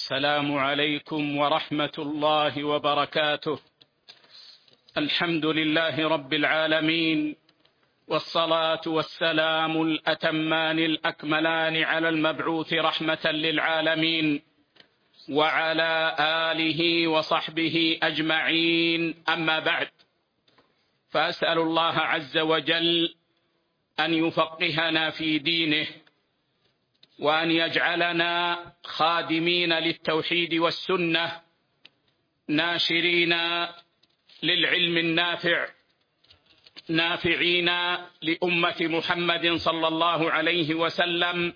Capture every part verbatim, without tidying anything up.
السلام عليكم ورحمة الله وبركاته. الحمد لله رب العالمين، والصلاة والسلام الأتمان الأكملان على المبعوث رحمة للعالمين وعلى آله وصحبه أجمعين. أما بعد، فأسأل الله عز وجل أن يفقهنا في دينه، وأن يجعلنا خادمين للتوحيد والسنة، ناشرين للعلم النافع، نافعين لأمة محمد صلى الله عليه وسلم،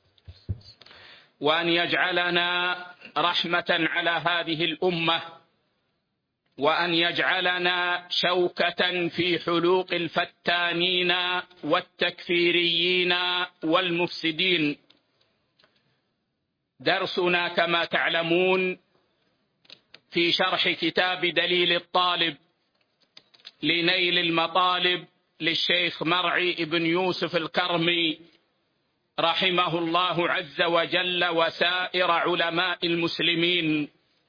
وأن يجعلنا رحمة على هذه الأمة، وأن يجعلنا شوكة في حلوق الفتانين والتكفيريين والمفسدين. درسنا كما تعلمون في شرح كتاب دليل الطالب لنيل المطالب للشيخ مرعي بن يوسف الكرمي رحمه الله عز وجل وسائر علماء المسلمين،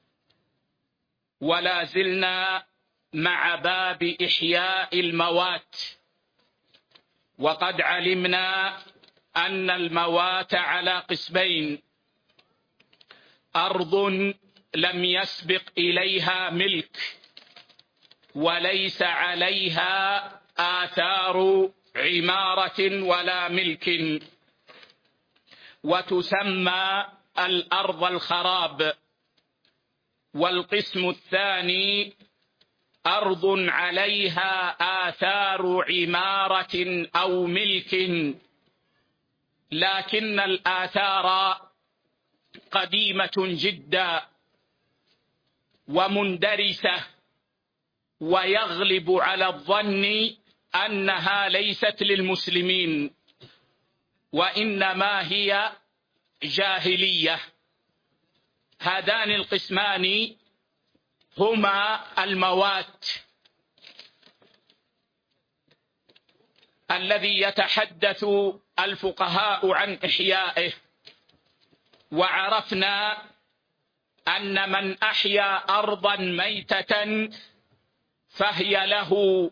ولا زلنا مع باب إحياء الموات. وقد علمنا أن الموات على قسمين: أرض لم يسبق إليها ملك وليس عليها آثار عمارة ولا ملك، وتسمى الأرض الخراب. والقسم الثاني: أرض عليها آثار عمارة أو ملك، لكن الآثار قديمة جدا ومندرسة، ويغلب على الظن أنها ليست للمسلمين، وإنما هي جاهلية. هذان القسمان هما الموات الذي يتحدث الفقهاء عن إحيائه. وعرفنا أن من أحيا أرضا ميتة فهي له،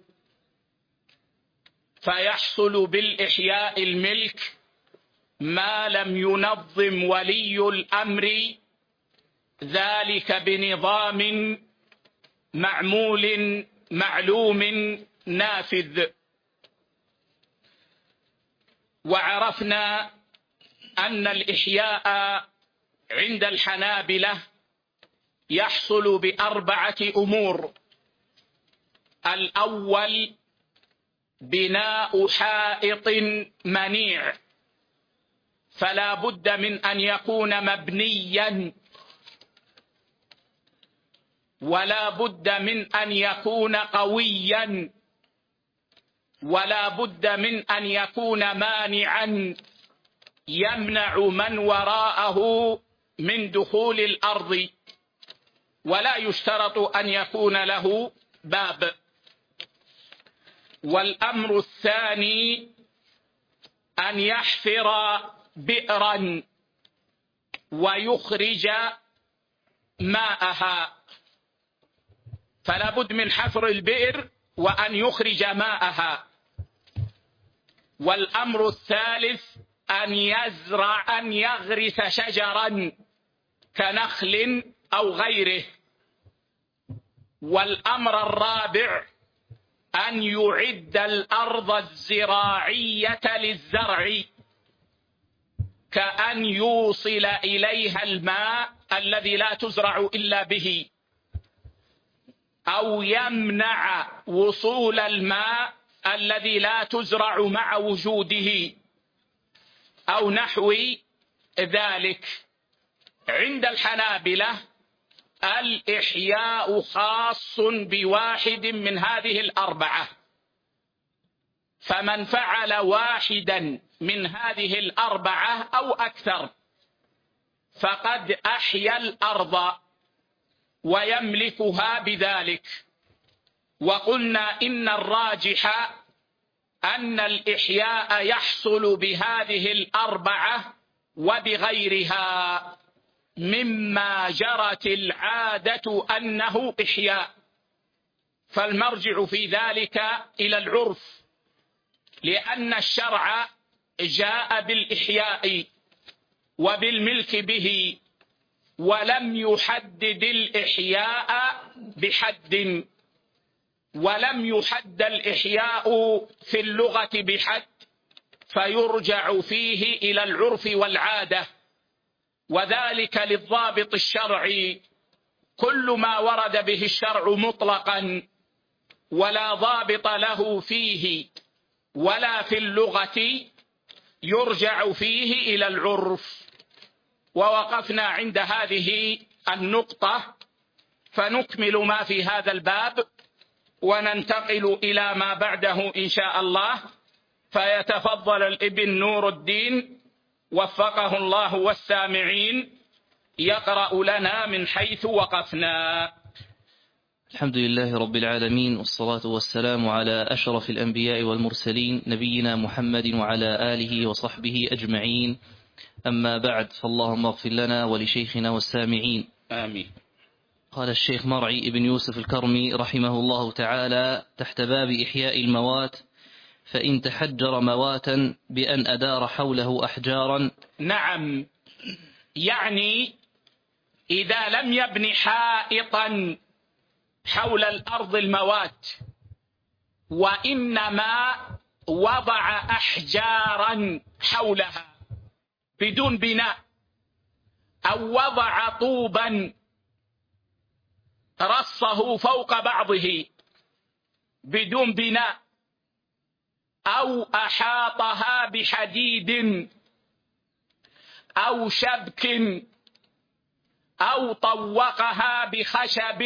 فيحصل بالإحياء الملك ما لم ينظم ولي الأمر ذلك بنظام معمول معلوم نافذ. وعرفنا أن الإحياء عند الحنابلة يحصل بأربعة أمور: الأول بناء حائط منيع، فلا بد من أن يكون مبنيا، ولا بد من أن يكون قويا، ولا بد من أن يكون مانعا يمنع من وراءه من دخول الأرض، ولا يشترط أن يكون له باب. والأمر الثاني أن يحفر بئرا ويخرج ماءها، فلا بد من حفر البئر وأن يخرج ماءها. والأمر الثالث أن يزرع أن يغرس شجرا كنخل أو غيره. والأمر الرابع أن يعد الأرض الزراعية للزرع، كأن يوصل إليها الماء الذي لا تزرع إلا به، أو يمنع وصول الماء الذي لا تزرع مع وجوده، أو نحو ذلك. عند الحنابلة الإحياء خاص بواحد من هذه الأربعة، فمن فعل واحدا من هذه الأربعة أو أكثر فقد أحيا الأرض ويملكها بذلك. وقلنا إن الراجح أن الإحياء يحصل بهذه الأربعة وبغيرها مما جرت العادة أنه إحياء، فالمرجع في ذلك إلى العرف، لأن الشرع جاء بالإحياء وبالملك به، ولم يحدد الإحياء بحد، ولم يحد الإحياء في اللغة بحد، فيرجع فيه إلى العرف والعادة، وذلك للضابط الشرعي. كل ما ورد به الشرع مطلقا ولا ضابط له فيه ولا في اللغة يرجع فيه إلى العرف. ووقفنا عند هذه النقطة، فنكمل ما في هذا الباب وننتقل إلى ما بعده إن شاء الله. فيتفضل الابن نور الدين وفقه الله والسامعين يقرأ لنا من حيث وقفنا. الحمد لله رب العالمين، والصلاة والسلام على أشرف الأنبياء والمرسلين نبينا محمد وعلى آله وصحبه أجمعين. أما بعد، فاللهم اغفر لنا ولشيخنا والسامعين آمين. قال الشيخ مرعي ابن يوسف الكرمي رحمه الله تعالى تحت باب إحياء الموات: فإن تحجر مواتا بأن أدار حوله أحجارا. نعم، يعني إذا لم يبن حائطا حول الأرض الموات، وإنما وضع أحجارا حولها بدون بناء، أو وضع طوبا رصه فوق بعضه بدون بناء، أو أحاطها بحديد أو شبك أو طوقها بخشب،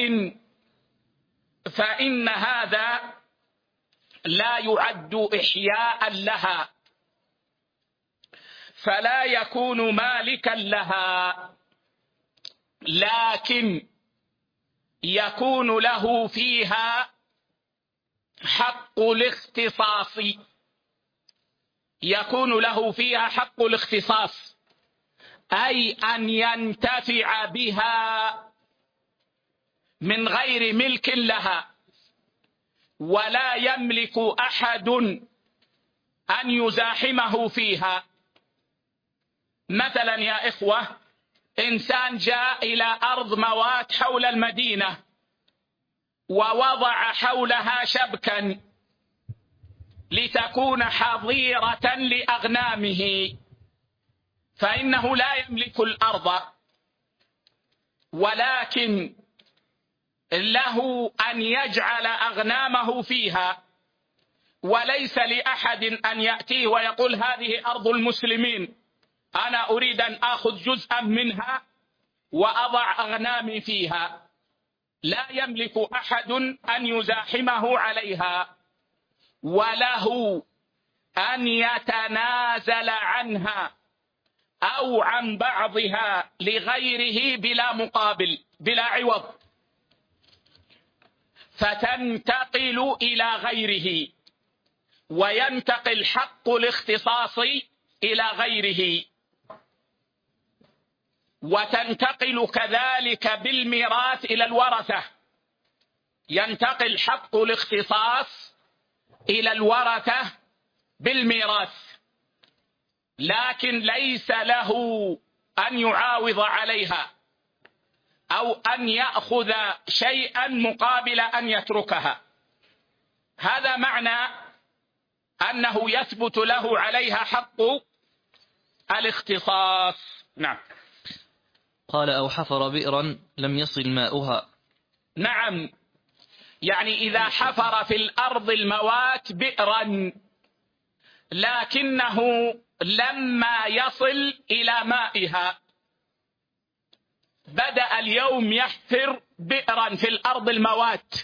فإن هذا لا يعد إحياء لها، فلا يكون مالكا لها، لكن يكون له فيها حق الاختصاص، يكون له فيها حق الاختصاص، أي أن ينتفع بها من غير ملك لها، ولا يملك أحد أن يزاحمه فيها. مثلا يا إخوة، إنسان جاء إلى أرض موات حول المدينة ووضع حولها شبكا لتكون حظيرة لأغنامه، فإنه لا يملك الأرض، ولكن له أن يجعل أغنامه فيها، وليس لأحد أن يأتيه ويقول هذه أرض المسلمين، أنا أريد أن آخذ جزءا منها وأضع أغنامي فيها. لا يملك أحد أن يزاحمه عليها، وله أن يتنازل عنها أو عن بعضها لغيره بلا مقابل، بلا عوض، فتنتقل إلى غيره، وينتقل حق الاختصاص إلى غيره، وتنتقل كذلك بالميراث إلى الورثة، ينتقل حق الاختصاص إلى الورثة بالميراث، لكن ليس له أن يعاوض عليها أو أن يأخذ شيئا مقابل أن يتركها. هذا معنى أنه يثبت له عليها حق الاختصاص. نعم. قال: أو حفر بئرا لم يصل ماؤها. نعم، يعني إذا حفر في الأرض الموات بئرا لكنه لما يصل إلى مائها، بدأ اليوم يحفر بئرا في الأرض الموات،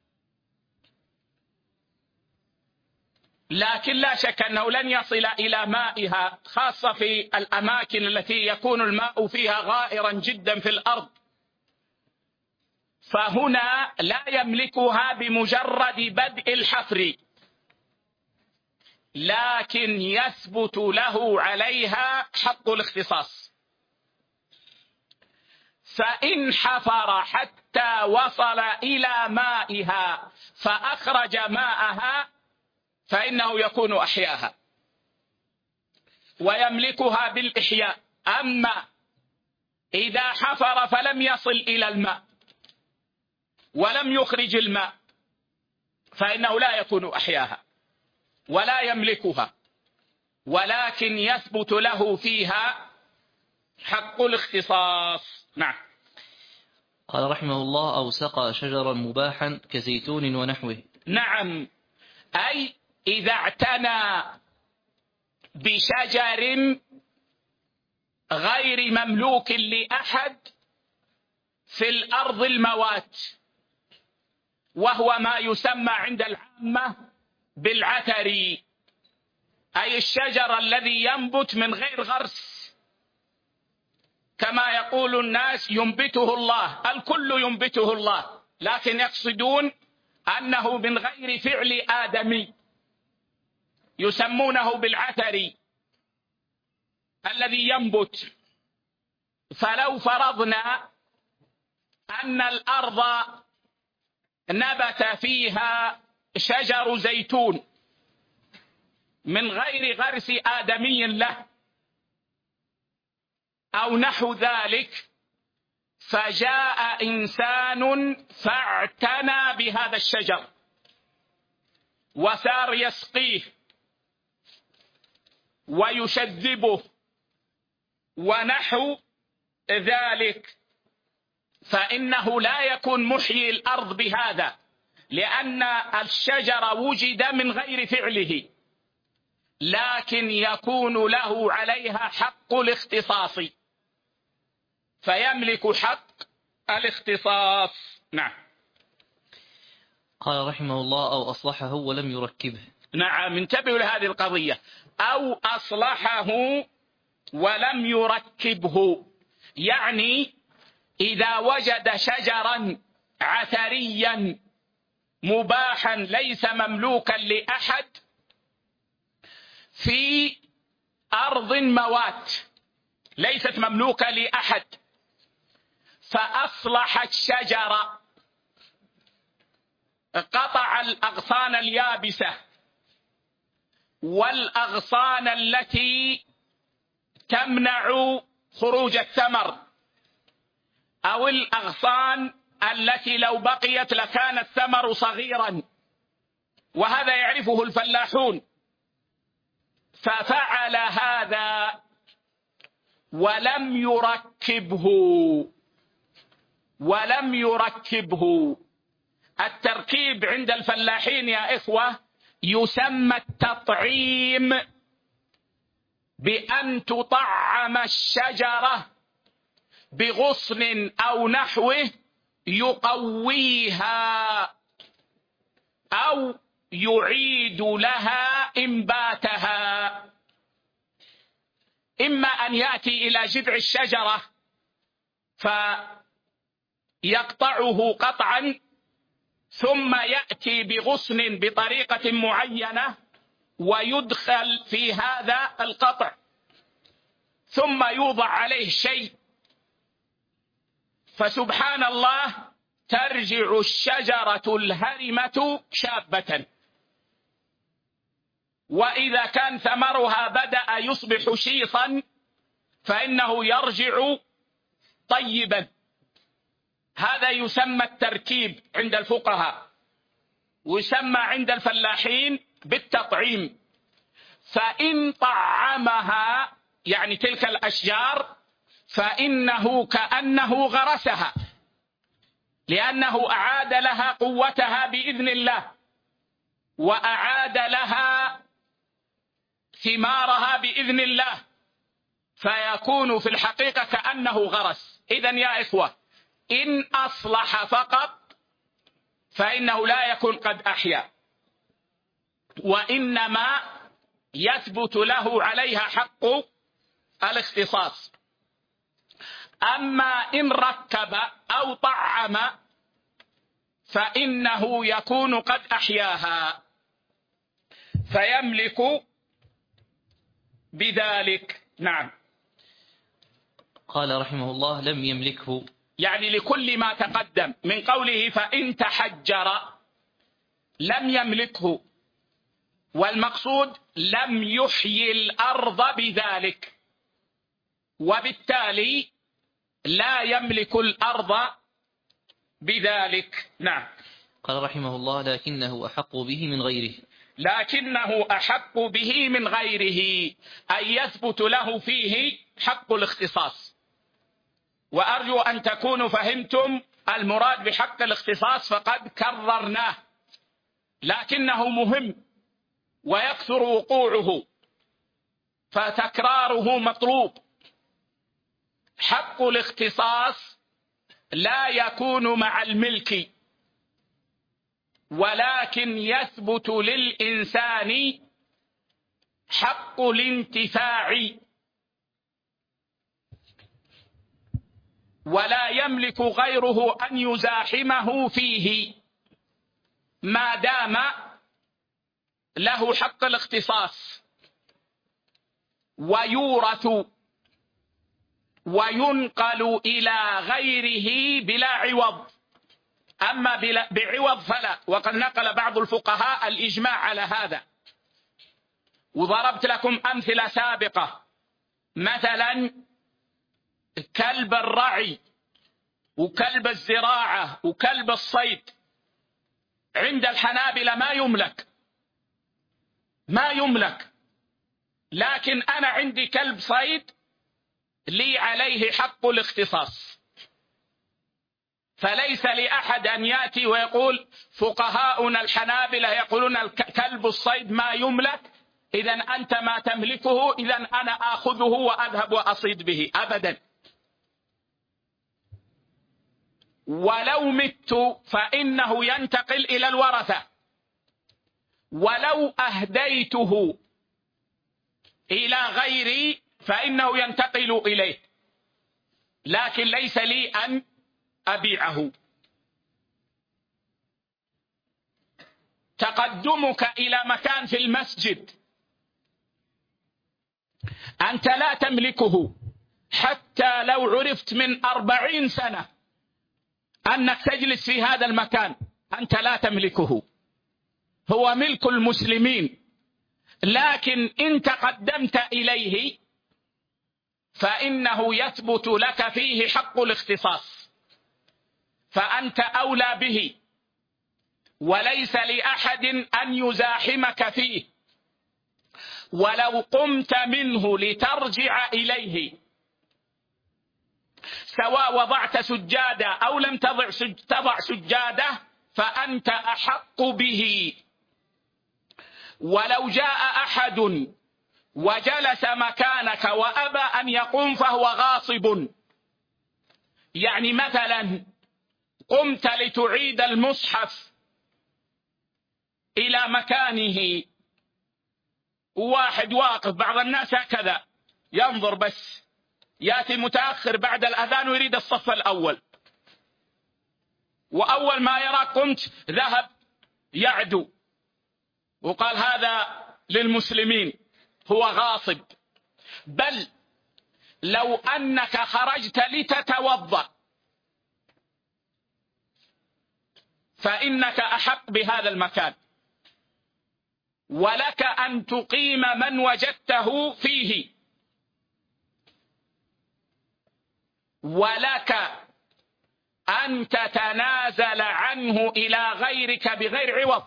لكن لا شك أنه لن يصل إلى مائها، خاصة في الأماكن التي يكون الماء فيها غائرا جدا في الأرض، فهنا لا يملكها بمجرد بدء الحفر، لكن يثبت له عليها حق الاختصاص. فإن حفر حتى وصل إلى مائها فأخرج ماءها فإنه يكون أحياها ويملكها بالإحياء. أما إذا حفر فلم يصل إلى الماء ولم يخرج الماء فإنه لا يكون أحياها ولا يملكها، ولكن يثبت له فيها حق الاختصاص. نعم. قال رحمه الله: أو سقى شجرا مباحا كزيتون ونحوه. نعم، أي إذا اعتنى بشجر غير مملوك لأحد في الأرض الموات، وهو ما يسمى عند العامة بالعثري، أي الشجر الذي ينبت من غير غرس، كما يقول الناس ينبته الله، الكل ينبته الله، لكن يقصدون أنه من غير فعل آدمي، يسمونه بالعثري الذي ينبت. فلو فرضنا أن الأرض نبت فيها شجر زيتون من غير غرس آدمي له أو نحو ذلك، فجاء إنسان فاعتنى بهذا الشجر وصار يسقيه ويشذبه ونحو ذلك، فإنه لا يكون محيي الأرض بهذا، لأن الشجر وجد من غير فعله، لكن يكون له عليها حق الاختصاص، فيملك حق الاختصاص. نعم. قال رحمه الله: أو أصلحه ولم يركبه. نعم، انتبهوا لهذه القضية، أو أصلحه ولم يركبه، يعني إذا وجد شجرا عثريا مباحا ليس مملوكا لأحد في أرض موات ليست مملوكة لأحد، فأصلح الشجرة، قطع الأغصان اليابسة والأغصان التي تمنع خروج الثمر، أو الأغصان التي لو بقيت لكان الثمر صغيرا، وهذا يعرفه الفلاحون، ففعل هذا ولم يركبه ولم يركبه. التركيب عند الفلاحين يا إخوة يسمى التطعيم، بأن تطعم الشجرة بغصن أو نحوه يقويها أو يعيد لها إنباتها، إما أن يأتي إلى جذع الشجرة فيقطعه قطعا، ثم يأتي بغصن بطريقة معينة ويدخل في هذا القطع، ثم يوضع عليه شيء، فسبحان الله ترجع الشجرة الهرمة شابة، وإذا كان ثمرها بدأ يصبح شيصا فإنه يرجع طيبا. هذا يسمى التركيب عند الفقهاء، ويسمى عند الفلاحين بالتطعيم. فإن طعمها يعني تلك الأشجار فإنه كأنه غرسها، لأنه أعاد لها قوتها بإذن الله، وأعاد لها ثمارها بإذن الله، فيكون في الحقيقة كأنه غرس. إذن يا إخوة، إن أصلح فقط فإنه لا يكون قد أحيا، وإنما يثبت له عليها حق الاختصاص. أما إن ركب أو طعم فإنه يكون قد أحياها فيملك بذلك. نعم. قال رحمه الله: لم يملكه، يعني لكل ما تقدم من قوله فإن تحجر لم يملكه، والمقصود لم يحيي الأرض بذلك، وبالتالي لا يملك الأرض بذلك. نعم. قال رحمه الله لكنه أحق به من غيره. لكنه أحق به من غيره، أي يثبت له فيه حق الاختصاص. وأرجو أن تكونوا فهمتم المراد بحق الاختصاص، فقد كررناه لكنه مهم ويكثر وقوعه فتكراره مطلوب. حق الاختصاص لا يكون مع الملك، ولكن يثبت للإنسان حق الانتفاع، ولا يملك غيره أن يزاحمه فيه ما دام له حق الاختصاص. ويورث وينقل إلى غيره بلا عوض، أما بعوض فلا، وقد نقل بعض الفقهاء الإجماع على هذا. وضربت لكم أمثلة سابقة، مثلا كلب الرعي وكلب الزراعة وكلب الصيد عند الحنابلة ما يملك ما يملك لكن أنا عندي كلب صيد لي عليه حق الاختصاص، فليس لأحد أن يأتي ويقول فقهاؤنا الحنابلة يقولون كلب الصيد ما يملك، إذا أنت ما تملكه، إذا أنا آخذه وأذهب وأصيد به، أبدا. ولو مت فإنه ينتقل إلى الورثة، ولو أهديته إلى غيري فإنه ينتقل إليه، لكن ليس لي أن أبيعه. تقدمك إلى مكان في المسجد أنت لا تملكه، حتى لو عرفت من أربعين سنة أنك تجلس في هذا المكان أنت لا تملكه، هو ملك المسلمين، لكن إن تقدمت إليه فإنه يثبت لك فيه حق الاختصاص، فأنت أولى به، وليس لأحد أن يزاحمك فيه. ولو قمت منه لترجع إليه، سواء وضعت سجادة أو لم تضع تضع سجادة، فأنت أحق به. ولو جاء أحد وجلس مكانك وأبى أن يقوم فهو غاصب. يعني مثلا قمت لتعيد المصحف إلى مكانه، واحد واقف، بعض الناس هكذا ينظر بس، يأتي متأخر بعد الأذان ويريد الصف الأول، وأول ما يرى قمت ذهب يعدو وقال هذا للمسلمين، هو غاصب. بل لو أنك خرجت لتتوضأ فإنك أحق بهذا المكان، ولك أن تقيم من وجدته فيه، ولك أن تتنازل عنه إلى غيرك بغير عوض،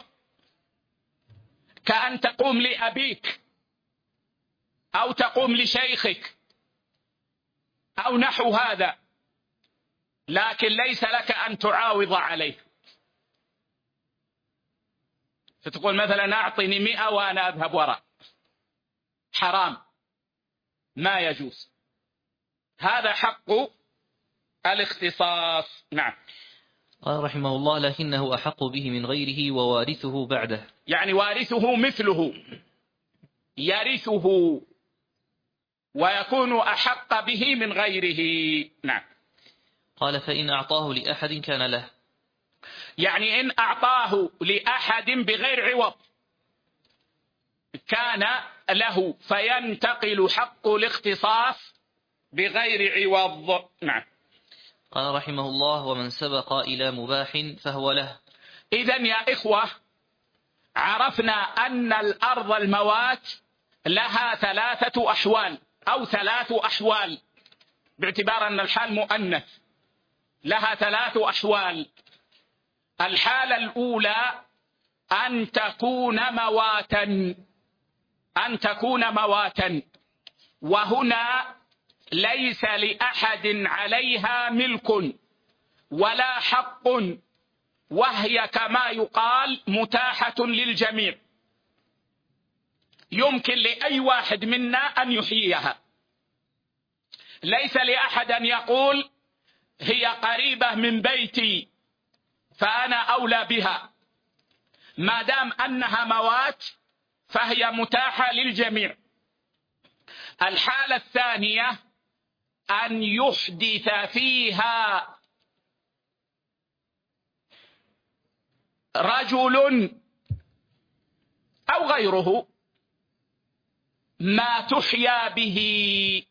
كأن تقوم لأبيك أو تقوم لشيخك أو نحو هذا، لكن ليس لك أن تعاوض عليه. فتقول مثلا أعطني مئة وأنا أذهب وراء، حرام، ما يجوز. هذا حق الاختصاص. نعم. قال رحمه الله لكنه أحق به من غيره ووارثه بعده، يعني وارثه مثله يرثه ويكون أحق به من غيره. نعم. قال فإن أعطاه لأحد كان له، يعني إن أعطاه لأحد بغير عوض كان له، فينتقل حق الاختصاص بغير عوض. نعم. قال رحمه الله: ومن سبق إلى مباح فهو له. إذن يا إخوة، عرفنا أن الأرض الموات لها ثلاثة أحوال أو ثلاث أحوال، باعتبار أن الحال مؤنث، لها ثلاث أحوال. الحالة الأولى أن تكون مواتا، أن تكون مواتا، وهنا ليس لأحد عليها ملك ولا حق، وهي كما يقال متاحة للجميع، يمكن لأي واحد منا أن يحييها. ليس لأحد أن يقول هي قريبة من بيتي فأنا أولى بها، ما دام أنها موات فهي متاحة للجميع. الحالة الثانية أن يحدث فيها رجل أو غيره ما تحيا به،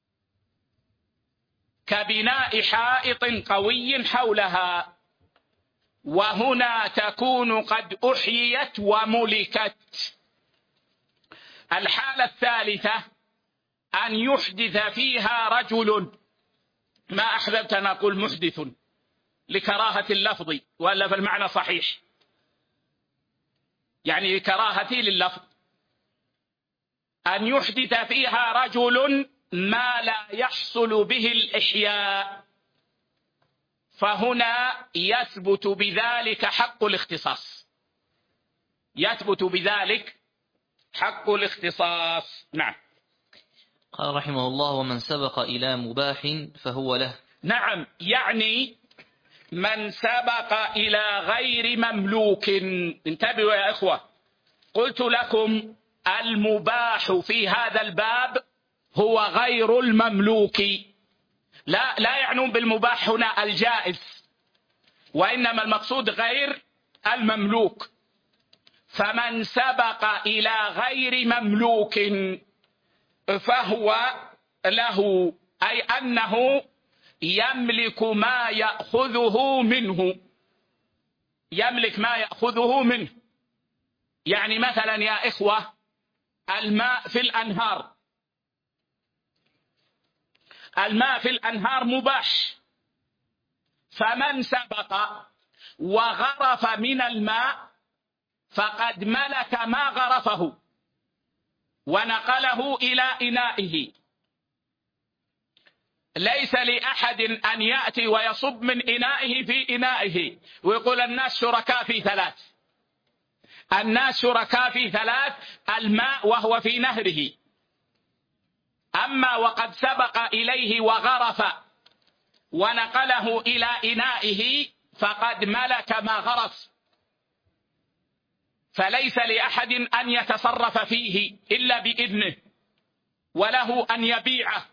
كبناء حائط قوي حولها، وهنا تكون قد أحييت وملكت. الحالة الثالثة أن يحدث فيها رجل، ما أحببت أن أقول محدث لكراهة اللفظ، ولا فالمعنى صحيح، يعني كراهتي لللفظ، أن يحدث فيها رجل ما لا يحصل به الإحياء، فهنا يثبت بذلك حق الاختصاص، يثبت بذلك حق الاختصاص. نعم. قال رحمه الله: ومن سبق إلى مباح فهو له. نعم، يعني من سبق إلى غير مملوك. انتبهوا يا إخوة، قلت لكم المباح في هذا الباب هو غير المملوك، لا لا يعنون بالمباح هنا الجائز، وإنما المقصود غير المملوك. فمن سبق إلى غير مملوك فهو له، أي أنه يملك ما يأخذه منه، يملك ما يأخذه منه. يعني مثلا يا إخوة، الماء في الأنهار، الماء في الأنهار مباح، فمن سبق وغرف من الماء فقد ملك ما غرفه ونقله إلى إنائه. ليس لأحد أن يأتي ويصب من إنائه في إنائه ويقول الناس شركاء في ثلاث. الناس شركاء في ثلاث: الماء وهو في نهره، أما وقد سبق إليه وغرف ونقله إلى إنائه فقد ملك ما غرف، فليس لأحد أن يتصرف فيه إلا بإذنه، وله أن يبيعه،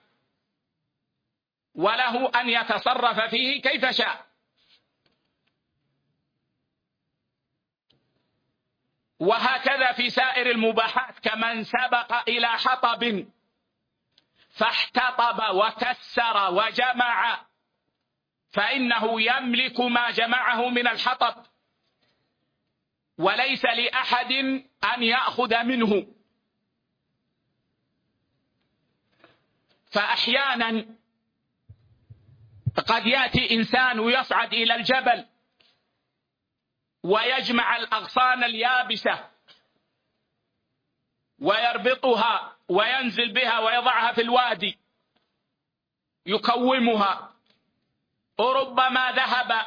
وله أن يتصرف فيه كيف شاء. وهكذا في سائر المباحات، كمن سبق إلى حطب فاحتطب وكسر وجمع فإنه يملك ما جمعه من الحطب، وليس لأحد أن يأخذ منه. فأحيانا قد يأتي إنسان ويصعد إلى الجبل ويجمع الأغصان اليابسة ويربطها وينزل بها ويضعها في الوادي يكومها، وربما ذهب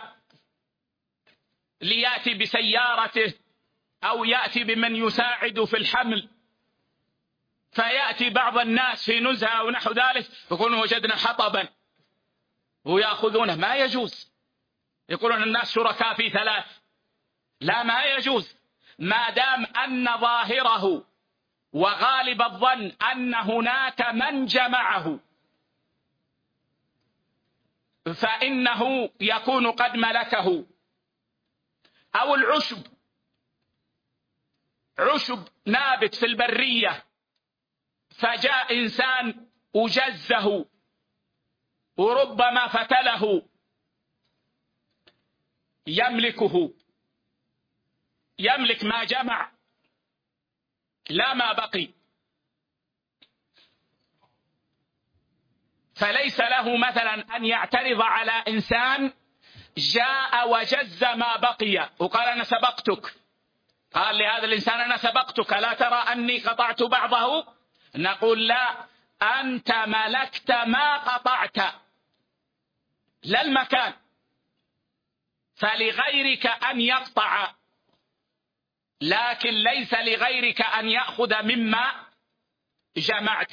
ليأتي بسيارته أو يأتي بمن يساعد في الحمل، فيأتي بعض الناس في نزهة ونحو ذلك يقولون وجدنا حطبا ويأخذونه. ما يجوز، يقولون الناس شركاء في ثلاث، لا ما يجوز، ما دام أن ظاهره وغالب الظن أن هناك من جمعه فإنه يكون قد ملكه. أو العشب، عشب نابت في البرية فجاء إنسان وجزه وربما فتله يملكه، يملك ما جمع لا ما بقي، فليس له مثلا أن يعترض على إنسان جاء وجز ما بقي وقال أنا سبقتك، قال لهذا الإنسان أنا سبقتك لا ترى أني قطعت بعضه؟ نقول لا، أنت ملكت ما قطعت لا المكان، فلغيرك أن يقطع، لكن ليس لغيرك أن يأخذ مما جمعت.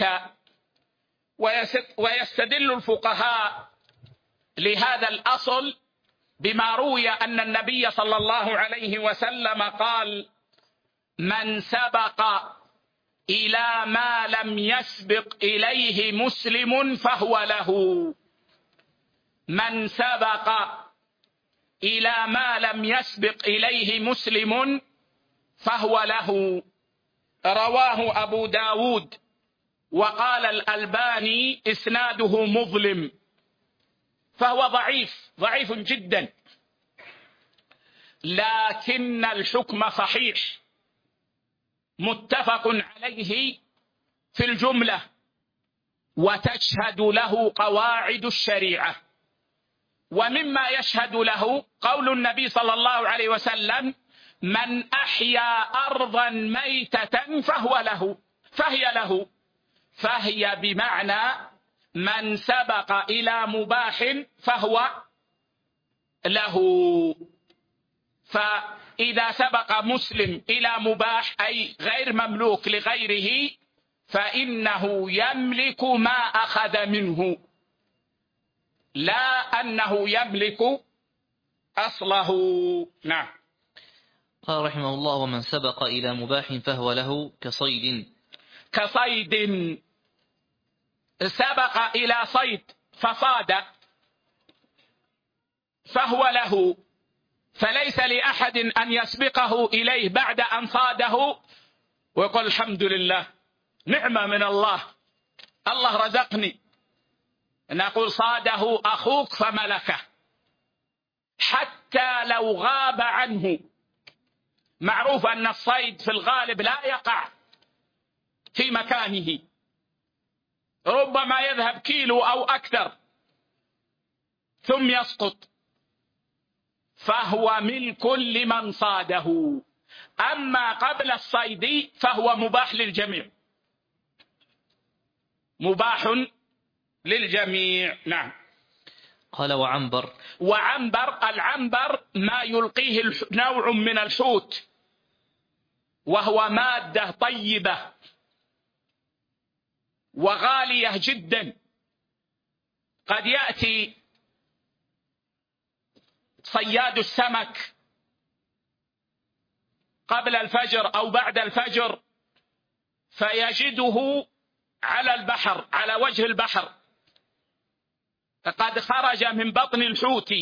ويستدل الفقهاء لهذا الأصل بما روي أن النبي صلى الله عليه وسلم قال: من سبق إلى ما لم يسبق إليه مسلم فهو له. من سبق إلى ما لم يسبق إليه مسلم فهو له. رواه أبو داود وقال الألباني إسناده مظلم، فهو ضعيف ضعيف جدا، لكن الحكم صحيح متفق عليه في الجملة، وتشهد له قواعد الشريعة. ومما يشهد له قول النبي صلى الله عليه وسلم: من أحيا أرضا ميتة فهو له، فهي له، فهي بمعنى من سبق إلى مباح فهو له. فإذا سبق مسلم إلى مباح أي غير مملوك لغيره فإنه يملك ما أخذ منه، لا أنه يملك أصله. نعم. قال رحمه الله: ومن سبق إلى مباح فهو له كصيد. كصيد سبق إلى صيد فصاد فهو له، فليس لأحد أن يسبقه إليه بعد أن صاده ويقول الحمد لله نعمة من الله، الله رزقني. نقول صاده أخوك فملكه، حتى لو غاب عنه. معروف أن الصيد في الغالب لا يقع في مكانه، ربما يذهب كيلو أو أكثر ثم يسقط، فهو ملك لمن صاده. أما قبل الصيد فهو مباح للجميع، مباح للجميع. نعم. قال: وعنبر. وعنبر، العنبر ما يلقيه نوع من الحوت، وهو مادة طيبة وغالية جدا. قد يأتي صياد السمك قبل الفجر أو بعد الفجر فيجده على البحر، على وجه البحر، فقد خرج من بطن الحوت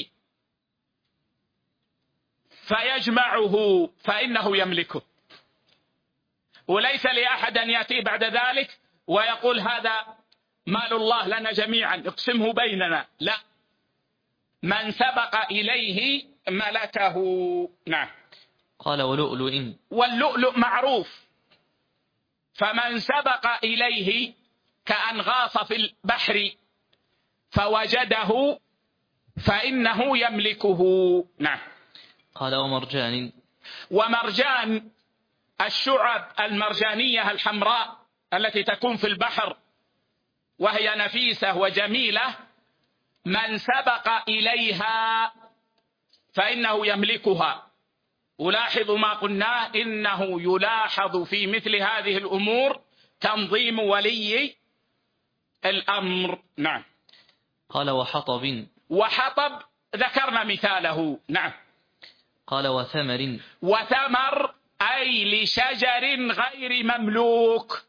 فيجمعه فإنه يملكه، وليس لأحد أن يأتي بعد ذلك ويقول هذا مال الله لنا جميعا اقسمه بيننا، لا، من سبق إليه ملكه. نعم. قال: ولؤلؤ. واللؤلؤ معروف، فمن سبق إليه كأن غاص في البحر فوجده فإنه يملكه. نعم. قال: ومرجان. ومرجان الشعب المرجانية الحمراء التي تكون في البحر وهي نفيسة وجميلة، من سبق إليها فإنه يملكها. ألاحظ ما قلناه، إنه يلاحظ في مثل هذه الأمور تنظيم ولي الأمر. نعم. قال: وحطب. وحطب ذكرنا مثاله. نعم. قال: وثمر. وثمر أي لشجر غير مملوك،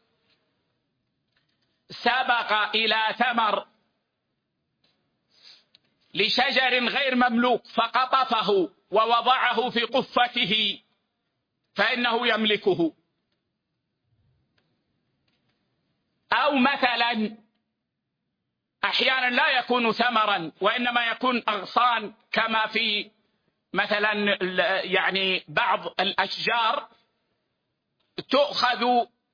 سبق إلى ثمر لشجر غير مملوك فقطفه ووضعه في قفته فإنه يملكه. أو مثلا أحيانا لا يكون ثمرا وإنما يكون أغصان كما في مثلا يعني بعض الأشجار تؤخذ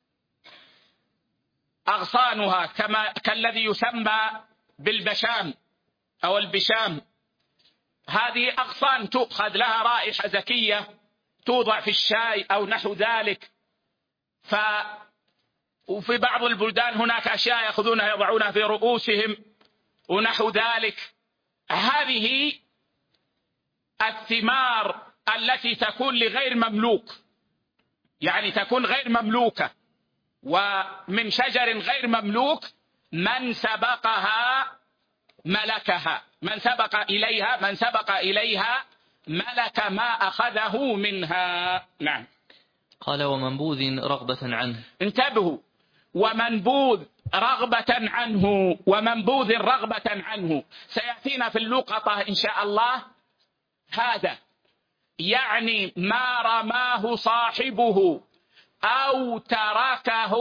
أغصانها كما كالذي يسمى بالبشام أو البشام، هذه أغصان تؤخذ لها رائحة زكية توضع في الشاي أو نحو ذلك. ف وفي بعض البلدان هناك أشياء يأخذونها يضعونها في رؤوسهم ونحو ذلك. هذه الثمار التي تكون لغير مملوك، يعني تكون غير مملوكة ومن شجر غير مملوك، من سبقها ملكها، من سبق إليها من سبق إليها ملك ما أخذه منها. نعم. قال ومنبوذ رغبة عنه. انتبهوا، ومنبوذ رغبة عنه، ومنبوذ رغبة عنه سيأتينا في اللقطة إن شاء الله. هذا يعني ما رماه صاحبه أو تركه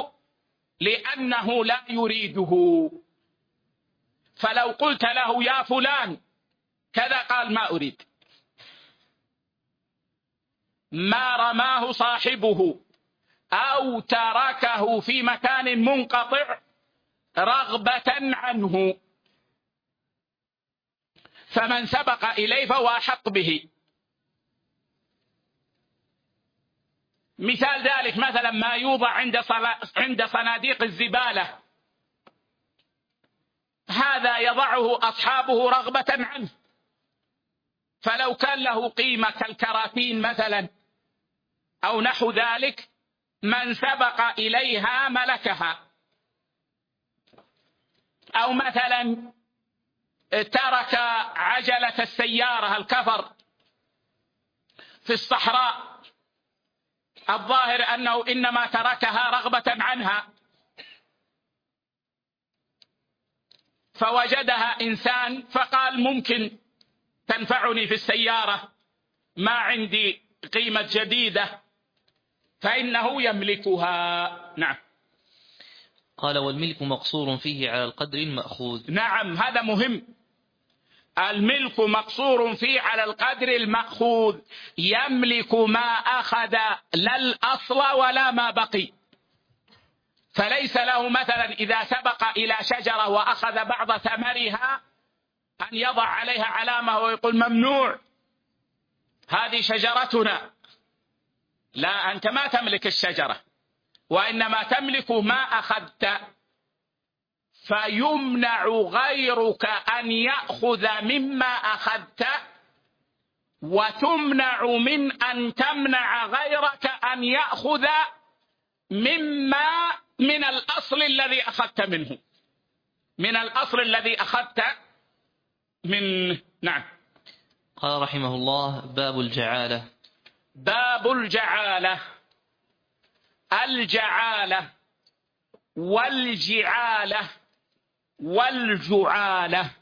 لأنه لا يريده. فلو قلت له يا فلان كذا قال ما أريد. ما رماه صاحبه أو تركه في مكان منقطع رغبة عنه، فمن سبق إليه فهو أحق به. مثال ذلك مثلا ما يوضع عند عند صناديق الزبالة، هذا يضعه أصحابه رغبة عنه، فلو كان له قيمة كالكراتين مثلا أو نحو ذلك من سبق إليها ملكها. أو مثلا ترك عجلة السيارة الكفر في الصحراء، الظاهر أنه إنما تركها رغبة عنها، فوجدها إنسان فقال ممكن تنفعني في السيارة، ما عندي قيمة جديدة، فإنه يملكها. نعم. قال والملك مقصور فيه على القدر المأخوذ. نعم، هذا مهم. الملك مقصور فيه على القدر المأخوذ، يملك ما أخذ لا الأصل ولا ما بقي. فليس له مثلا إذا سبق إلى شجرة وأخذ بعض ثمرها أن يضع عليها علامة ويقول ممنوع هذه شجرتنا. لا، أنت ما تملك الشجرة، وإنما تملك ما أخذت، فيمنع غيرك أن يأخذ مما أخذت، وتمنع من أن تمنع غيرك أن يأخذ مما من الأصل الذي أخذت منه، من الأصل الذي أخذت منه. نعم. قال رحمه الله باب الجعالة. باب الجعالة. الجعالة والجعالة والجعالة،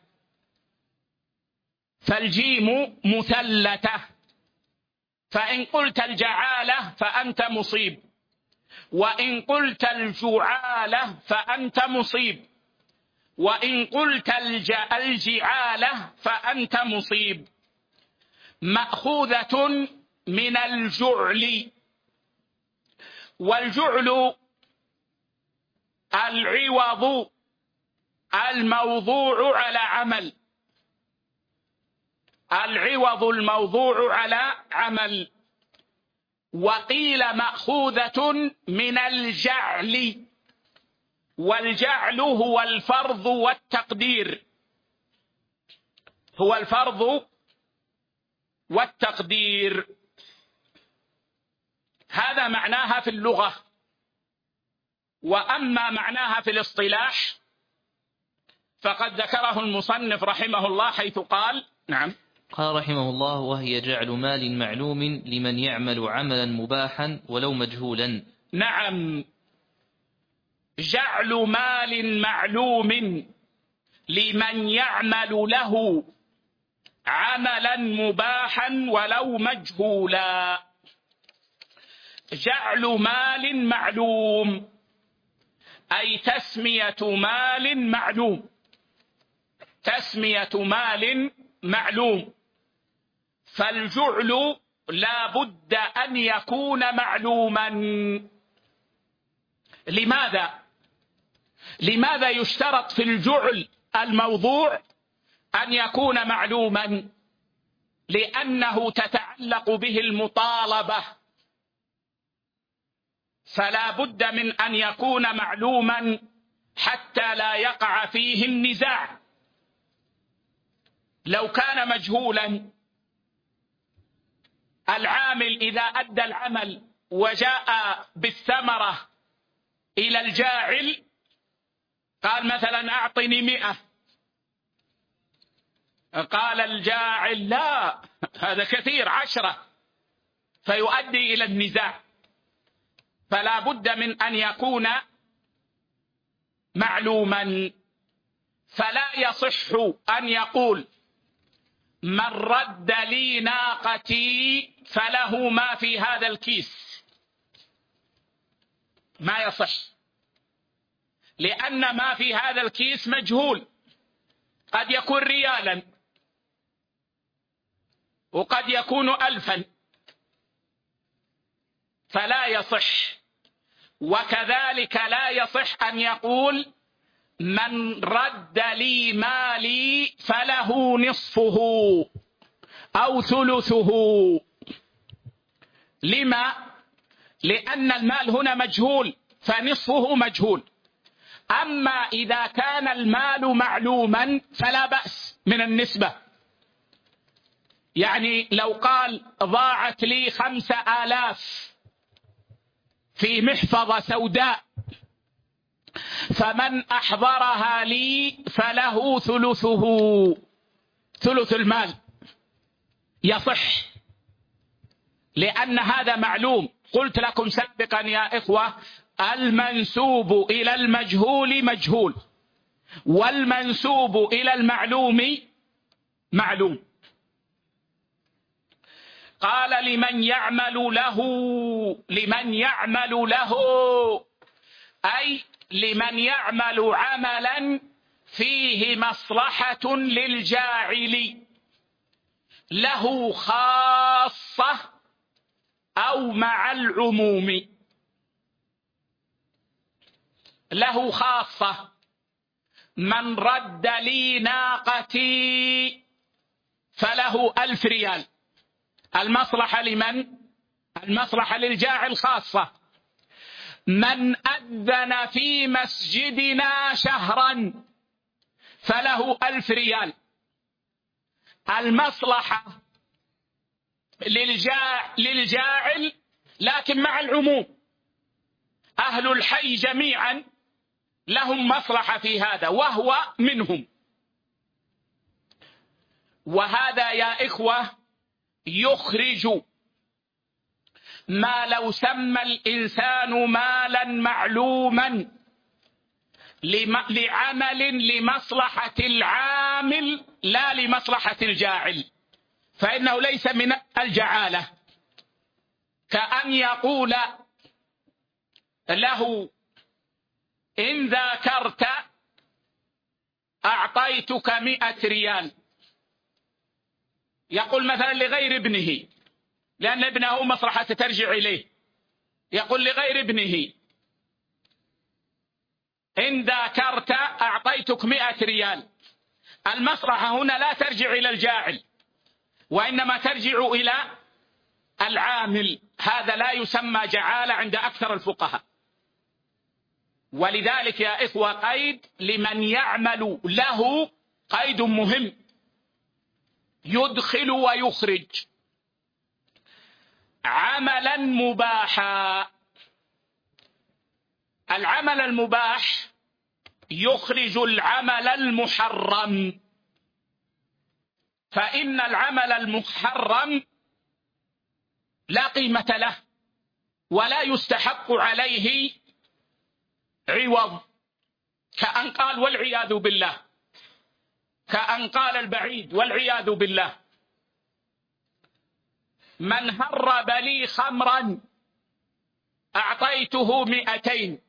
فالجيم مثلثة، فإن قلت الجعالة فأنت مصيب، وإن قلت الجعالة فأنت مصيب، وإن قلت الجعالة فأنت مصيب. مأخوذة من الجعل، والجعل العوض الموضوع على عمل، العوض الموضوع على عمل. وقيل مأخوذة من الجعل، والجعل هو الفرض والتقدير، هو الفرض والتقدير. هذا معناها في اللغة. وأما معناها في الاصطلاح فقد ذكره المصنف رحمه الله حيث قال. نعم. قال رحمه الله وهي جعل مال معلوم لمن يعمل عملا مباحا ولو مجهولا. نعم، جعل مال معلوم لمن يعمل له عملا مباحا ولو مجهولا. جعل مال معلوم أي تسمية مال معلوم، تسمية مال معلوم. فالجعل لا بد أن يكون معلوما. لماذا؟ لماذا يشترط في الجعل الموضوع أن يكون معلوما؟ لأنه تتعلق به المطالبة، فلا بد من أن يكون معلوما حتى لا يقع فيه النزاع. لو كان مجهولا، العامل إذا أدى العمل وجاء بالثمرة إلى الجاعل قال مثلا أعطني مئة، قال الجاعل لا هذا كثير عشرة، فيؤدي إلى النزاع. فلا بد من أن يكون معلوما. فلا يصح أن يقول من رد لي ناقتي فله ما في هذا الكيس، ما يصح، لأن ما في هذا الكيس مجهول، قد يكون ريالا وقد يكون ألفا، فلا يصح. وكذلك لا يصح أن يقول من رد لي مالي فله نصفه أو ثلثه. لما؟ لأن المال هنا مجهول، فنصفه مجهول. أما إذا كان المال معلوما فلا بأس من النسبة. يعني لو قال ضاعت لي خمسة آلاف في محفظة سوداء، فمن أحضرها لي فله ثلثه، ثلث المال، يصح، لأن هذا معلوم. قلت لكم سابقا يا إخوة المنسوب إلى المجهول مجهول، والمنسوب إلى المعلوم معلوم. قال لمن يعمل له، لمن يعمل له أي لمن يعمل عملا فيه مصلحة للجاعل، له خاصة أو مع العموم. له خاصة، من رد لي ناقتي فله ألف ريال، المصلحة لمن؟ المصلحة للجاعل خاصة. من أذن في مسجدنا شهرا فله ألف ريال، المصلحة للجاع للجاعل لكن مع العموم، أهل الحي جميعا لهم مصلحة في هذا وهو منهم. وهذا يا إخوة يخرج ما لو سمى الإنسان مالا معلوما لعمل لمصلحة العامل لا لمصلحة الجاعل، فإنه ليس من الجعالة. كأن يقول له إن ذاكرت أعطيتك مئة ريال، يقول مثلا لغير ابنه، لأن ابنه مصلحة ترجع إليه، يقول لغير ابنه إن ذاكرت أعطيتك مئة ريال، المصلحة هنا لا ترجع إلى الجاعل وإنما ترجع إلى العامل، هذا لا يسمى جعالة عند أكثر الفقهاء. ولذلك يا إخوة قيد لمن يعمل له قيد مهم، يدخل ويخرج. عملا مباحا، العمل المباح يخرج العمل المحرم، فإن العمل المحرم لا قيمة له ولا يستحق عليه عوض، كأن قال والعياذ بالله، كأن قال البعيد والعياذ بالله من هرب لي خمرا أعطيته مئتين.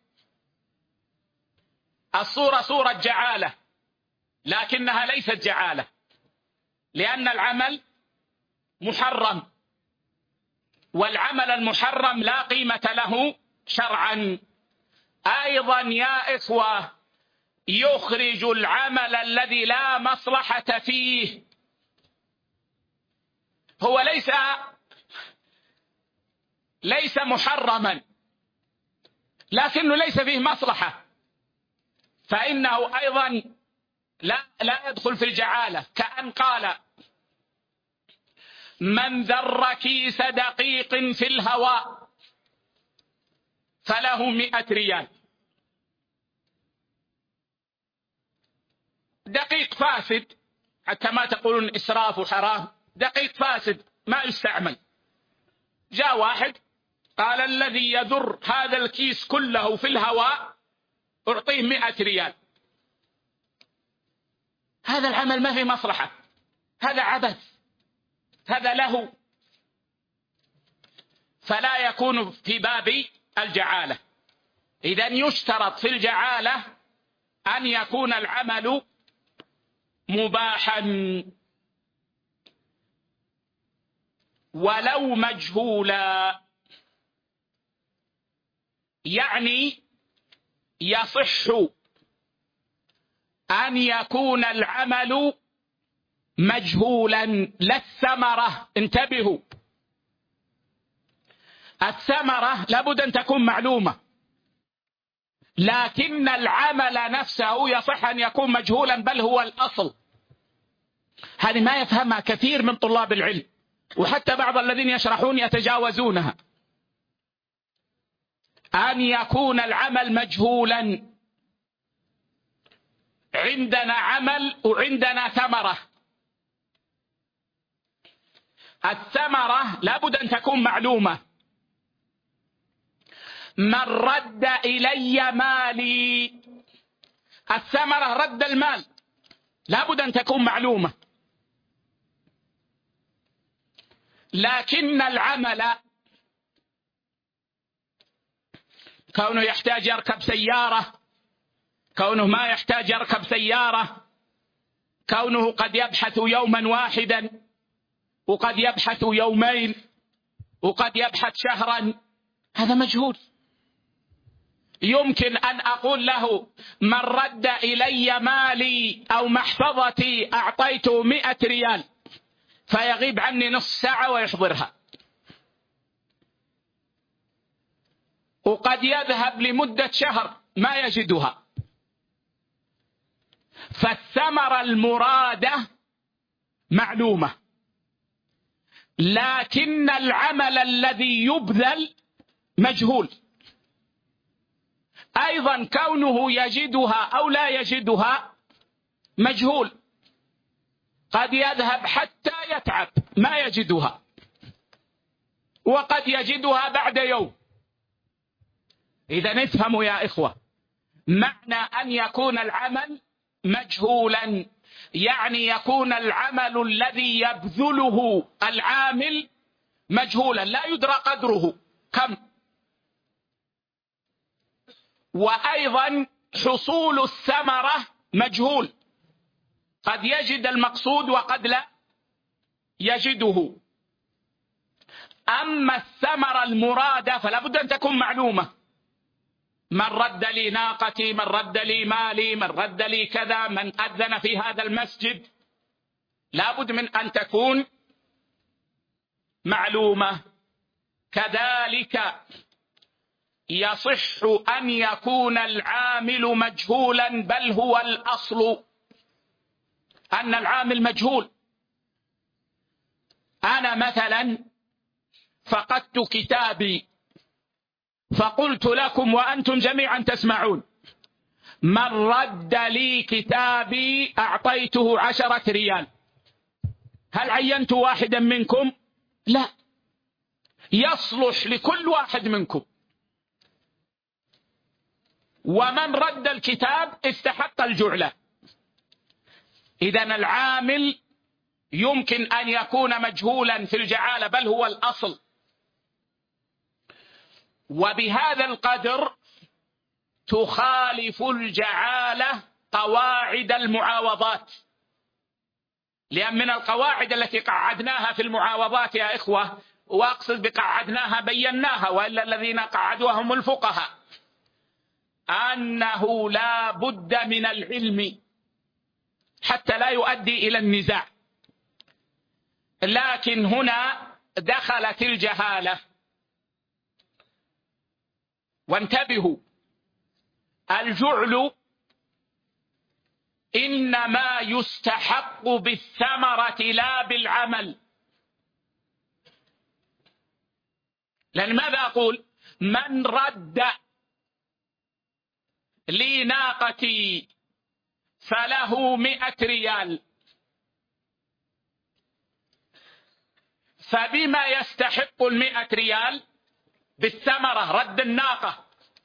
الصورة صورة جعالة لكنها ليست جعالة، لأن العمل محرم، والعمل المحرم لا قيمة له شرعا. أيضا يا إخوة يخرج العمل الذي لا مصلحة فيه، هو ليس ليس محرما لكنه ليس فيه مصلحة، فإنه أيضا لا لا يدخل في الجعالة. كأن قال من ذر كيس دقيق في الهواء فله مئة ريال. دقيق فاسد، حتى ما تقولون إسراف وحرام، دقيق فاسد ما يستعمل. جاء واحد قال الذي يذر هذا الكيس كله في الهواء أعطيه مئة ريال. هذا العمل ما في مصلحة، هذا عبث، هذا له، فلا يكون في باب الجعالة. إذن يشترط في الجعالة أن يكون العمل مباحا ولو مجهولا، يعني يصح أن يكون العمل مجهولا لا الثمرة. انتبهوا، الثمرة لابد أن تكون معلومة، لكن العمل نفسه يصح أن يكون مجهولا، بل هو الأصل. هذه ما يفهمها كثير من طلاب العلم، وحتى بعض الذين يشرحون يتجاوزونها. أن يكون العمل مجهولا، عندنا عمل وعندنا ثمرة. الثمرة لابد أن تكون معلومة. من رد إلي مالي، الثمرة رد المال، لابد أن تكون معلومة. لكن العمل كونه يحتاج يركب سيارة، كونه ما يحتاج يركب سيارة، كونه قد يبحث يوما واحدا وقد يبحث يومين وقد يبحث شهرا، هذا مجهول. يمكن أن أقول له من رد إلي مالي أو محفظتي أعطيته مئة ريال، فيغيب عني نصف ساعة ويحضرها، وقد يذهب لمدة شهر ما يجدها. فالثمرة المرادة معلومة، لكن العمل الذي يبذل مجهول. أيضا كونه يجدها أو لا يجدها مجهول، قد يذهب حتى يتعب ما يجدها، وقد يجدها بعد يوم. إذا نفهم يا إخوة، معنى أن يكون العمل مجهولا يعني يكون العمل الذي يبذله العامل مجهولا، لا يدرى قدره كم. وأيضا حصول الثمرة مجهول، قد يجد المقصود وقد لا يجده. أما الثمرة المرادة فلا بد أن تكون معلومة. من رد لي ناقتي، من رد لي مالي، من رد لي كذا، من أذن في هذا المسجد، لا بد من أن تكون معلومة. كذلك يصح أن يكون العامل مجهولا، بل هو الأصل أن العامل مجهول. أنا مثلا فقدت كتابي فقلت لكم وأنتم جميعا تسمعون من رد لي كتابي أعطيته عشرة ريال. هل عينت واحدا منكم؟ لا، يصلح لكل واحد منكم. ومن رد الكتاب استحق الجعلة. إذن العامل يمكن أن يكون مجهولا في الجعالة، بل هو الأصل. وبهذا القدر تخالف الجعالة قواعد المعاوضات. لأن من القواعد التي قعدناها في المعاوضات يا إخوة، وأقصد بقعدناها بيناها، وإلا الذين قعدوها هم الفقهاء، أنه لا بد من العلم حتى لا يؤدي إلى النزاع. لكن هنا دخلت الجهالة. وانتبهوا، الجعل إنما يستحق بالثمرة لا بالعمل. لأن ماذا أقول؟ من رد لي ناقتي فله مئة ريال، فبما يستحق المئة ريال؟ بالثمرة، رد الناقة.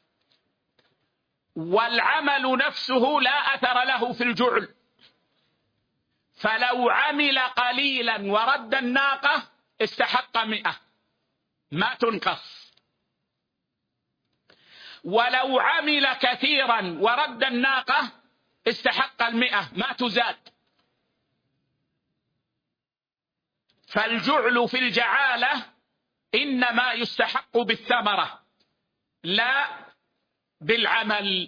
والعمل نفسه لا أثر له في الجعل، فلو عمل قليلا ورد الناقة استحق مئة ما تنقص، ولو عمل كثيرا ورد الناقة استحق المئة ما تزاد. فالجعل في الجعالة إنما يستحق بالثمرة لا بالعمل.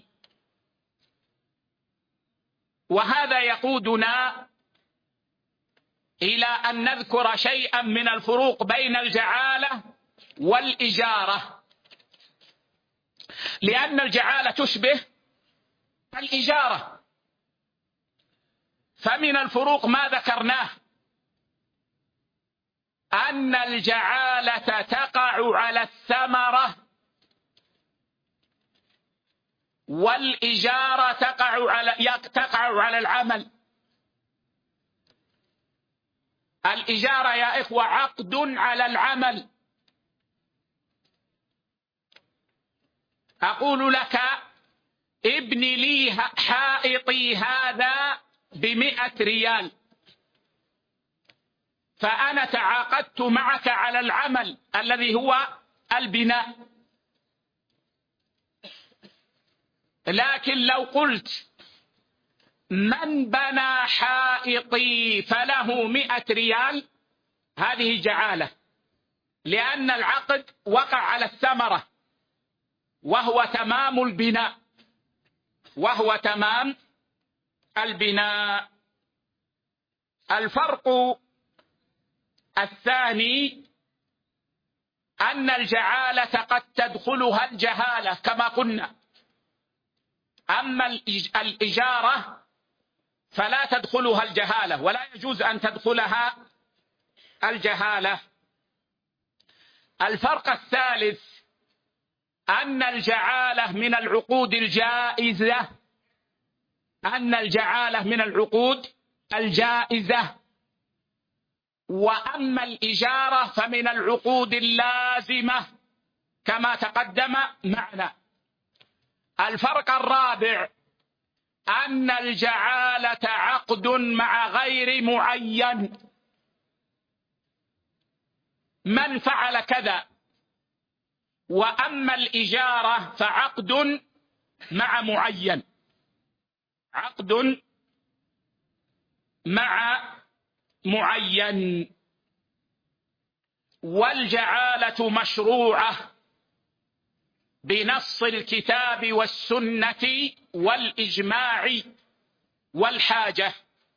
وهذا يقودنا إلى أن نذكر شيئا من الفروق بين الجعالة والإجارة، لأن الجعالة تشبه الإجارة. فمن الفروق ما ذكرناه أن الجعالة تقع على الثمرة، والإجارة تقع على تقع على العمل. الإجارة يا إخوة عقد على العمل. أقول لك ابن لي حائطي هذا بمئة ريال، فأنا تعاقدت معك على العمل الذي هو البناء. لكن لو قلت من بنى حائطي فله مئة ريال، هذه جعالة، لأن العقد وقع على الثمرة وهو تمام البناء وهو تمام البناء. الفرق الثاني أن الجعالة قد تدخلها الجهالة كما قلنا، أما الإجارة فلا تدخلها الجهالة ولا يجوز أن تدخلها الجهالة. الفرق الثالث أن الجعالة من العقود الجائزة، أن الجعالة من العقود الجائزة، وأما الإجارة فمن العقود اللازمة كما تقدم معنا. الفرق الرابع أن الجعالة عقد مع غير معين، من فعل كذا، وأما الإجارة فعقد مع معين، عقد مع معين. والجعالة مشروعة بنص الكتاب والسنة والإجماع والحاجة.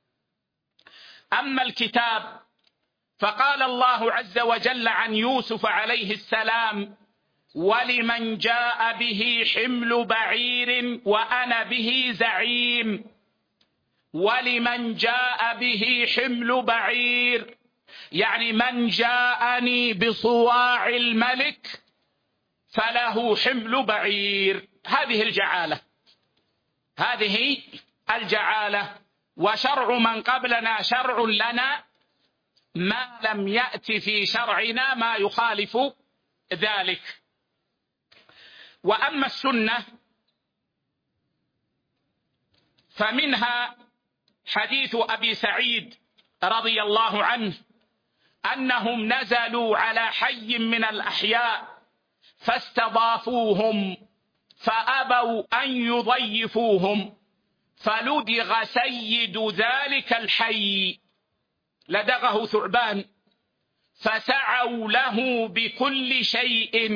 أما الكتاب فقال الله عز وجل عن يوسف عليه السلام: ولمن جاء به حمل بعير وأنا به زعيم. ولمن جاء به حمل بعير يعني من جاءني بصواع الملك فله حمل بعير. هذه الجعالة، هذه الجعالة. وشرع من قبلنا شرع لنا ما لم يأت في شرعنا ما يخالف ذلك. وأما السنة فمنها حديث أبي سعيد رضي الله عنه أنهم نزلوا على حي من الأحياء فاستضافوهم فأبوا أن يضيفوهم، فلدغ سيد ذلك الحي لدغه ثعبان، فسعوا له بكل شيء،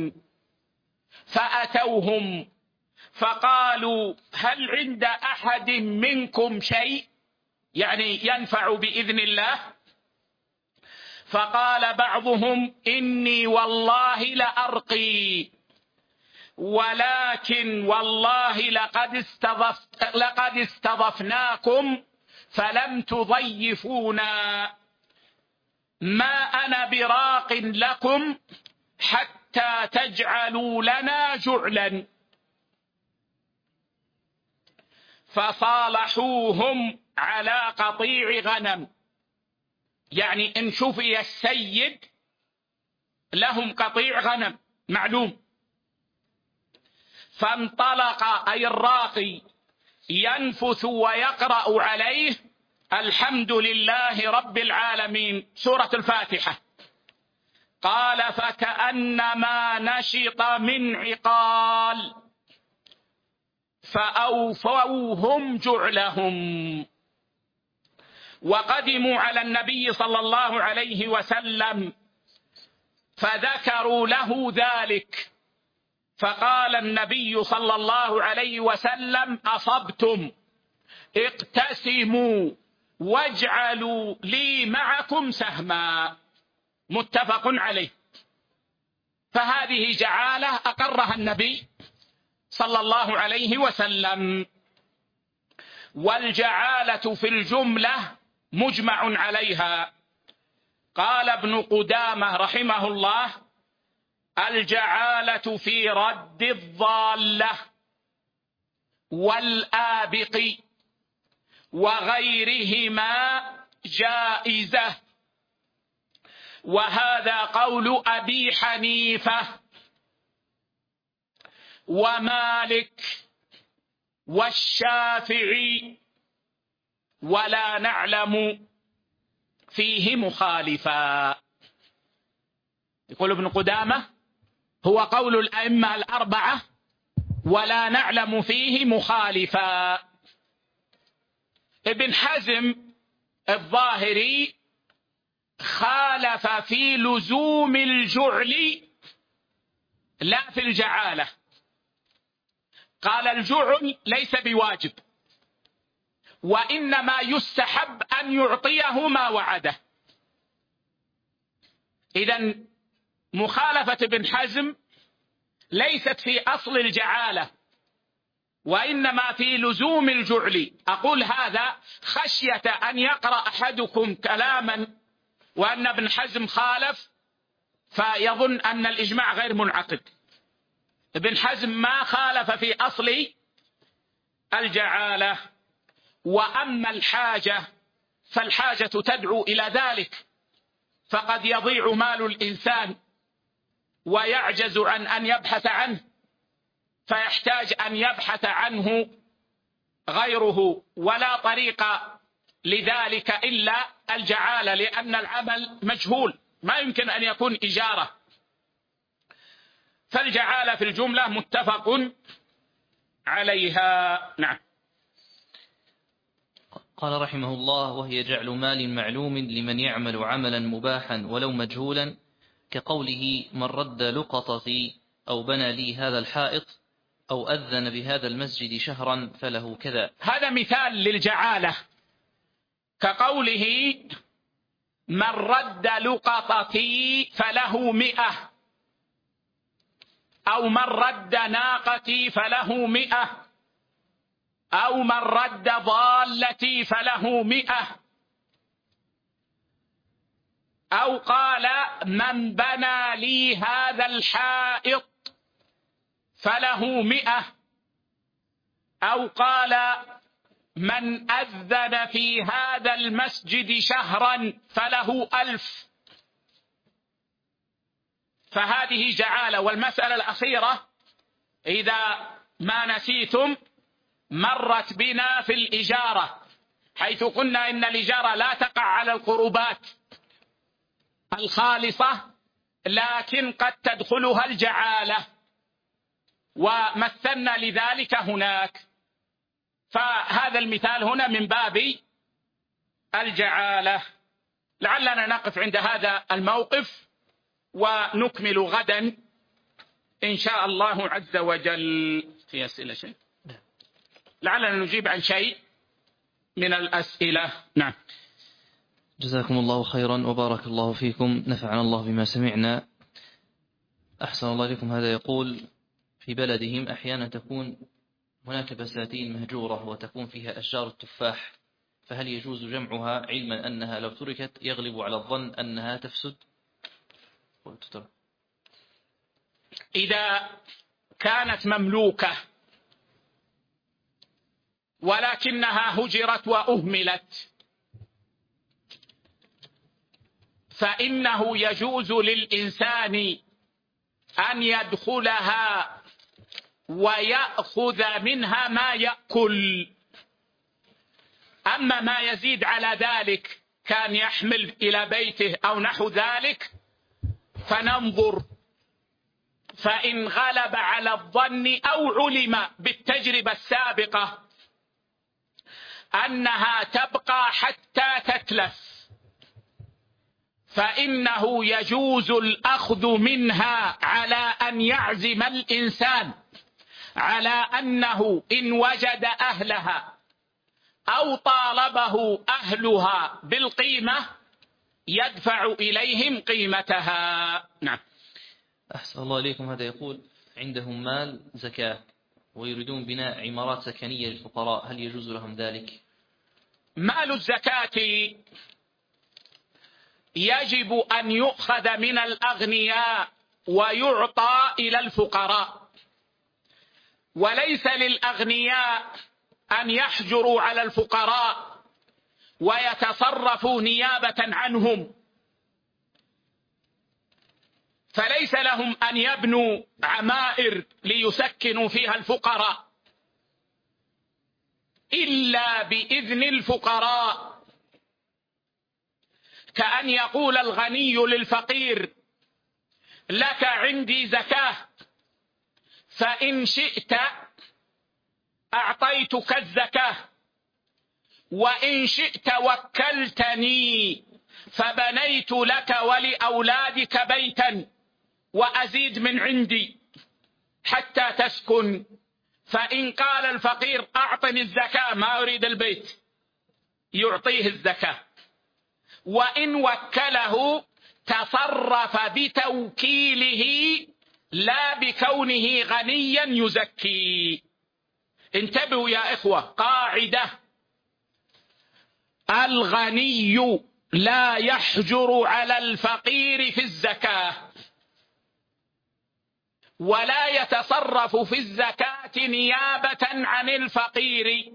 فأتوهم فقالوا هل عند أحد منكم شيء يعني ينفع بإذن الله؟ فقال بعضهم إني والله لأرقي، ولكن والله لقد استضفت لقد استضفناكم فلم تضيفونا، ما أنا براق لكم حتى تجعلوا لنا جعلا. فصالحوهم على قطيع غنم، يعني إن شفي السيد لهم قطيع غنم معلوم. فانطلق أي الراقي ينفث ويقرأ عليه الحمد لله رب العالمين سورة الفاتحة. قال فكأنما نشط من عقال، فأوفوهم جعلهم. وقدموا على النبي صلى الله عليه وسلم فذكروا له ذلك، فقال النبي صلى الله عليه وسلم أصبتم، اقتسموا واجعلوا لي معكم سهما، متفق عليه. فهذه جعالة أقرها النبي صلى الله عليه وسلم. والجعالة في الجملة مجمع عليها. قال ابن قدامة رحمه الله الجعالة في رد الضالة والآبق وغيرهما جائزة، وهذا قول أبي حنيفة ومالك والشافعي، ولا نعلم فيه مخالفا. يقول ابن قدامة هو قول الأئمة الأربعة ولا نعلم فيه مخالفا. ابن حزم الظاهري خالف في لزوم الجعل لا في الجعالة، قال الجعل ليس بواجب، وإنما يستحب أن يعطيه ما وعده. إذن مخالفة ابن حزم ليست في أصل الجعالة، وإنما في لزوم الجعل. أقول هذا خشية أن يقرأ أحدكم كلاما وأن ابن حزم خالف فيظن أن الإجماع غير منعقد. ابن حزم ما خالف في أصل الجعالة. وأما الحاجة فالحاجة تدعو إلى ذلك، فقد يضيع مال الإنسان ويعجز عن أن يبحث عنه، فيحتاج أن يبحث عنه غيره، ولا طريق لذلك إلا الجعالة، لأن العمل مجهول ما يمكن أن يكون إجارة. فالجعالة في الجملة متفق عليها. نعم. قال رحمه الله وهي جعل مال معلوم لمن يعمل عملا مباحا ولو مجهولا، كقوله من رد لقطتي أو بنى لي هذا الحائط أو أذن بهذا المسجد شهرا فله كذا. هذا مثال للجعالة، كقوله من رد لقطتي فله مئة، أو من رد ناقتي فله مئة، أو من رد ضالتي فله مئة، أو قال من بنى لي هذا الحائط فله مئة، أو قال من أذن في هذا المسجد شهرا فله ألف. فهذه جعالة. والمسألة الأخيرة إذا ما نسيتم مرت بنا في الإجارة، حيث قلنا إن الإجارة لا تقع على القربات الخالصة، لكن قد تدخلها الجعالة، ومثلنا لذلك هناك. فهذا المثال هنا من باب الجعالة. لعلنا نقف عند هذا الموقف ونكمل غدا إن شاء الله عز وجل. في أسئلة شيء؟ لعلنا نجيب عن شيء من الأسئلة. نعم. جزاكم الله خيرا وبارك الله فيكم، نفعنا الله بما سمعنا. أحسن الله إليكم. هذا يقول في بلدهم أحيانا تكون هناك بساتين مهجورة وتكون فيها أشجار التفاح، فهل يجوز جمعها علما أنها لو تركت يغلب على الظن أنها تفسد؟ إذا كانت مملوكة ولكنها هجرت وأهملت فإنه يجوز للإنسان أن يدخلها ويأخذ منها ما يأكل. أما ما يزيد على ذلك كان يحمل إلى بيته أو نحو ذلك فننظر، فإن غلب على الظن أو علم بالتجربة السابقة أنها تبقى حتى تتلف فإنه يجوز الأخذ منها على أن يعزم الإنسان على أنه إن وجد أهلها أو طالبه أهلها بالقيمة يدفع إليهم قيمتها. نعم. أحسن الله إليكم. هذا يقول عندهم مال زكاة ويريدون بناء عمارات سكنية للفقراء، هل يجوز لهم ذلك؟ مال الزكاة يجب أن يؤخذ من الأغنياء ويعطى إلى الفقراء، وليس للأغنياء أن يحجروا على الفقراء ويتصرفوا نيابة عنهم، فليس لهم أن يبنوا عمائر ليسكنوا فيها الفقراء إلا بإذن الفقراء، كأن يقول الغني للفقير لك عندي زكاة فإن شئت أعطيتك الزكاة وإن شئت وكلتني فبنيت لك ولأولادك بيتا وأزيد من عندي حتى تسكن. فإن قال الفقير أعطني الزكاة ما أريد البيت يعطيه الزكاة، وإن وكله تصرف بتوكيله لا بكونه غنيا يزكي. انتبهوا يا إخوة، قاعدة: الغني لا يحجر على الفقير في الزكاة ولا يتصرف في الزكاة نيابة عن الفقير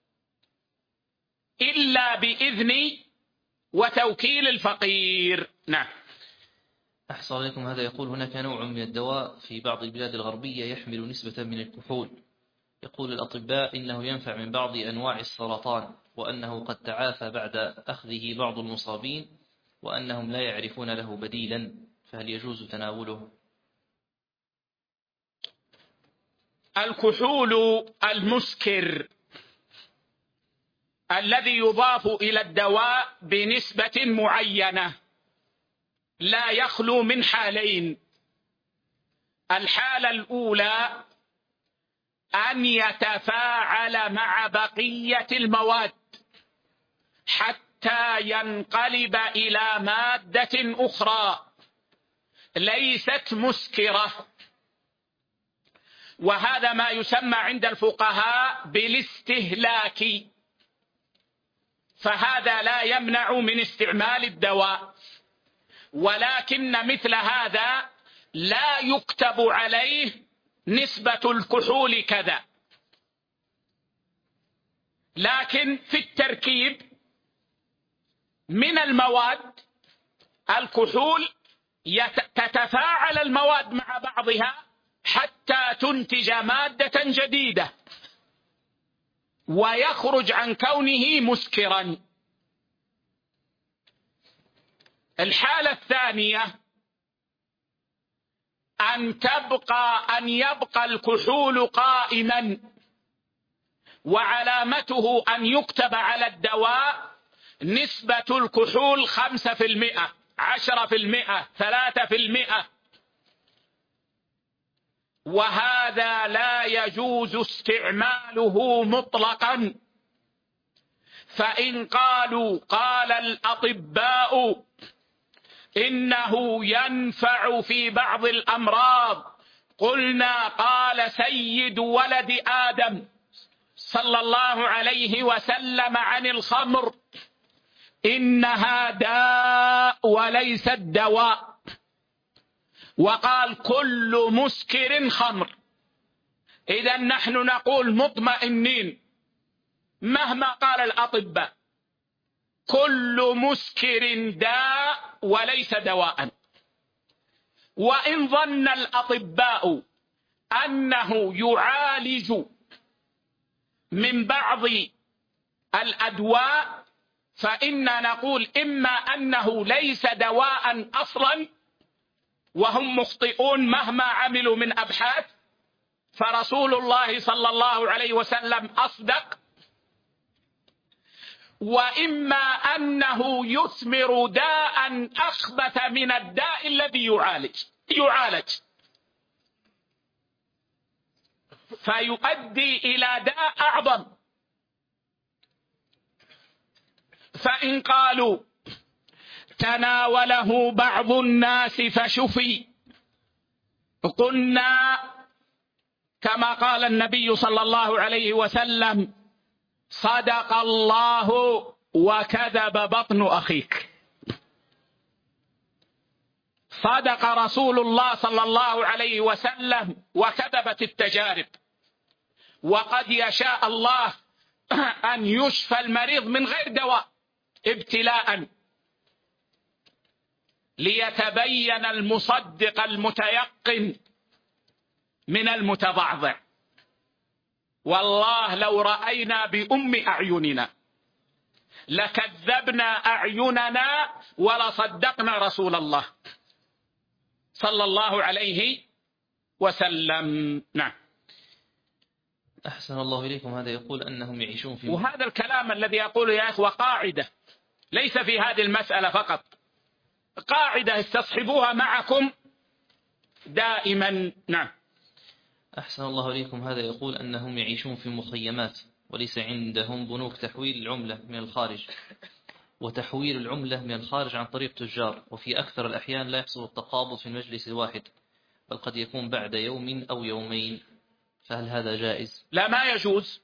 إلا بإذن وتوكيل الفقير. نعم. أحسن عليكم. هذا يقول هناك نوع من الدواء في بعض البلاد الغربية يحمل نسبة من الكحول، يقول الأطباء إنه ينفع من بعض أنواع السرطان وأنه قد تعافى بعد أخذه بعض المصابين وأنهم لا يعرفون له بديلا، فهل يجوز تناوله؟ الكحول المسكر الذي يضاف إلى الدواء بنسبة معينة لا يخلو من حالين: الحالة الأولى أن يتفاعل مع بقية المواد حتى ينقلب إلى مادة أخرى ليست مسكرة، وهذا ما يسمى عند الفقهاء بالاستهلاك، فهذا لا يمنع من استعمال الدواء، ولكن مثل هذا لا يكتب عليه نسبة الكحول كذا، لكن في التركيب من المواد الكحول تتفاعل المواد مع بعضها حتى تنتج مادة جديدة ويخرج عن كونه مسكرا. الحالة الثانية أن تبقى أن يبقى الكحول قائما وعلامته أن يكتب على الدواء نسبة الكحول خمسة في المئة، عشرة في المئة، ثلاثة في المئة، وهذا لا يجوز استعماله مطلقا. فإن قالوا قال الأطباء إنه ينفع في بعض الأمراض، قلنا قال سيد ولد آدم صلى الله عليه وسلم عن الخمر إنها داء وليست دواء، وقال كل مسكر خمر. إذا نحن نقول مطمئنين مهما قال الأطباء كل مسكر داء وليس دواء. وإن ظن الأطباء أنه يعالج من بعض الأدواء فإننا نقول إما أنه ليس دواء أصلا وهم مخطئون مهما عملوا من أبحاث، فرسول الله صلى الله عليه وسلم أصدق، وإما أنه يثمر داء أخبث من الداء الذي يعالج يعالج فيؤدي إلى داء أعظم. فإن قالوا تناوله بعض الناس فشفي، قلنا كما قال النبي صلى الله عليه وسلم صدق الله وكذب بطن أخيك. صدق رسول الله صلى الله عليه وسلم وكذبت التجارب. وقد يشاء الله أن يشفى المريض من غير دواء ابتلاء ليتبين المصدق المتيقن من المتضعضع. والله لو رأينا بأم أعيننا لكذبنا أعيننا ولصدقنا رسول الله صلى الله عليه وسلم. نعم. أحسن الله إليكم. هذا يقول أنهم يعيشون في وهذا الكلام الذي يقول يا إخوة قاعدة ليس في هذه المسألة فقط، قاعدة استصحبوها معكم دائما. نعم. أحسن الله إليكم. هذا يقول أنهم يعيشون في مخيمات وليس عندهم بنوك تحويل العملة من الخارج، وتحويل العملة من الخارج عن طريق تجار، وفي أكثر الأحيان لا يحصل التقابض في المجلس الواحد بل قد يكون بعد يوم أو يومين، فهل هذا جائز؟ لا، ما يجوز.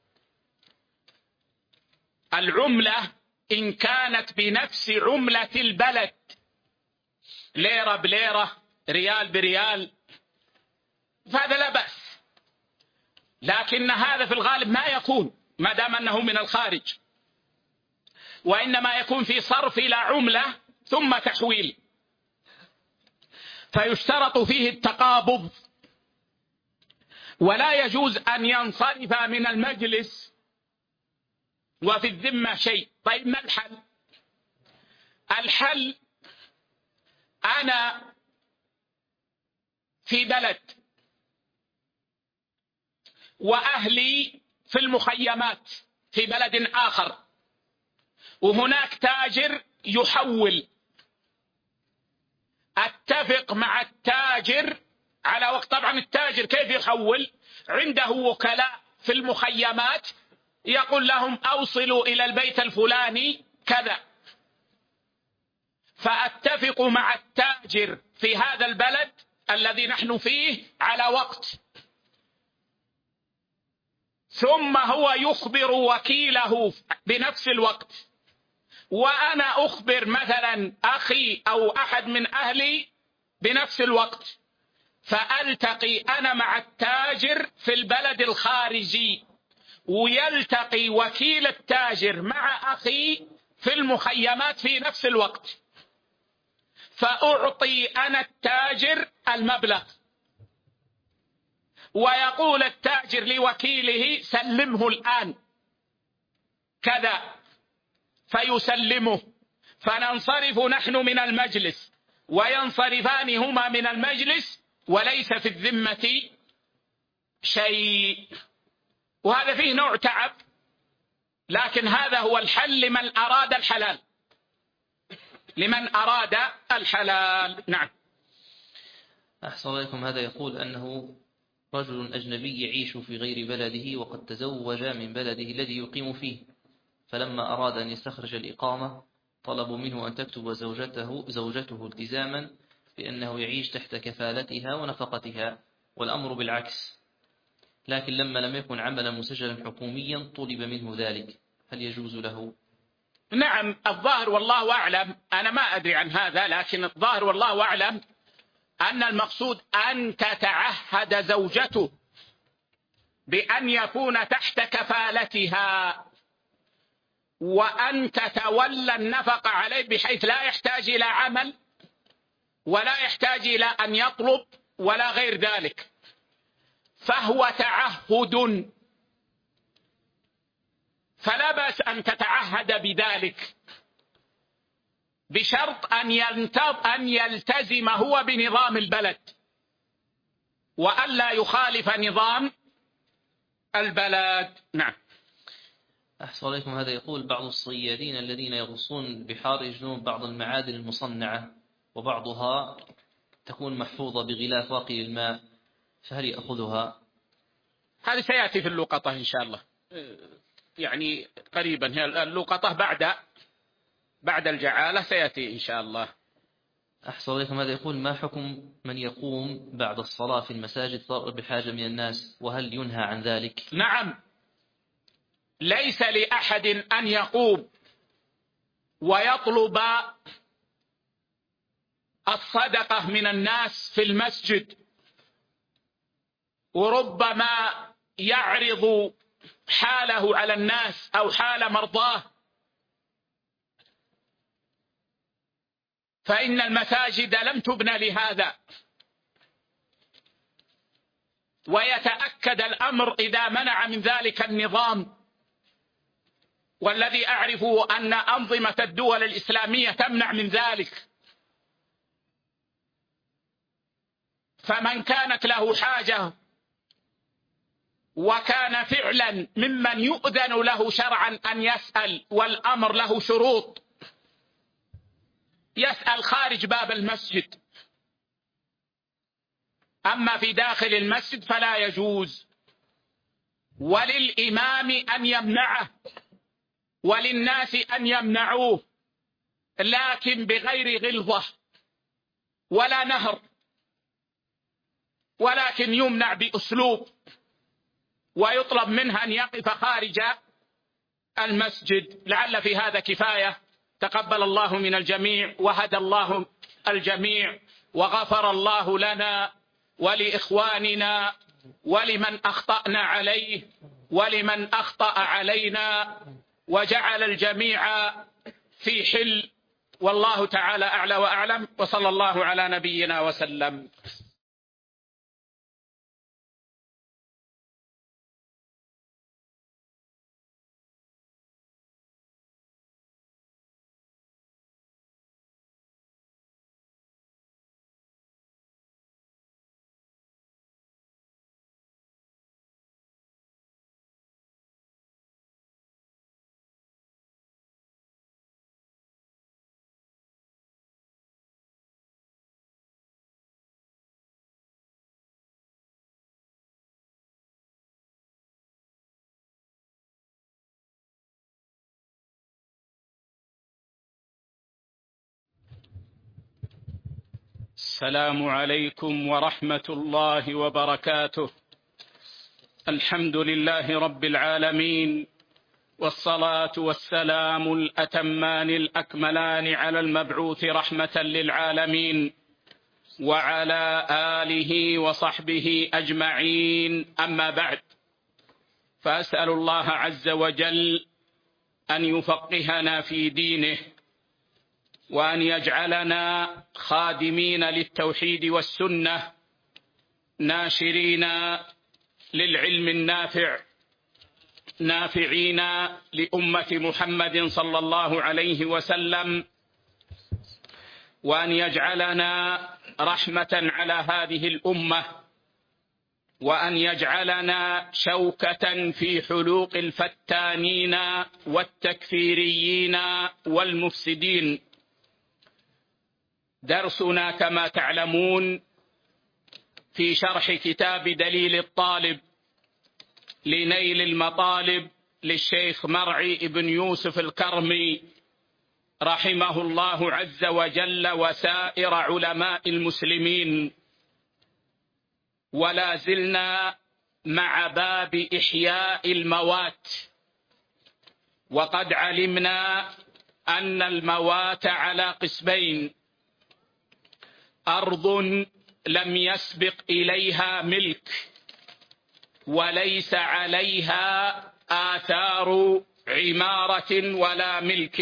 العملة إن كانت بنفس عملة البلد، ليرة بليرة، ريال بريال، فهذا لا بأس. لكن هذا في الغالب ما يكون ما دام أنه من الخارج، وإنما يكون في صرف إلى عملة ثم تحويل، فيشترط فيه التقابض، ولا يجوز أن ينصرف من المجلس وفي الذمة شيء. طيب ما الحل؟ الحل أنا في بلد وأهلي في المخيمات في بلد آخر، وهناك تاجر يحول، أتفق مع التاجر على وقت. طبعا التاجر كيف يحول؟ عنده وكلاء في المخيمات يقول لهم أوصلوا إلى البيت الفلاني كذا، فأتفق مع التاجر في هذا البلد الذي نحن فيه على وقت، ثم هو يخبر وكيله بنفس الوقت، وأنا أخبر مثلا أخي أو أحد من أهلي بنفس الوقت، فألتقي أنا مع التاجر في البلد الخارجي، ويلتقي وكيل التاجر مع أخي في المخيمات في نفس الوقت، فأعطي أنا التاجر المبلغ، ويقول التاجر لوكيله سلمه الآن كذا، فيسلمه، فننصرف نحن من المجلس وينصرفان هما من المجلس وليس في الذمة شيء. وهذا فيه نوع تعب لكن هذا هو الحل لمن أراد الحلال، لمن أراد الحلال. نعم. أحسن عليكم. هذا يقول أنه رجل أجنبي يعيش في غير بلده وقد تزوج من بلده الذي يقيم فيه، فلما أراد أن يستخرج الإقامة طلبوا منه أن تكتب زوجته, زوجته التزاما بأنه يعيش تحت كفالتها ونفقتها، والأمر بالعكس، لكن لما لم يكن عملا مسجلا حكوميا طلب منه ذلك، هل يجوز له؟ نعم، الظاهر والله أعلم، أنا ما أدري عن هذا، لكن الظاهر والله أعلم أن المقصود أن تتعهد زوجته بأن يكون تحت كفالتها وأن تتولى النفقة عليه، بحيث لا يحتاج إلى عمل ولا يحتاج إلى أن يطلب ولا غير ذلك، فهو تعهد، فلا بأس أن تتعهد بذلك بشرط أن يلتزم هو بنظام البلد وأن لا يخالف نظام البلد. نعم. أحسن عليكم. هذا يقول بعض الصيادين الذين يغوصون بحار يجدون بعض المعادن المصنعة وبعضها تكون محفوظة بغلاف واقي الماء، فهل يأخذها؟ هذا سيأتي في اللقطة إن شاء الله، يعني قريبا، هي اللقطة بعد بعد الجعالة سيأتي إن شاء الله. أحسن عليكم. هذا يقول ما حكم من يقوم بعد الصلاة في المساجد بحاجة من الناس، وهل ينهى عن ذلك؟ نعم، ليس لأحد أن يقوم ويطلب الصدقة من الناس في المسجد، وربما يعرض حاله على الناس أو حال مرضاه، فإن المساجد لم تبنى لهذا، ويتأكد الأمر إذا منع من ذلك النظام، والذي أعرفه أن أنظمة الدول الإسلامية تمنع من ذلك، فمن كانت له حاجة وكان فعلا ممن يؤذن له شرعا أن يسأل والأمر له شروط، يسأل خارج باب المسجد، أما في داخل المسجد فلا يجوز، وللإمام أن يمنعه وللناس أن يمنعوه، لكن بغير غلظة ولا نهر، ولكن يمنع بأسلوب، ويطلب منه أن يقف خارج المسجد. لعل في هذا كفاية. تقبل الله من الجميع وهدى الله الجميع وغفر الله لنا ولإخواننا ولمن أخطأنا عليه ولمن أخطأ علينا، وجعل الجميع في حل، والله تعالى أعلى وأعلم، وصلى الله على نبينا وسلم. السلام عليكم ورحمة الله وبركاته. الحمد لله رب العالمين، والصلاة والسلام الأتمان الأكملان على المبعوث رحمة للعالمين وعلى آله وصحبه أجمعين، أما بعد، فأسأل الله عز وجل أن يفقهنا في دينه، وأن يجعلنا خادمين للتوحيد والسنة، ناشرين للعلم النافع، نافعين لأمة محمد صلى الله عليه وسلم، وأن يجعلنا رحمة على هذه الأمة، وأن يجعلنا شوكة في حلوق الفتانين والتكفيريين والمفسدين. درسنا كما تعلمون في شرح كتاب دليل الطالب لنيل المطالب للشيخ مرعي بن يوسف الكرمي رحمه الله عز وجل وسائر علماء المسلمين، ولا زلنا مع باب إحياء الموات. وقد علمنا أن الموات على قسمين: أرض لم يسبق إليها ملك وليس عليها آثار عمارة ولا ملك،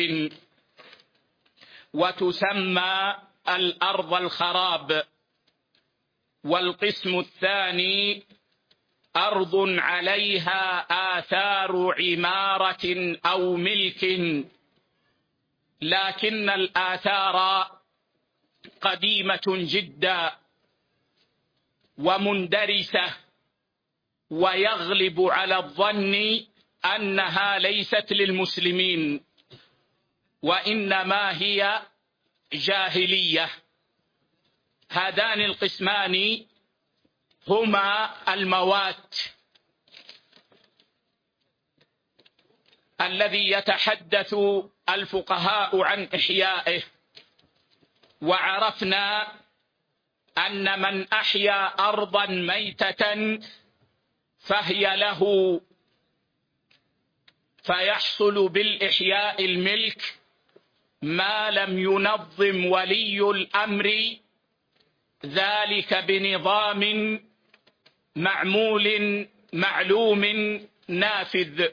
وتسمى الأرض الخراب. والقسم الثاني أرض عليها آثار عمارة أو ملك، لكن الآثار قديمة جدا ومندرسة، ويغلب على الظن أنها ليست للمسلمين وإنما هي جاهلية. هذان القسمان هما الموات الذي يتحدث الفقهاء عن إحيائه. وعرفنا أن من أحيا أرضا ميتة فهي له، فيحصل بالإحياء الملك ما لم ينظم ولي الأمر ذلك بنظام معمول معلوم نافذ.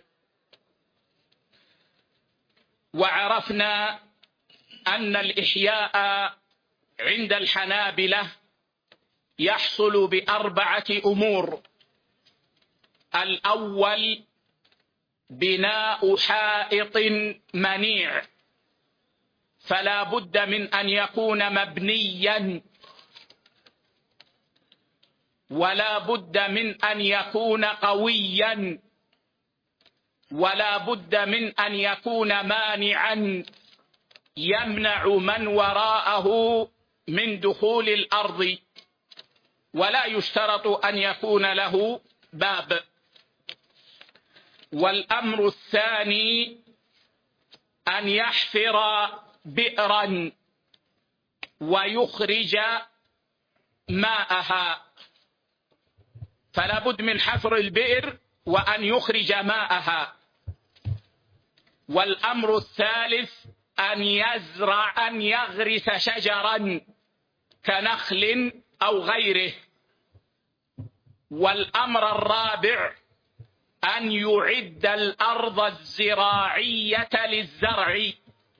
وعرفنا أن الإحياء عند الحنابلة يحصل بأربعة أمور: الأول بناء حائط منيع، فلا بد من أن يكون مبنيا، ولا بد من أن يكون قويا، ولا بد من أن يكون مانعا يمنع من وراءه من دخول الأرض، ولا يشترط أن يكون له باب. والأمر الثاني أن يحفر بئرا ويخرج ماءها، فلا بد من حفر البئر وأن يخرج ماءها. والأمر الثالث أن يزرع أن يغرس شجرا كنخل أو غيره. والأمر الرابع أن يعد الأرض الزراعية للزرع،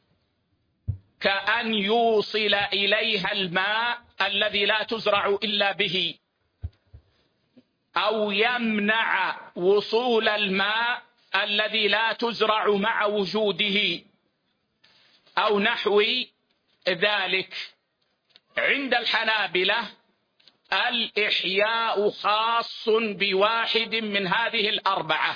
كأن يوصل إليها الماء الذي لا تزرع إلا به، أو يمنع وصول الماء الذي لا تزرع مع وجوده، أو نحو ذلك. عند الحنابلة الإحياء خاص بواحد من هذه الأربعة،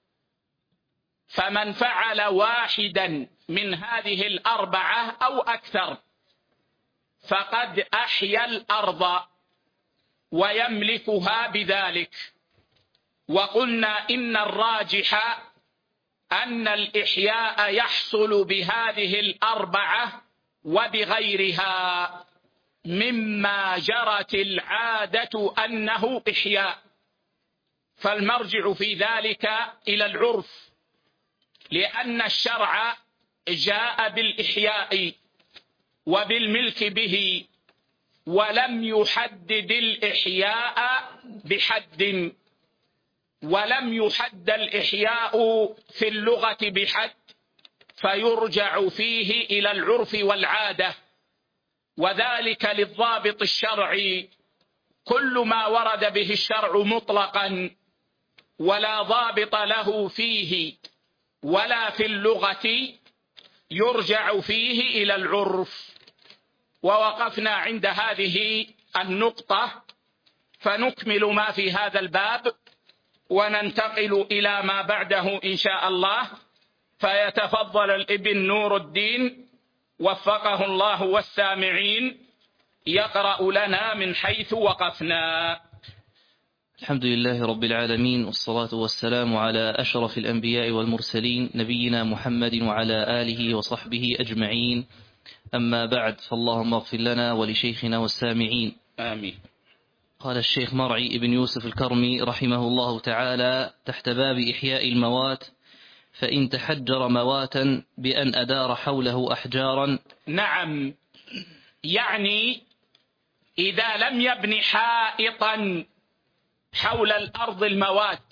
فمن فعل واحدا من هذه الأربعة أو أكثر فقد أحيا الأرض ويملكها بذلك. وقلنا إن الراجح أن الإحياء يحصل بهذه الأربعة وبغيرها، مما جرت العادة أنه إحياء، فالمرجع في ذلك إلى العرف، لأن الشرع جاء بالإحياء وبالملك به، ولم يحدد الإحياء بحد، ولم يحد الإحياء في اللغة بحد، فيرجع فيه إلى العرف والعادة. وذلك للضابط الشرعي: كل ما ورد به الشرع مطلقا ولا ضابط له فيه ولا في اللغة يرجع فيه إلى العرف. ووقفنا عند هذه النقطة فنكمل ما في هذا الباب وننتقل إلى ما بعده إن شاء الله. فيتفضل الابن نور الدين وفقه الله والسامعين يقرأ لنا من حيث وقفنا. الحمد لله رب العالمين، والصلاة والسلام على أشرف الأنبياء والمرسلين نبينا محمد وعلى آله وصحبه أجمعين. أما بعد، فاللهم اغفر لنا ولشيخنا والسامعين آمين. قال الشيخ مرعي ابن يوسف الكرمي رحمه الله تعالى تحت باب إحياء الموات: فإن تحجر مواتا بأن أدار حوله أحجارا. نعم، يعني إذا لم يبن حائطا حول الأرض الموات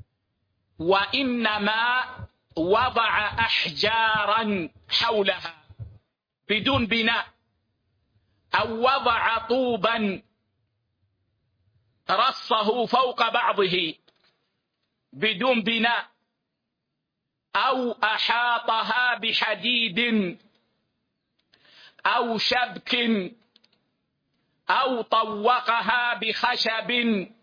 وإنما وضع أحجارا حولها بدون بناء، أو وضع طوبا رصه فوق بعضه بدون بناء، أو أحاطها بحديد أو شبك أو طوقها بخشب،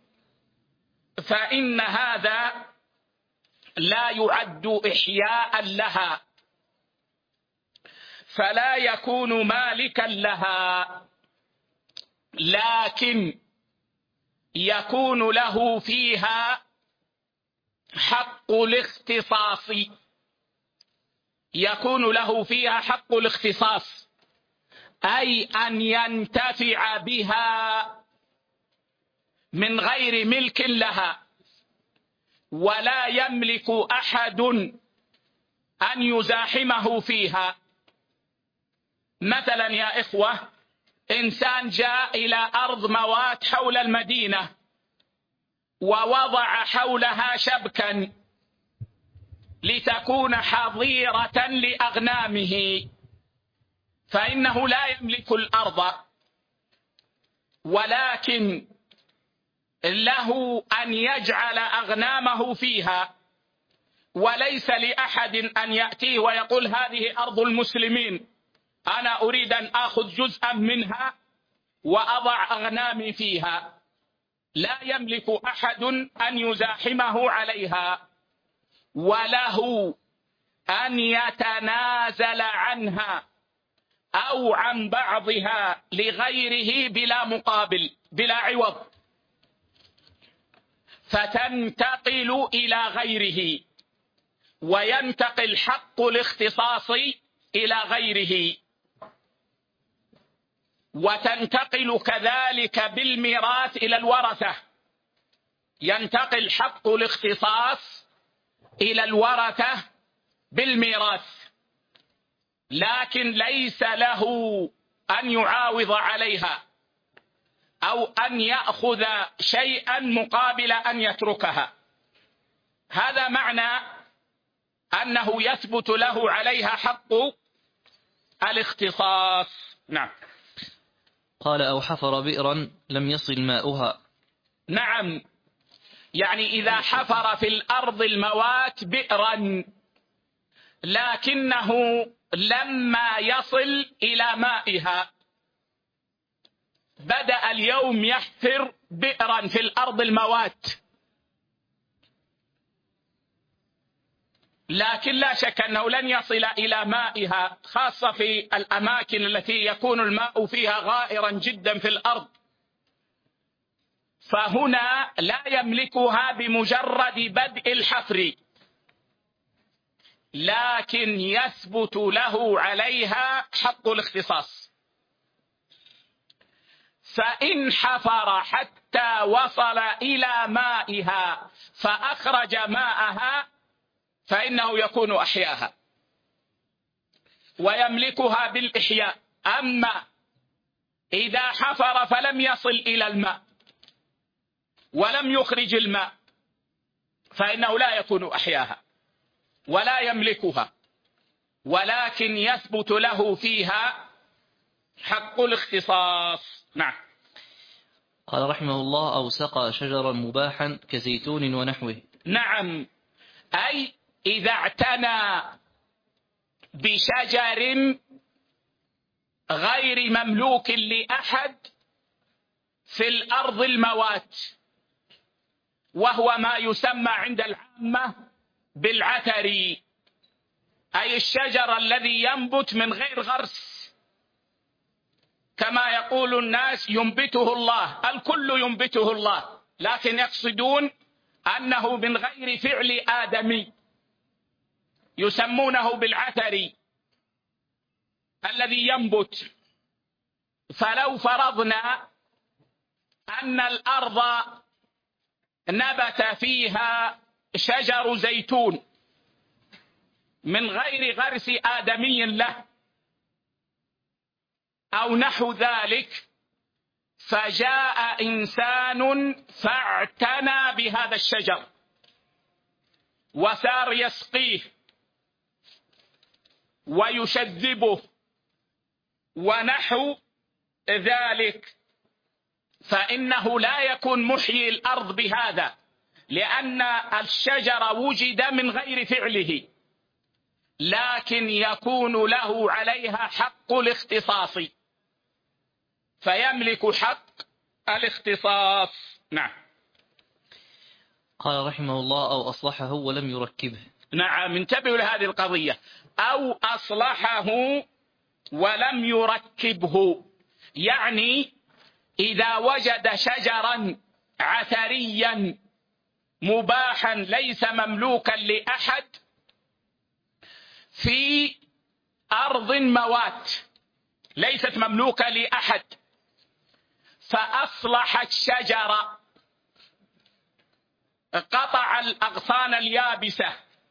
فإن هذا لا يعد إحياء لها، فلا يكون مالكا لها، لكن يكون له فيها حق الاختصاص، يكون له فيها حق الاختصاص، أي أن ينتفع بها من غير ملك لها، ولا يملك أحد أن يزاحمه فيها. مثلا يا إخوة، إنسان جاء إلى أرض موات حول المدينة ووضع حولها شبكا لتكون حظيرة لأغنامه، فإنه لا يملك الأرض، ولكن له أن يجعل أغنامه فيها، وليس لأحد أن يأتيه ويقول هذه أرض المسلمين، أنا أريد أن آخذ جزءا منها وأضع أغنامي فيها. لا يملك أحد أن يزاحمه عليها، وله أن يتنازل عنها أو عن بعضها لغيره بلا مقابل، بلا عوض، فتنتقل إلى غيره، وينتقل حق الاختصاص إلى غيره، وتنتقل كذلك بالميراث إلى الورثة، ينتقل حق الاختصاص إلى الورثة بالميراث، لكن ليس له أن يعاوض عليها أو أن يأخذ شيئا مقابل أن يتركها. هذا معنى أنه يثبت له عليها حق الاختصاص. نعم. قال: أو حفر بئرا لم يصل ماؤها. نعم، يعني إذا حفر في الأرض الموات بئرا لكنه لما يصل إلى مائها، بدأ اليوم يحفر بئرا في الأرض الموات، لكن لا شك أنه لن يصل إلى مائها، خاصة في الأماكن التي يكون الماء فيها غائرا جدا في الأرض، فهنا لا يملكها بمجرد بدء الحفر، لكن يثبت له عليها حق الاختصاص. فإن حفر حتى وصل إلى مائها فأخرج ماءها فإنه يكون أحياها ويملكها بالإحياء. أما إذا حفر فلم يصل إلى الماء ولم يخرج الماء فإنه لا يكون أحياها ولا يملكها، ولكن يثبت له فيها حق الاختصاص. نعم. قال رحمه الله: أو سقى شجرا مباحا كزيتون ونحوه. نعم، أي إذا اعتنى بشجر غير مملوك لأحد في الأرض الموات، وهو ما يسمى عند العامة بالعثري، أي الشجر الذي ينبت من غير غرس، كما يقول الناس ينبته الله، الكل ينبته الله، لكن يقصدون أنه من غير فعل آدمي، يسمونه بالعثري الذي ينبت. فلو فرضنا أن الأرض نبت فيها شجر زيتون من غير غرس آدمي له أو نحو ذلك، فجاء إنسان فاعتنى بهذا الشجر وصار يسقيه ويشذبه ونحو ذلك، فإنه لا يكون محيي الأرض بهذا، لأن الشجر وجد من غير فعله، لكن يكون له عليها حق الاختصاص، فيملك حق الاختصاص. نعم. قال رحمه الله: أو أصلحه ولم يركبه. نعم، انتبهوا لهذه القضية، أو أصلحه ولم يركبه، يعني إذا وجد شجرا عثريا مباحا ليس مملوكا لأحد في أرض موات ليست مملوكة لأحد، فأصلح الشجرة، قطع الأغصان اليابسة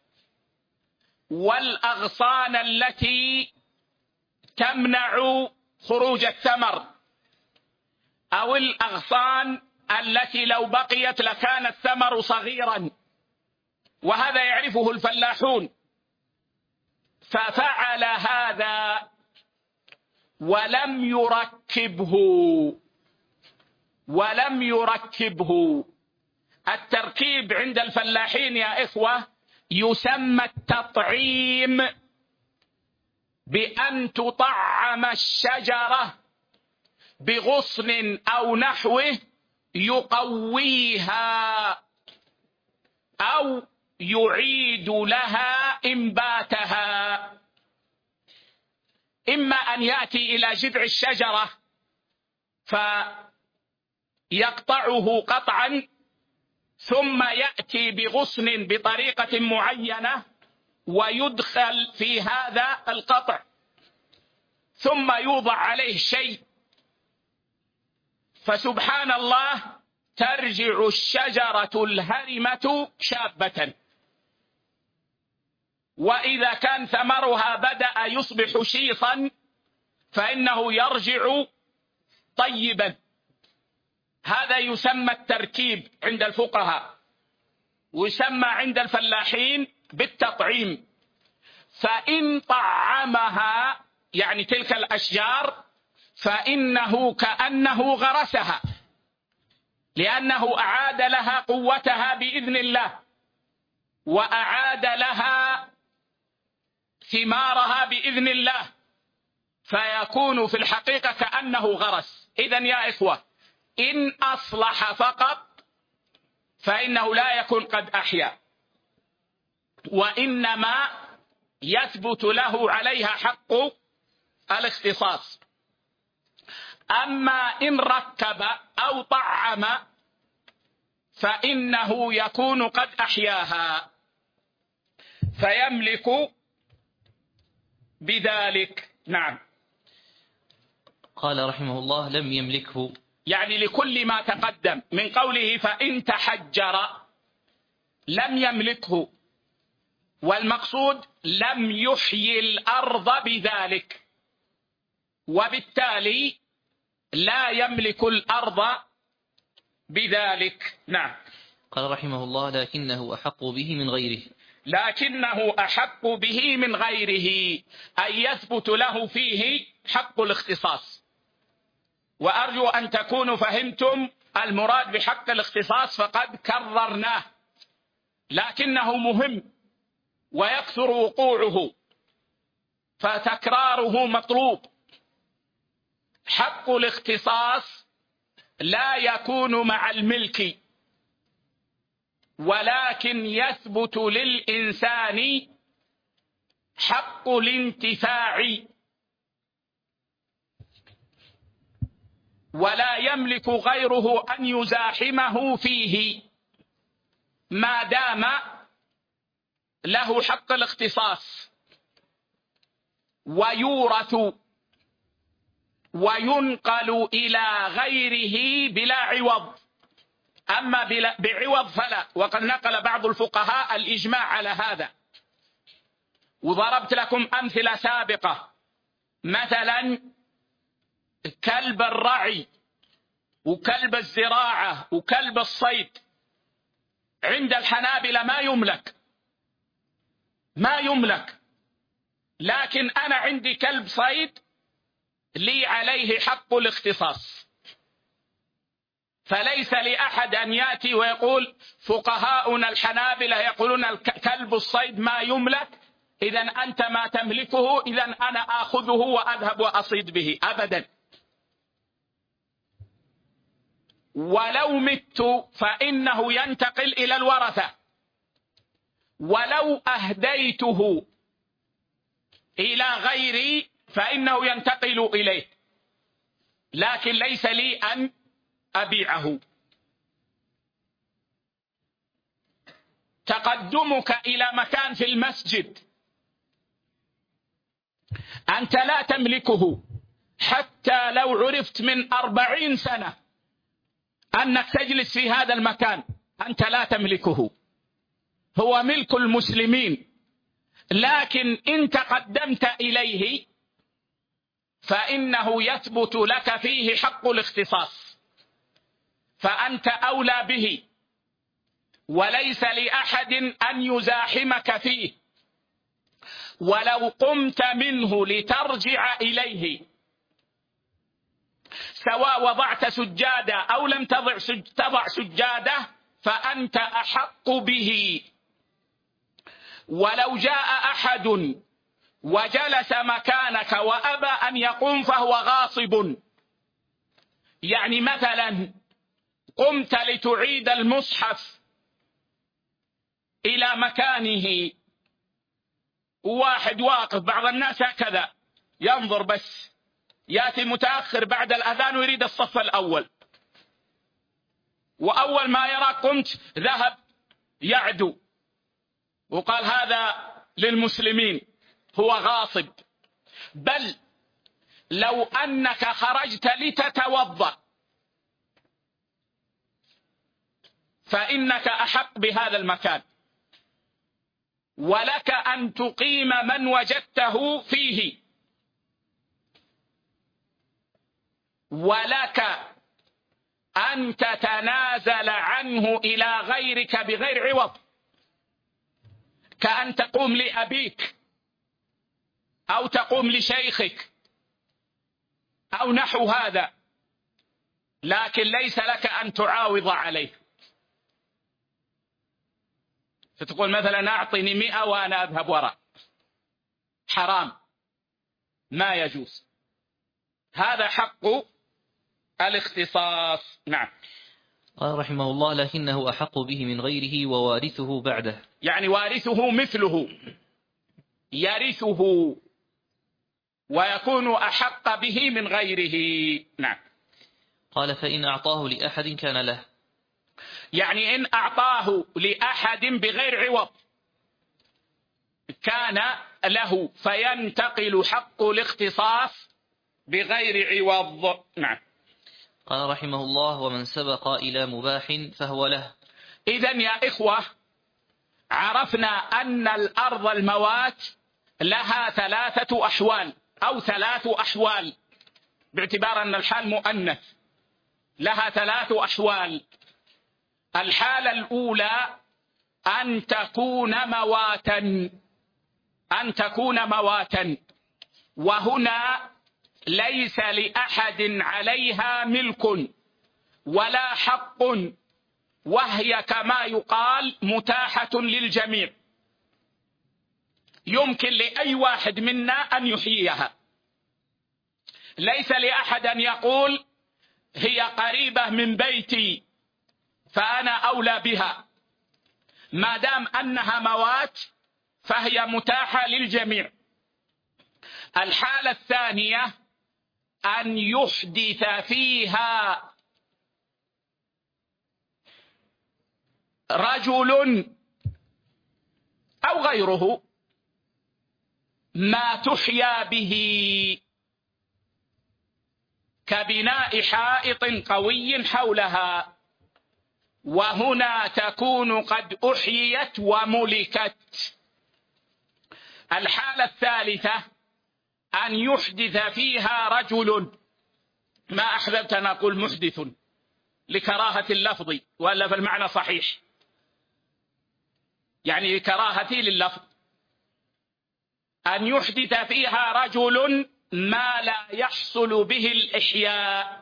والأغصان التي تمنع خروج الثمر، أو الأغصان التي لو بقيت لكان الثمر صغيرا، وهذا يعرفه الفلاحون. ففعل هذا ولم يركبه ولم يركبه التركيب عند الفلاحين يا إخوة يسمى التطعيم، بأن تطعم الشجرة بغصن أو نحوه يقويها أو يعيد لها إنباتها. إما أن يأتي إلى جذع الشجرة فيقطعه قطعا، ثم يأتي بغصن بطريقة معينة ويدخل في هذا القطع، ثم يوضع عليه شيء، فسبحان الله ترجع الشجرة الهرمة شابة، وإذا كان ثمرها بدأ يصبح شيصا فإنه يرجع طيبا. هذا يسمى التركيب عند الفقهاء، ويسمى عند الفلاحين بالتطعيم. فإن طعمها يعني تلك الأشجار فإنه كأنه غرسها، لأنه أعاد لها قوتها بإذن الله، وأعاد لها ثمارها بإذن الله، فيكون في الحقيقة كأنه غرس. إذن يا إخوة، إن أصلح فقط فإنه لا يكون قد أحيا، وإنما يثبت له عليها حق الاختصاص. أما إن ركب أو طعم فإنه يكون قد أحياها، فيملك بذلك. نعم. قال رحمه الله: لم يملكه، يعني لكل ما تقدم من قوله فإن تحجر لم يملكه، والمقصود لم يحيي الأرض بذلك، وبالتالي لا يملك الأرض بذلك. نعم. قال رحمه الله: لكنه أحق به من غيره. لكنه أحق به من غيره، أي يثبت له فيه حق الاختصاص. وأرجو أن تكونوا فهمتم المراد بحق الاختصاص، فقد كررناه، لكنه مهم ويكثر وقوعه، فتكراره مطلوب. حق الاختصاص لا يكون مع الملك، ولكن يثبت للإنسان حق الانتفاع، ولا يملك غيره أن يزاحمه فيه ما دام له حق الاختصاص، ويورث وينقل إلى غيره بلا عوض. أما بعوض فلا، وقد نقل بعض الفقهاء الإجماع على هذا، وضربت لكم أمثلة سابقة، مثلا كلب الرعي وكلب الزراعة وكلب الصيد عند الحنابلة ما يملك ما يملك لكن أنا عندي كلب صيد لي عليه حق الاختصاص، فليس لأحد أن يأتي ويقول فقهاؤنا الحنابلة يقولون كلب الصيد ما يملك، إذا أنت ما تملكه، إذا أنا آخذه وأذهب وأصيد به، أبدا. ولو مت فإنه ينتقل إلى الورثة، ولو أهديته إلى غيري فإنه ينتقل إليه، لكن ليس لي أن أبيعه. تقدمك إلى مكان في المسجد أنت لا تملكه، حتى لو عرفت من أربعين سنة أنك تجلس في هذا المكان أنت لا تملكه، هو ملك المسلمين، لكن إن تقدمت إليه فإنه يثبت لك فيه حق الاختصاص، فأنت أولى به، وليس لأحد أن يزاحمك فيه. ولو قمت منه لترجع إليه، سواء وضعت سجادة أو لم تضع تضع سجادة، فأنت أحق به. ولو جاء أحد وجلس مكانك وأبى أن يقوم فهو غاصب. يعني مثلا قمت لتعيد المصحف إلى مكانه، واحد واقف، بعض الناس هكذا ينظر بس، يأتي متأخر بعد الأذان ويريد الصف الأول، وأول ما يرى قمت ذهب يعدو وقال هذا للمسلمين، هو غاصب. بل لو أنك خرجت لتتوضأ فإنك أحق بهذا المكان، ولك أن تقيم من وجدته فيه، ولك أن تتنازل عنه إلى غيرك بغير عوض، كأن تقوم لأبيك أو تقوم لشيخك أو نحو هذا، لكن ليس لك أن تعاوض عليه. فتقول مثلا أعطني مئة وأنا أذهب وراء، حرام، ما يجوز، هذا حق الاختصاص. نعم. قال رحمه الله لكنه أحق به من غيره ووارثه بعده، يعني وارثه مثله يرثه ويكون أحق به من غيره. نعم. قال فإن أعطاه لأحد كان له، يعني إن أعطاه لأحد بغير عوض كان له، فينتقل حق الاختصاص بغير عوض. نعم. قال رحمه الله ومن سبق إلى مباح فهو له. إذن يا إخوة عرفنا أن الأرض الموات لها ثلاثة أحوال أو ثلاث أحوال، باعتبار أن الحال مؤنث، لها ثلاث أحوال. الحالة الأولى أن تكون مواتا، أن تكون مواتا، وهنا ليس لأحد عليها ملك ولا حق، وهي كما يقال متاحة للجميع، يمكن لأي واحد منا أن يحييها. ليس لأحد أن يقول هي قريبة من بيتي فأنا أولى بها، ما دام أنها موات فهي متاحة للجميع. الحالة الثانية أن يحدث فيها رجل أو غيره ما تحيا به، كبناء حائط قوي حولها، وهنا تكون قد أحييت وملكت. الحالة الثالثة أن يحدث فيها رجل، ما أحببت أن أقول محدث لكراهة اللفظ ولا فالمعنى صحيح، يعني كراهتي لللفظ، أن يحدث فيها رجل ما لا يحصل به الإحياء،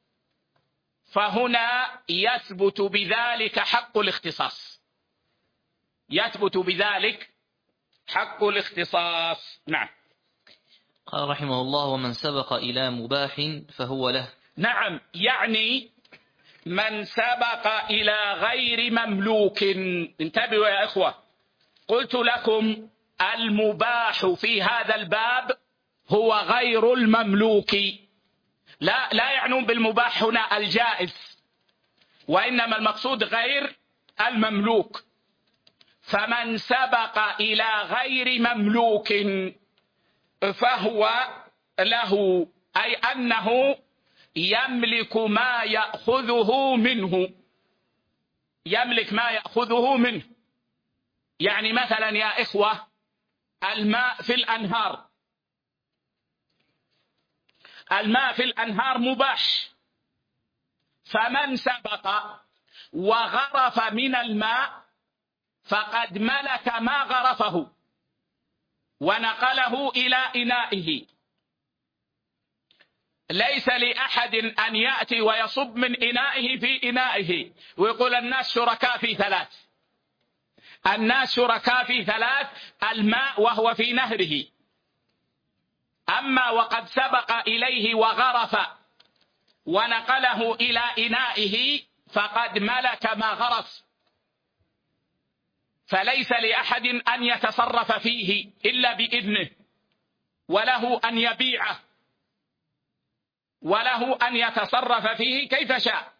فهنا يثبت بذلك حق الاختصاص، يثبت بذلك حق الاختصاص. نعم. قال رحمه الله: ومن سبق إلى مباح فهو له. نعم، يعني من سبق إلى غير مملوك. انتبهوا يا إخوة، قلت لكم المباح في هذا الباب هو غير المملوك، لا لا يعنون بالمباح هنا الجائز، وإنما المقصود غير المملوك. فمن سبق إلى غير مملوك فهو له، أي أنه يملك ما يأخذه منه، يملك ما يأخذه منه. يعني مثلا يا إخوة الماء في الأنهار، الماء في الأنهار مباح، فمن سبق وغرف من الماء فقد ملك ما غرفه ونقله إلى إنائه. ليس لأحد أن يأتي ويصب من إنائه في إنائه ويقول الناس شركاء في ثلاث. الناس شركاء في ثلاث، الماء وهو في نهره، أما وقد سبق إليه وغرف ونقله إلى إنائه فقد ملك ما غرف، فليس لأحد أن يتصرف فيه إلا بإذنه، وله أن يبيعه، وله أن يتصرف فيه كيف شاء.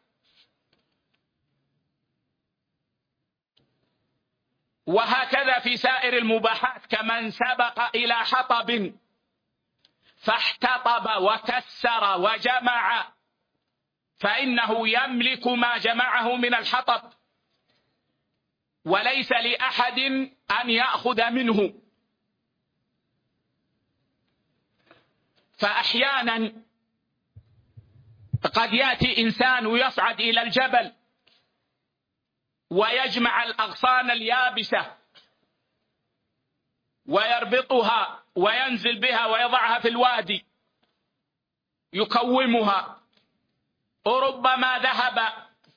وهكذا في سائر المباحات، كمن سبق إلى حطب فاحتطب وكسر وجمع فإنه يملك ما جمعه من الحطب، وليس لأحد أن يأخذ منه. فأحيانا قد يأتي إنسان ويصعد إلى الجبل ويجمع الأغصان اليابسة ويربطها وينزل بها ويضعها في الوادي يكومها، وربما ذهب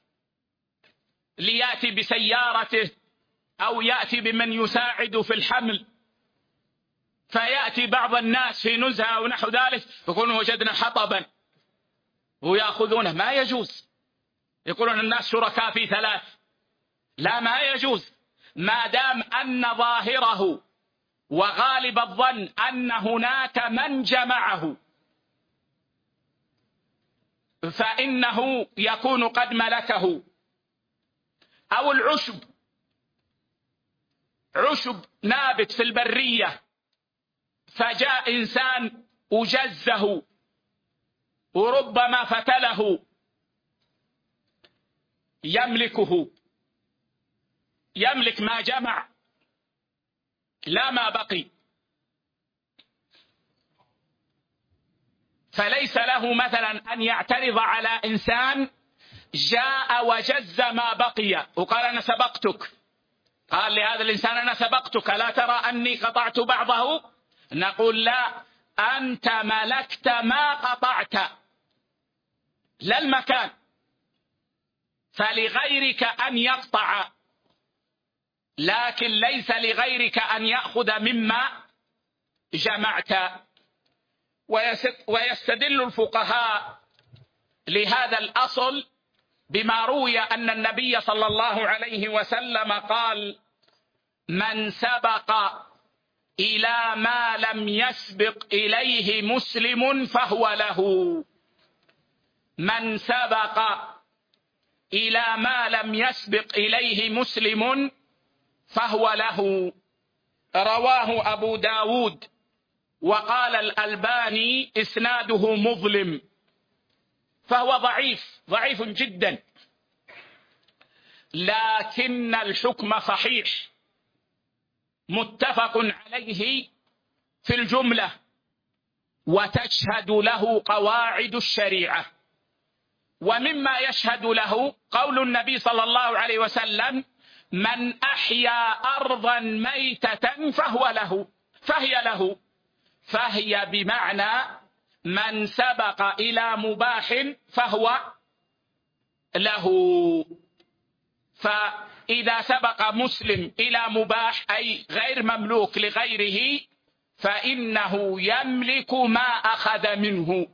ليأتي بسيارته أو يأتي بمن يساعد في الحمل، فيأتي بعض الناس في نزهة ونحو ذلك يقولون وجدنا حطبا ويأخذونه. ما يجوز، يقولون الناس شركاء في ثلاث، لا ما يجوز، ما دام أن ظاهره وغالب الظن أن هناك من جمعه فإنه يكون قد ملكه. أو العشب، عشب نابت في البرية فجاء إنسان أجزه وربما فتله، يملكه، يملك ما جمع لا ما بقي، فليس له مثلا أن يعترض على إنسان جاء وجز ما بقي وقال أنا سبقتك، قال لهذا الإنسان أنا سبقتك لا ترى أني قطعت بعضه؟ نقول لا، أنت ملكت ما قطعت لا المكان، فلغيرك أن يقطع، لكن ليس لغيرك أن يأخذ مما جمعت. ويستدل الفقهاء لهذا الأصل بما روي أن النبي صلى الله عليه وسلم قال: من سبق إلى ما لم يسبق إليه مسلم فهو له. من سبق إلى ما لم يسبق إليه مسلم فهو له. رواه أبو داود، وقال الألباني إسناده مظلم، فهو ضعيف ضعيف جدا، لكن الحكم صحيح متفق عليه في الجملة، وتشهد له قواعد الشريعة. ومما يشهد له قول النبي صلى الله عليه وسلم: من أحيا أرضا ميتة فهو له، فهي له، فهي بمعنى من سبق إلى مباح فهو له. فإذا سبق مسلم إلى مباح أي غير مملوك لغيره فإنه يملك ما أخذ منه،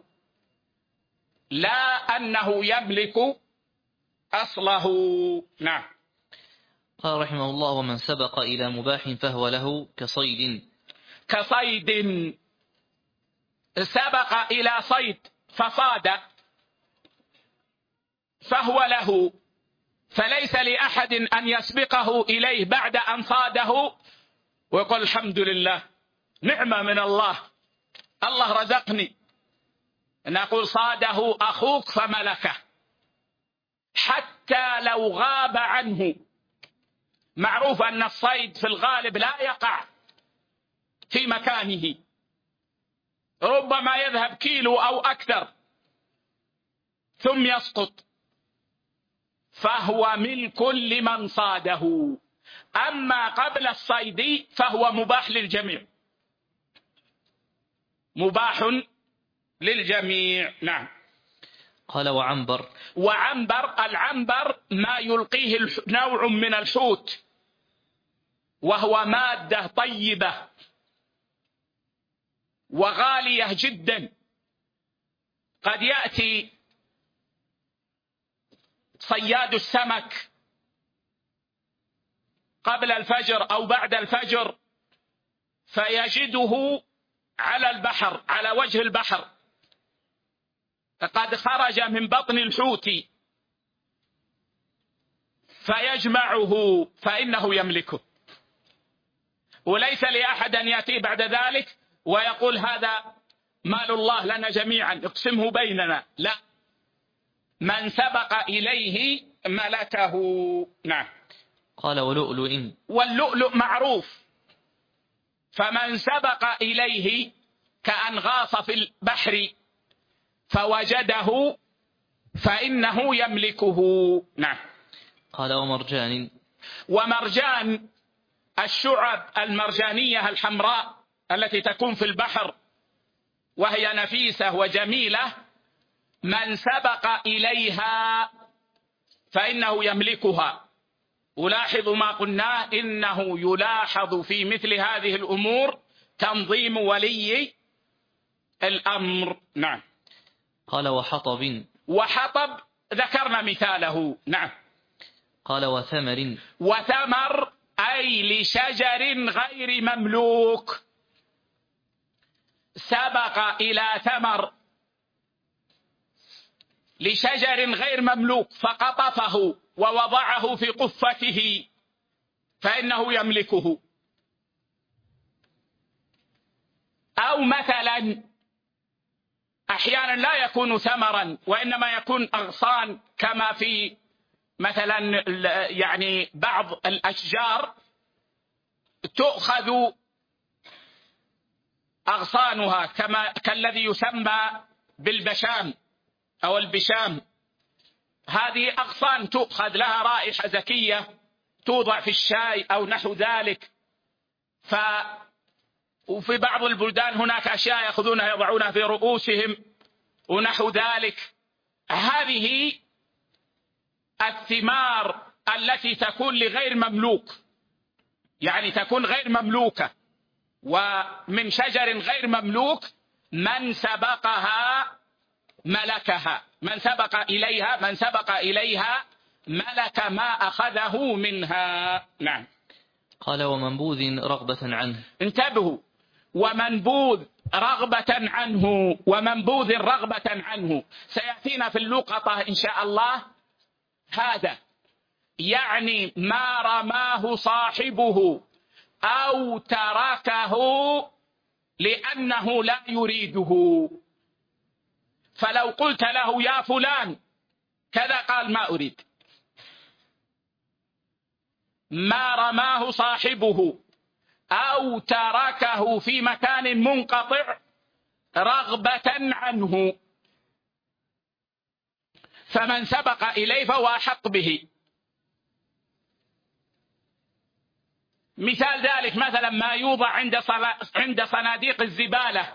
لا أنه يملك أصله. نعم. قال رحمه الله: ومن سبق إلى مباح فهو له كصيد. كصيد سبق إلى صيد فصاد فهو له، فليس لأحد أن يسبقه إليه بعد أن صاده ويقول: الحمد لله، نعمة من الله، الله رزقني. نقول: صاده أخوك فملكه، حتى لو غاب عنه. معروف أن الصيد في الغالب لا يقع في مكانه، ربما يذهب كيلو أو أكثر ثم يسقط، فهو ملك لمن صاده. أما قبل الصيد فهو مباح للجميع، مباح للجميع. نعم. قال: وعنبر. وعنبر، العنبر ما يلقيه نوع من الحوت، وهو مادة طيبة وغالية جدا. قد يأتي صياد السمك قبل الفجر أو بعد الفجر فيجده على البحر، على وجه البحر، قد خرج من بطن الحوت، فيجمعه فإنه يملكه، وليس لأحد أن يأتي بعد ذلك ويقول: هذا مال الله لنا جميعا اقسمه بيننا. لا، من سبق إليه ملكه. نعم. قال: ولؤلؤ. واللؤلؤ معروف، فمن سبق إليه كأن غاص في البحر فوجده فإنه يملكه. نعم. قال: ومرجان. ومرجان الشعب المرجانية الحمراء التي تكون في البحر وهي نفيسة وجميلة، من سبق إليها فإنه يملكها. ألاحظ ما قلناه، إنه يلاحظ في مثل هذه الأمور تنظيم ولي الأمر. نعم. قال: وحطب. وحطب ذكرنا مثاله. نعم. قال: وثمر. وثمر أي لشجر غير مملوك، سبق إلى ثمر لشجر غير مملوك فقطفه ووضعه في قفته فإنه يملكه. أو مثلا أحيانا لا يكون ثمرا وإنما يكون أغصان، كما في مثلا يعني بعض الأشجار تؤخذ أغصانها، كما كالذي يسمى بالبشام أو البشام. هذه أغصان تؤخذ، لها رائحة زكية، توضع في الشاي أو نحو ذلك. ف وفي بعض البلدان هناك أشياء يأخذونها يضعونها في رؤوسهم ونحو ذلك. هذه الثمار التي تكون لغير مملوك، يعني تكون غير مملوكة ومن شجر غير مملوك، من سبقها ملكها. من سبق إليها من سبق إليها ملك ما أخذه منها. نعم. قال ومنبوذ رغبة عنه. انتبهوا، ومنبوذ رغبة عنه، ومنبوذ رغبة عنه سيأتينا في اللقطة إن شاء الله. هذا يعني ما رماه صاحبه أو تركه لأنه لا يريده. فلو قلت له يا فلان كذا قال ما أريد. ما رماه صاحبه أو تركه في مكان منقطع رغبة عنه، فمن سبق إليه فهو أحق به. مثال ذلك مثلا ما يوضع عند عند صناديق الزبالة،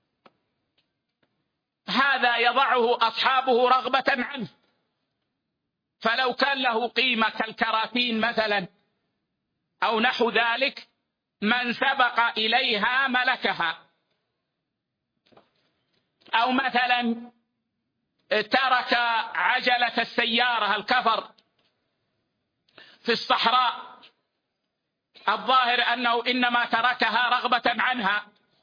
هذا يضعه أصحابه رغبة عنه، فلو كان له قيمة كالكراتين مثلا أو نحو ذلك من سبق إليها ملكها. أو مثلا ترك عجلة السيارة الكفر في الصحراء، الظاهر أنه إنما تركها رغبة عنها،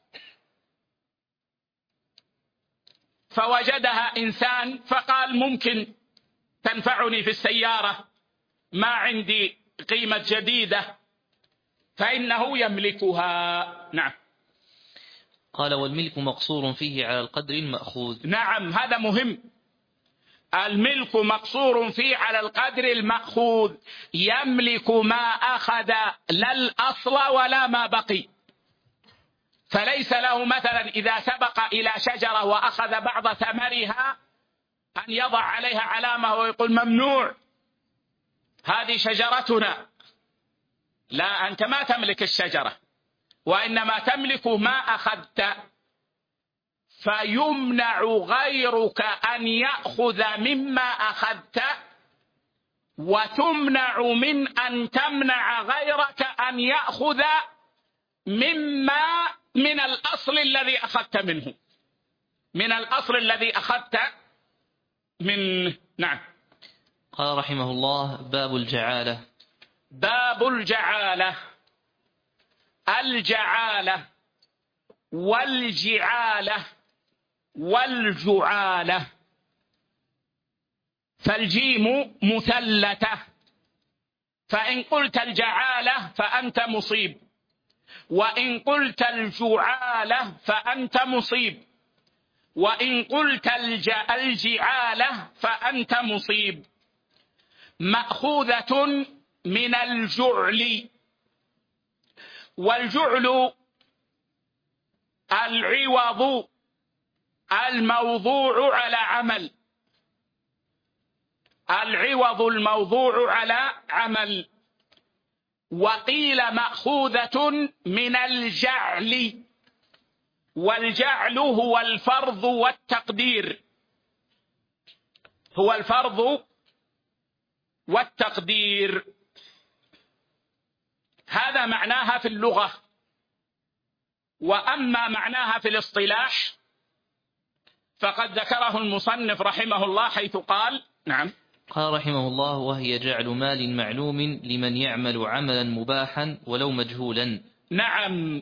فوجدها إنسان فقال ممكن تنفعني في السيارة، ما عندي قيمة جديدة، فإنه يملكها. نعم. قال والملك مقصور فيه على القدر المأخوذ. نعم، هذا مهم. الملك مقصور فيه على القدر المأخوذ، يملك ما أخذ لا الأصل ولا ما بقي. فليس له مثلا إذا سبق إلى شجرة وأخذ بعض ثمرها أن يضع عليها علامة ويقول ممنوع هذه شجرتنا. لا، أنت ما تملك الشجرة، وإنما تملك ما أخذت، فيمنع غيرك أن يأخذ مما أخذت، وتمنع من أن تمنع غيرك أن يأخذ مما من الأصل الذي أخذت منه، من الأصل الذي أخذت منه. نعم. قال رحمه الله باب الجعالة. باب الجعالة. الجعالة والجعالة والجعالة، فالجيم مثلثة، فإن قلت الجعالة فأنت مصيب، وإن قلت الجعالة فأنت مصيب، وإن قلت الجعالة فأنت مصيب. مأخوذة من الجعل، والجعل العوض الموضوع على عمل، العوض الموضوع على عمل. وقيل مأخوذة من الجعل، والجعل هو الفرض والتقدير، هو الفرض والتقدير. هذا معناها في اللغة. وأما معناها في الاصطلاح فقد ذكره المصنف رحمه الله حيث قال. نعم. قال رحمه الله وهي جعل مال معلوم لمن يعمل عملا مباحا ولو مجهولا. نعم،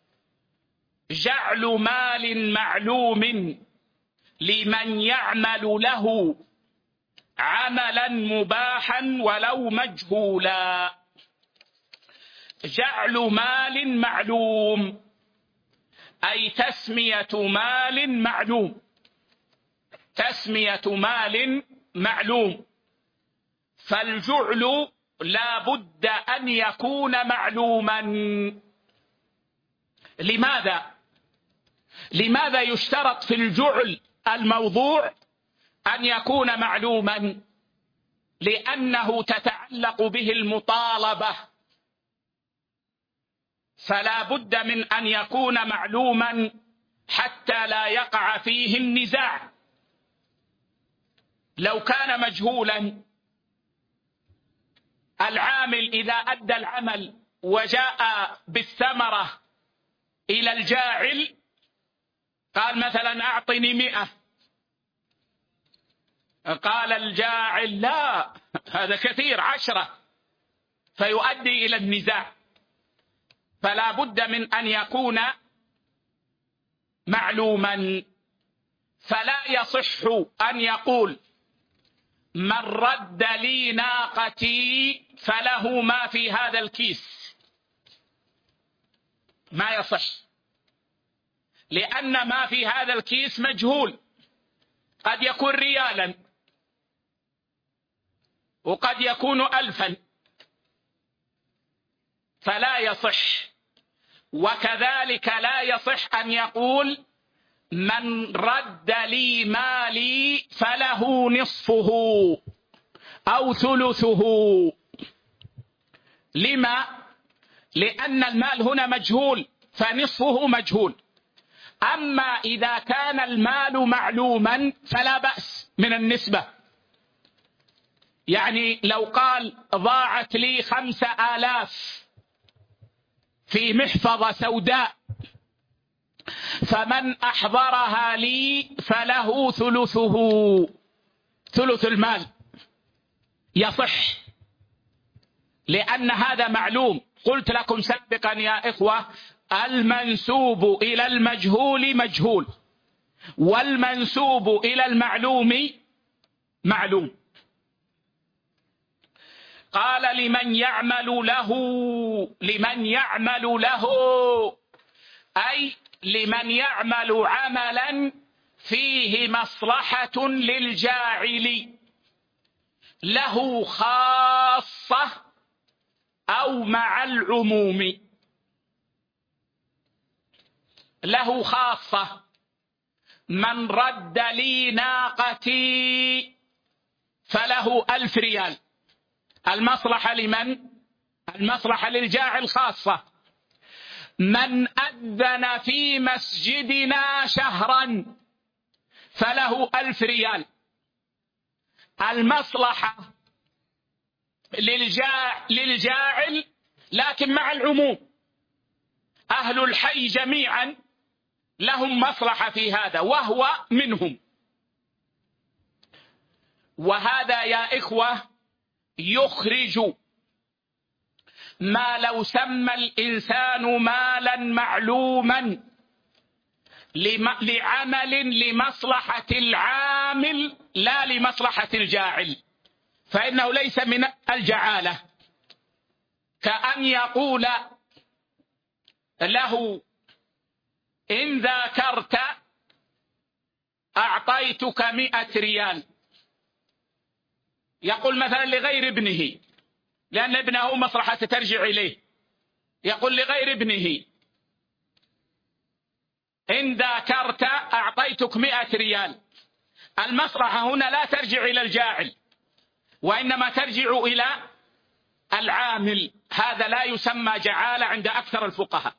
جعل مال معلوم لمن يعمل له عملا مباحا ولو مجهولا. جعل مال معلوم أي تسمية مال معلوم، تسمية مال معلوم. فالجعل لا بد أن يكون معلوما. لماذا؟ لماذا يشترط في الجعل الموضوع أن يكون معلوما؟ لأنه تتعلق به المطالبة، فلا بد من أن يكون معلوما حتى لا يقع فيه النزاع. لو كان مجهولا، العامل إذا أدى العمل وجاء بالثمرة إلى الجاعل قال مثلا أعطني مئة، قال الجاعل لا، هذا كثير، عشرة، فيؤدي إلى النزاع. فلا بد من أن يكون معلوما. فلا يصح أن يقول من رد لي ناقتي فله ما في هذا الكيس، ما يصح، لأن ما في هذا الكيس مجهول، قد يكون ريالا وقد يكون ألفا، فلا يصح. وكذلك لا يصح أن يقول من رد لي مالي فله نصفه أو ثلثه. لما؟ لأن المال هنا مجهول، فنصفه مجهول. أما إذا كان المال معلوما فلا بأس من النسبة. يعني لو قال ضاعت لي خمسة آلاف في محفظة سوداء، فمن أحضرها لي فله ثلثه، ثلث المال، يصح، لأن هذا معلوم. قلت لكم سابقا يا إخوة، المنسوب إلى المجهول مجهول، والمنسوب إلى المعلوم معلوم. قال لمن يعمل له، لمن يعمل له أي لمن يعمل عملا فيه مصلحة للجاعل، له خاصة أو مع العموم. له خاصة، من رد لي ناقتي فله ألف ريال، المصلحة لمن؟ المصلحة للجاعل خاصة. من أذن في مسجدنا شهرا فله ألف ريال، المصلحة للجاع للجاعل لكن مع العموم، أهل الحي جميعا لهم مصلحة في هذا وهو منهم. وهذا يا إخوة يخرج ما لو سمى الإنسان مالا معلوما لعمل لمصلحة العامل لا لمصلحة الجاعل، فإنه ليس من الجعالة. كأن يقول له إن ذاكرت أعطيتك مئة ريال، يقول مثلا لغير ابنه، لأن ابنه مصلحة ترجع إليه، يقول لغير ابنه إن ذاكرت أعطيتك مئة ريال. المصلحة هنا لا ترجع إلى الجاعل، وإنما ترجع إلى العامل. هذا لا يسمى جعالة عند أكثر الفقهاء.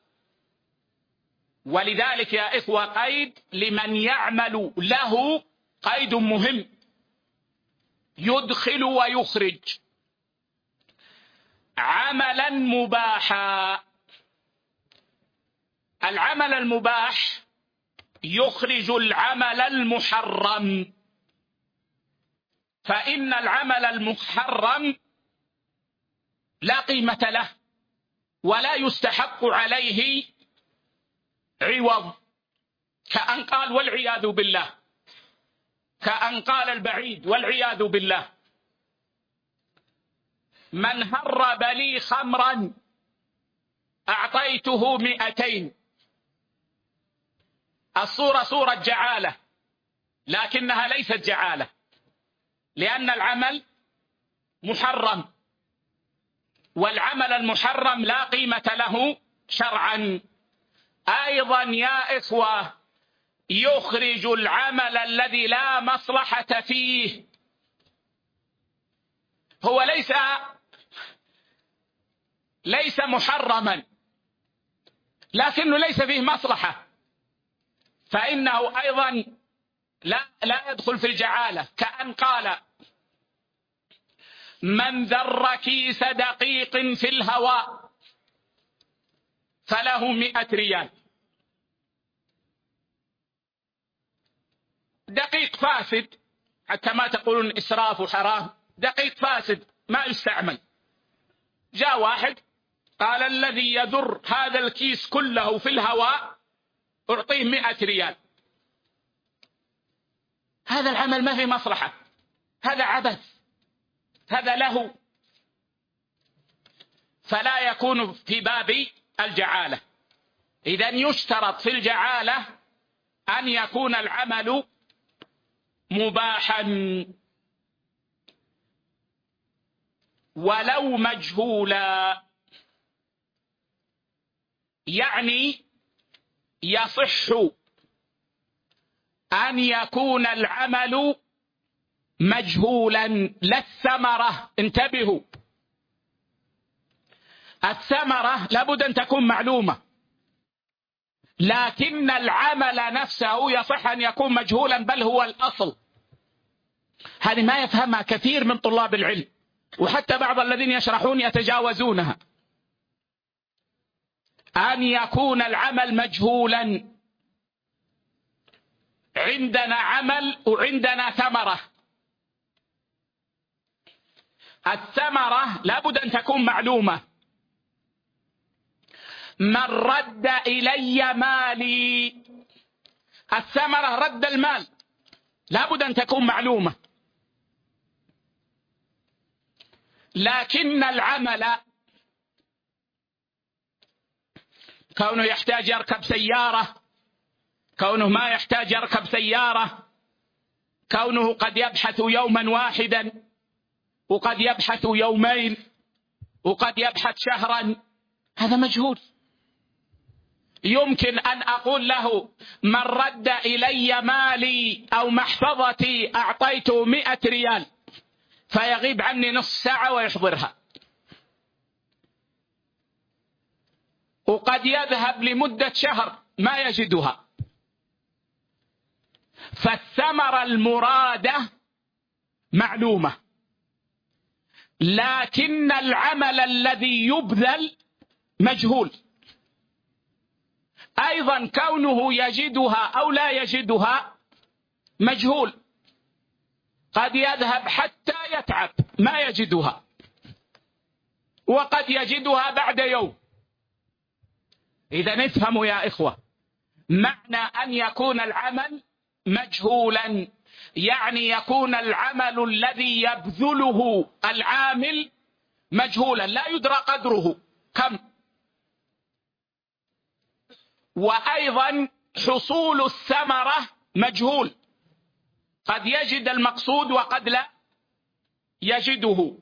ولذلك يا إخوة قيد لمن يعمل له قيد مهم، يدخل ويخرج. عملا مباحا، العمل المباح يخرج العمل المحرم، فإن العمل المحرم لا قيمة له ولا يستحق عليه عوض، كأن قال والعياذ بالله، كأن قال البعيد والعياذ بالله من هرب لي خمرا أعطيته مئتين. الصورة صورة جعالة، لكنها ليست جعالة، لأن العمل محرم، والعمل المحرم لا قيمة له شرعا. أيضا يا إخوة يخرج العمل الذي لا مصلحة فيه، هو ليس ليس محرما لكنه ليس فيه مصلحة، فإنه أيضا لا لا يدخل في الجعالة. كأن قال من ذر كيس دقيق في الهواء فله مئة ريال. دقيق فاسد حتى ما تقولون إسراف وحرام، دقيق فاسد ما يستعمل. جاء واحد قال الذي يذر هذا الكيس كله في الهواء أعطيه مئة ريال. هذا العمل ما في مصلحة، هذا عبث، هذا له، فلا يكون في باب الجعالة. إذن يشترط في الجعالة أن يكون العمل مباحا ولو مجهولا، يعني يصح أن يكون العمل مجهولا لا الثمرة. انتبهوا، الثمرة لابد أن تكون معلومة، لكن العمل نفسه يصح أن يكون مجهولا بل هو الأصل. هذه ما يفهمها كثير من طلاب العلم، وحتى بعض الذين يشرحون يتجاوزونها. أن يكون العمل مجهولا، عندنا عمل وعندنا ثمرة. الثمرة لابد أن تكون معلومة. من رد إلي مالي، الثمرة رد المال، لابد أن تكون معلومة. لكن العمل كونه يحتاج يركب سيارة، كونه ما يحتاج يركب سيارة، كونه قد يبحث يوما واحدا وقد يبحث يومين وقد يبحث شهرا، هذا مجهول. يمكن أن أقول له من رد إلي مالي أو محفظتي أعطيته مئة ريال، فيغيب عني نصف ساعة ويحضرها، وقد يذهب لمدة شهر ما يجدها. فالثمرة المرادة معلومة، لكن العمل الذي يبذل مجهول. أيضا كونه يجدها أو لا يجدها مجهول، قد يذهب حتى يتعب ما يجدها، وقد يجدها بعد يوم. إذا نفهم يا إخوة، معنى أن يكون العمل مجهولا يعني يكون العمل الذي يبذله العامل مجهولا، لا يدرى قدره كم. وأيضا حصول الثمرة مجهول، قد يجد المقصود وقد لا يجده.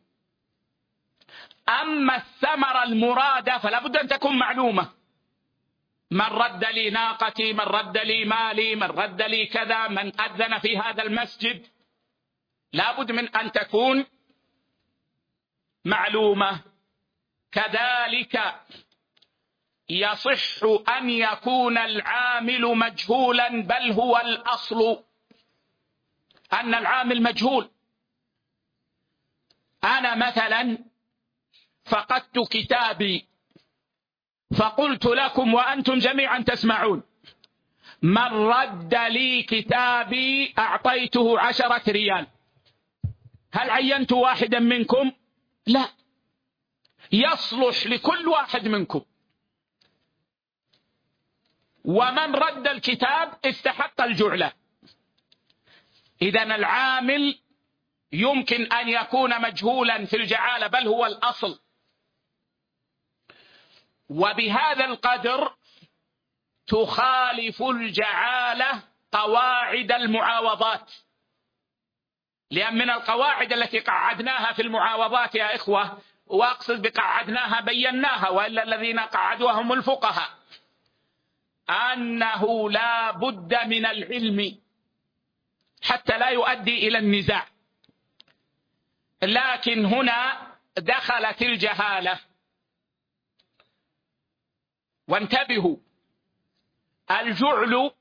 أما الثمرة المرادة فلا بد أن تكون معلومة. من رد لي ناقتي، من رد لي مالي، من رد لي كذا، من أذن في هذا المسجد، لا بد من أن تكون معلومة. كذلك يصح أن يكون العامل مجهولا بل هو الأصل أن العامل مجهول. أنا مثلا فقدت كتابي فقلت لكم وأنتم جميعا تسمعون من رد لي كتابي أعطيته عشرة ريال. هل عينت واحدا منكم؟ لا، يصلح لكل واحد منكم. ومن رد الكتاب استحق الجعلة. إذن العامل يمكن أن يكون مجهولا في الجعالة بل هو الأصل. وبهذا القدر تخالف الجعالة قواعد المعاوضات، لأن من القواعد التي قعدناها في المعاوضات يا إخوة، وأقصد بقعدناها بيناها، وإلا الذين قعدوها هم الفقهاء، أنه لا بد من العلم حتى لا يؤدي إلى النزاع. لكن هنا دخلت الجهالة. وانتبهوا، الجعل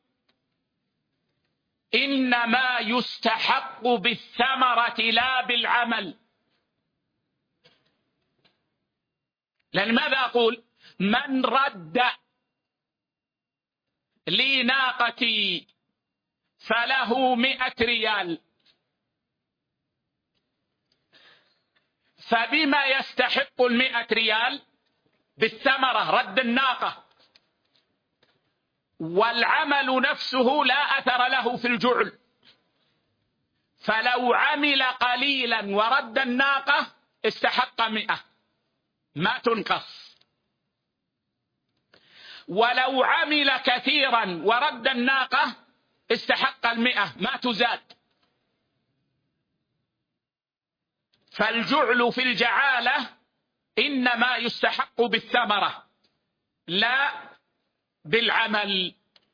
إنما يستحق بالثمرة لا بالعمل. لأن ماذا أقول؟ من رد لي ناقتي فله مئة ريال، فبما يستحق المئة ريال؟ بالثمرة، رد الناقة. والعمل نفسه لا أثر له في الجعل، فلو عمل قليلا ورد الناقة استحق مئة ما تنقص، ولو عمل كثيرا ورد الناقة استحق المئة ما تزاد. فالجعل في الجعالة إنما يستحق بالثمرة لا بالعمل.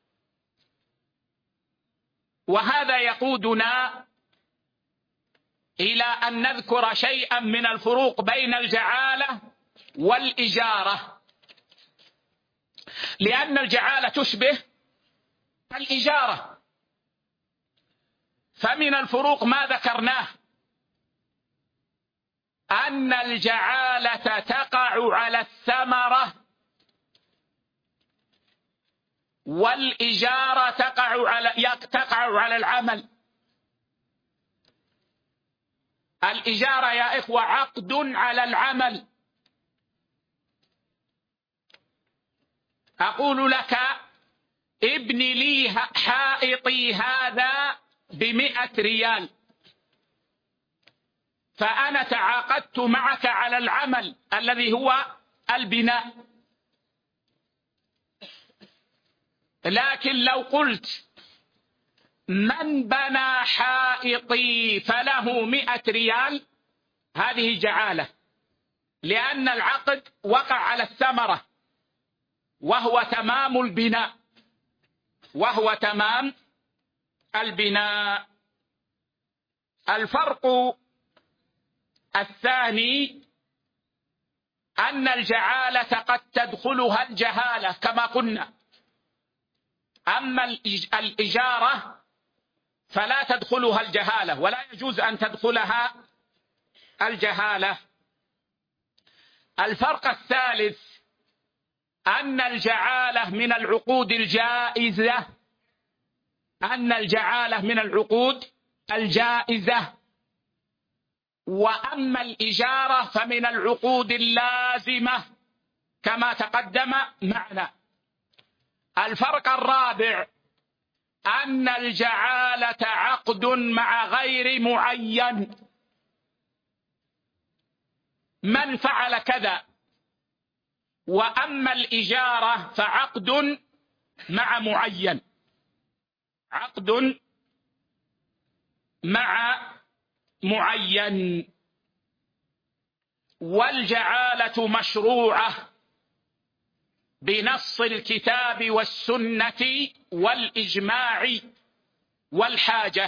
وهذا يقودنا إلى أن نذكر شيئا من الفروق بين الجعالة والإجارة، لأن الجعالة تشبه الإجارة. فمن الفروق ما ذكرناه أن الجعالة تقع على الثمرة والإجارة تقع على تقع على العمل. الإجارة يا إخوة عقد على العمل. أقول لك ابن لي حائطي هذا بمئة ريال، فأنا تعاقدت معك على العمل الذي هو البناء. لكن لو قلت من بنى حائطي فله مئة ريال، هذه جعالة، لأن العقد وقع على الثمرة وهو تمام البناء وهو تمام البناء. الفرق الثاني أن الجعالة قد تدخلها الجهالة كما قلنا، أما الإجارة فلا تدخلها الجهالة ولا يجوز أن تدخلها الجهالة. الفرق الثالث أن الجعالة من العقود الجائزة أن الجعالة من العقود الجائزة وأما الإجارة فمن العقود اللازمة كما تقدم معنا. الفرق الرابع أن الجعالة عقد مع غير معين، من فعل كذا، وأما الإجارة فعقد مع معين، عقد مع معين. والجعالة مشروعة بنص الكتاب والسنة والإجماع والحاجة.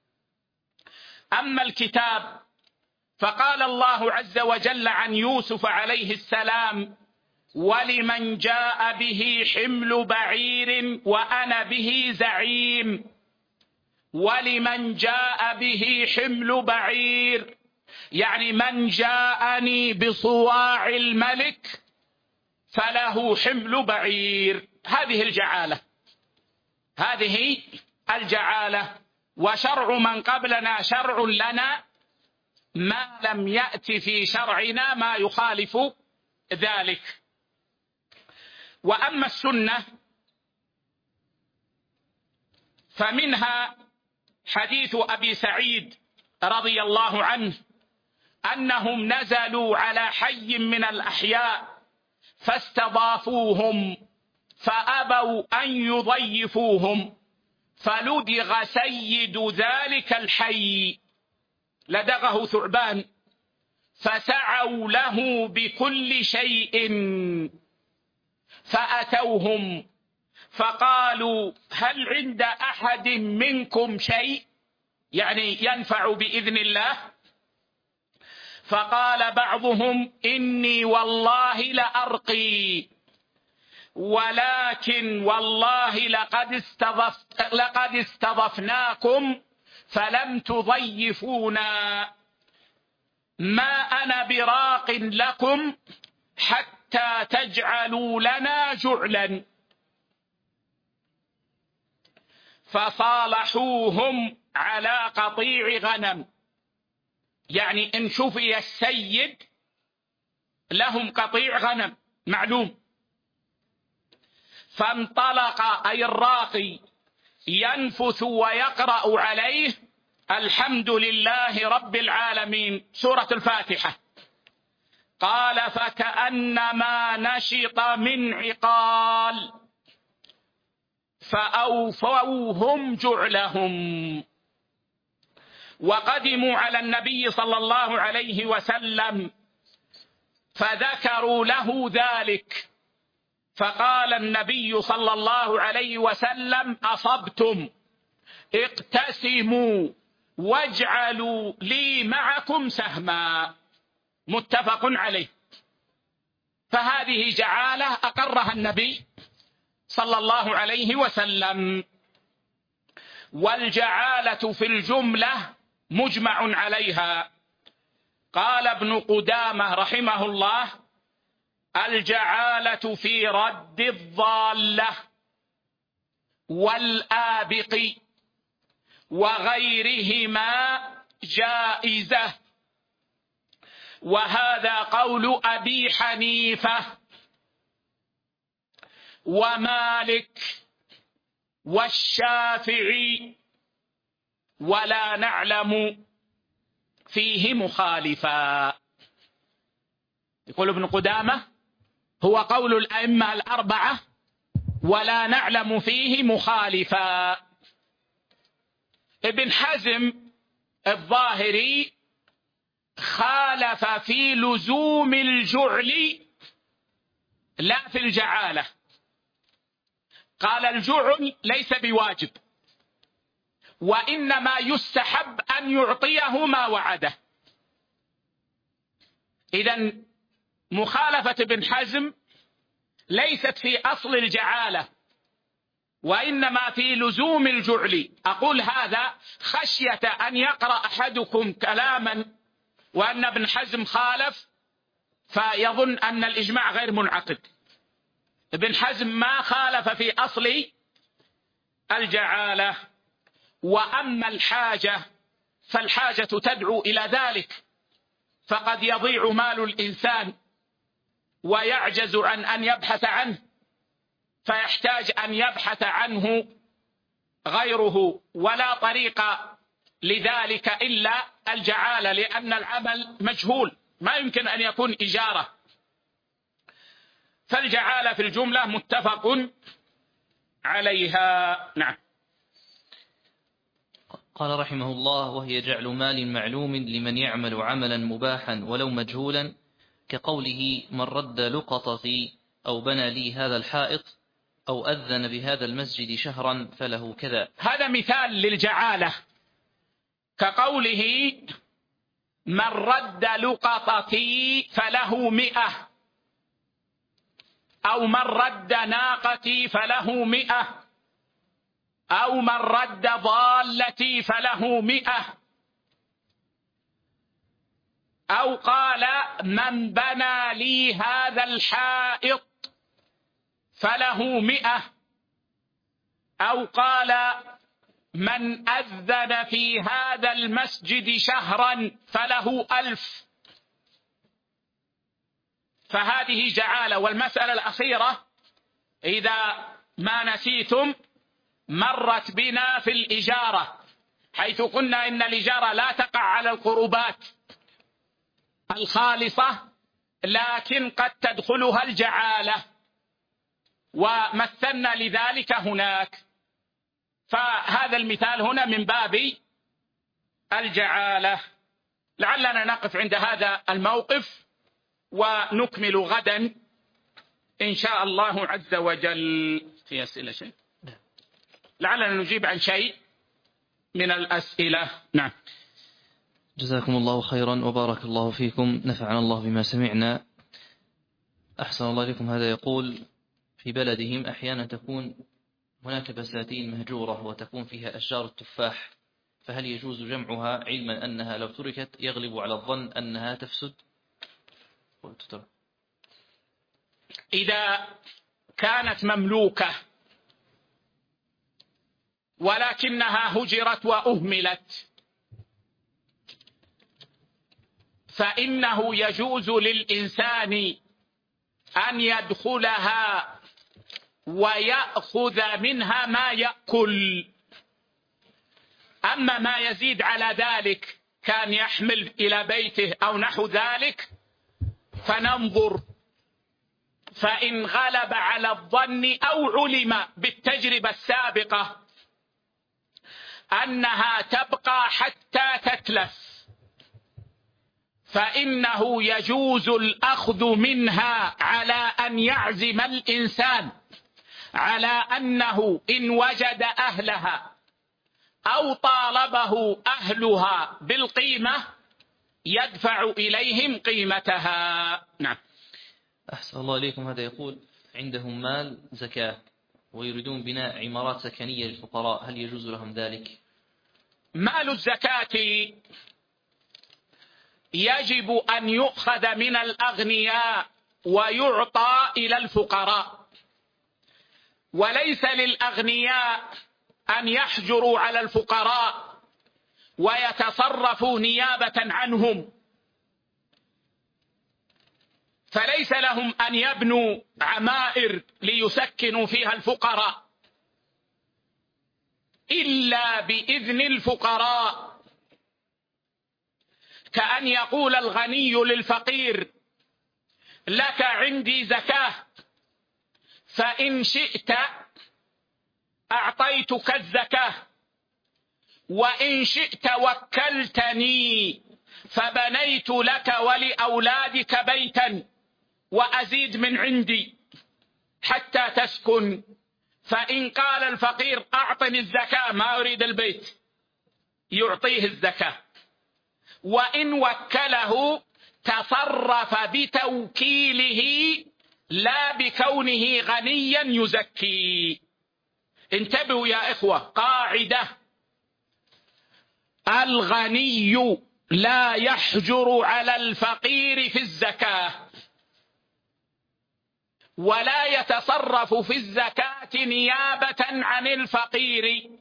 أما الكتاب فقال الله عز وجل عن يوسف عليه السلام: ولمن جاء به حمل بعير وأنا به زعيم. ولمن جاء به حمل بعير يعني من جاءني بصواع الملك فله حمل بعير. هذه الجعالة هذه الجعالة. وشرع من قبلنا شرع لنا ما لم يأت في شرعنا ما يخالف ذلك. وأما السنة فمنها حديث أبي سعيد رضي الله عنه أنهم نزلوا على حي من الأحياء فاستضافوهم فأبوا أن يضيفوهم، فلدغ سيد ذلك الحي، لدغه ثعبان، فسعوا له بكل شيء، فأتوهم فقالوا: هل عند أحد منكم شيء يعني ينفع بإذن الله؟ فقال بعضهم: إني والله لأرقي، ولكن والله لقد استضفت لقد استضفناكم فلم تضيفونا، ما أنا براق لكم حتى تجعلوا لنا جعلا. فصالحوهم على قطيع غنم، يعني إن شفي السيد لهم قطيع غنم معلوم، فانطلق أي الراقي ينفث ويقرأ عليه الحمد لله رب العالمين سورة الفاتحة، قال فكأنما نشط من عقال فأوفوهم جعلهم. وقدموا على النبي صلى الله عليه وسلم فذكروا له ذلك، فقال النبي صلى الله عليه وسلم أصبتم، اقتسموا واجعلوا لي معكم سهما، متفق عليه. فهذه جعالة أقرها النبي صلى الله عليه وسلم. والجعالة في الجملة مجمع عليها. قال ابن قدامة رحمه الله الجعالة في رد الضالة والآبق وغيرهما جائزة، وهذا قول أبي حنيفة ومالك والشافعي، ولا نعلم فيه مخالفا. يقول ابن قدامة هو قول الأئمة الأربعة ولا نعلم فيه مخالفا. ابن حزم الظاهري خالف في لزوم الجعل لا في الجعالة، قال الجعل ليس بواجب، وإنما يستحب أن يعطيه ما وعده. إذن مخالفة ابن حزم ليست في أصل الجعالة، وإنما في لزوم الجعل. أقول هذا خشية أن يقرأ أحدكم كلاما وأن ابن حزم خالف فيظن أن الإجماع غير منعقد. ابن حزم ما خالف في أصل الجعالة. وأما الحاجة فالحاجة تدعو إلى ذلك، فقد يضيع مال الإنسان ويعجز عن أن يبحث عنه، فيحتاج أن يبحث عنه غيره، ولا طريق لذلك إلا الجعالة، لأن العمل مجهول ما يمكن أن يكون إجارة. فالجعالة في الجملة متفق عليها. نعم. قال رحمه الله وهي جعل مال معلوم لمن يعمل عملا مباحا ولو مجهولا، كقوله من رد لقطتي أو بنى لي هذا الحائط أو أذن بهذا المسجد شهرا فله كذا. هذا مثال للجعالة، كقوله من رد لقطتي فله مئة، أو من رد ناقتي فله مئة، أو من رد ضالتي فله مئة، أو قال من بنى لي هذا الحائط فله مئة، أو قال من أذن في هذا المسجد شهرا فله ألف. فهذه جعالة. والمسألة الأخيرة إذا ما نسيتم مرت بنا في الإجارة، حيث قلنا إن الإجارة لا تقع على القربات الخالصة، لكن قد تدخلها الجعالة، ومثلنا لذلك هناك. فهذا المثال هنا من باب الجعالة. لعلنا نقف عند هذا الموقف ونكمل غدا إن شاء الله عز وجل. في أسئلة شيء؟ لعلنا نجيب عن شيء من الأسئلة. نعم. جزاكم الله خيرا وبارك الله فيكم، نفعنا الله بما سمعنا. أحسن الله إليكم. هذا يقول في بلدهم أحيانا تكون هناك بساتين مهجورة وتكون فيها أشجار التفاح، فهل يجوز جمعها علما أنها لو تركت يغلب على الظن أنها تفسد؟ إذا كانت مملوكة ولكنها هجرت وأهملت فإنه يجوز للإنسان أن يدخلها ويأخذ منها ما يأكل. أما ما يزيد على ذلك كان يحمل إلى بيته أو نحو ذلك فننظر، فإن غلب على الظن أو علم بالتجربة السابقة أنها تبقى حتى تتلف فإنه يجوز الأخذ منها على أن يعزم الإنسان على أنه إن وجد أهلها أو طالبه أهلها بالقيمة يدفع إليهم قيمتها. نعم. أحسن الله إليكم. هذا يقول عندهم مال زكاة ويريدون بناء عمارات سكنية للفقراء، هل يجوز لهم ذلك؟ مال الزكاة يجب أن يؤخذ من الأغنياء ويعطى إلى الفقراء، وليس للأغنياء أن يحجروا على الفقراء ويتصرفوا نيابة عنهم، فليس لهم أن يبنوا عمائر ليسكنوا فيها الفقراء إلا بإذن الفقراء، كأن يقول الغني للفقير لك عندي زكاة فإن شئت أعطيتك الزكاة وإن شئت وكلتني فبنيت لك ولأولادك بيتا وأزيد من عندي حتى تسكن. فإن قال الفقير أعطني الزكاة ما أريد البيت يعطيه الزكاة، وإن وكله تصرف بتوكيله لا بكونه غنيا يزكي. انتبهوا يا إخوة، قاعدة: الغني لا يحجر على الفقير في الزكاة ولا يتصرف في الزكاة نيابة عن الفقير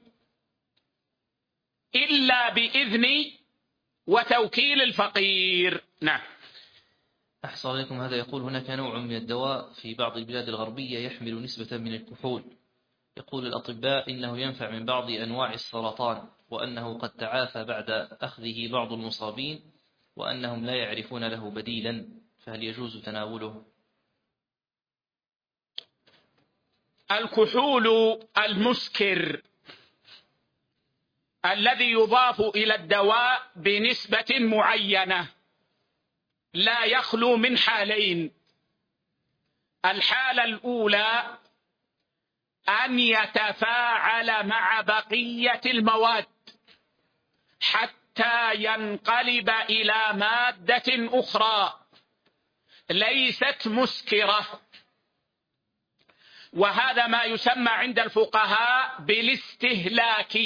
إلا بإذن وتوكيل الفقير. نعم. أحسن عليكم. هذا يقول هناك نوع من الدواء في بعض البلاد الغربية يحمل نسبة من الكحول، يقول الأطباء إنه ينفع من بعض أنواع السرطان وأنه قد تعافى بعد أخذه بعض المصابين وأنهم لا يعرفون له بديلا، فهل يجوز تناوله؟ الكحول المسكر الذي يضاف إلى الدواء بنسبة معينة لا يخلو من حالين: الحالة الأولى أن يتفاعل مع بقية المواد حتى ينقلب إلى مادة أخرى ليست مسكرة، وهذا ما يسمى عند الفقهاء بالاستهلاك،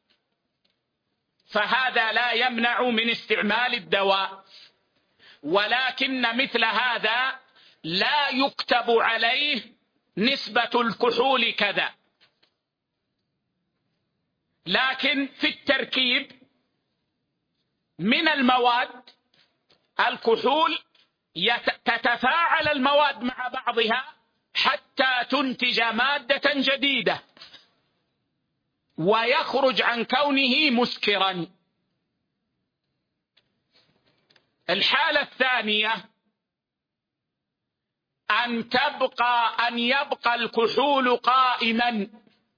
فهذا لا يمنع من استعمال الدواء، ولكن مثل هذا لا يكتب عليه نسبة الكحول كذا، لكن في التركيب من المواد الكحول تتفاعل المواد مع بعضها حتى تنتج مادة جديدة ويخرج عن كونه مسكرا. الحالة الثانية أن تبقى أن يبقى الكحول قائما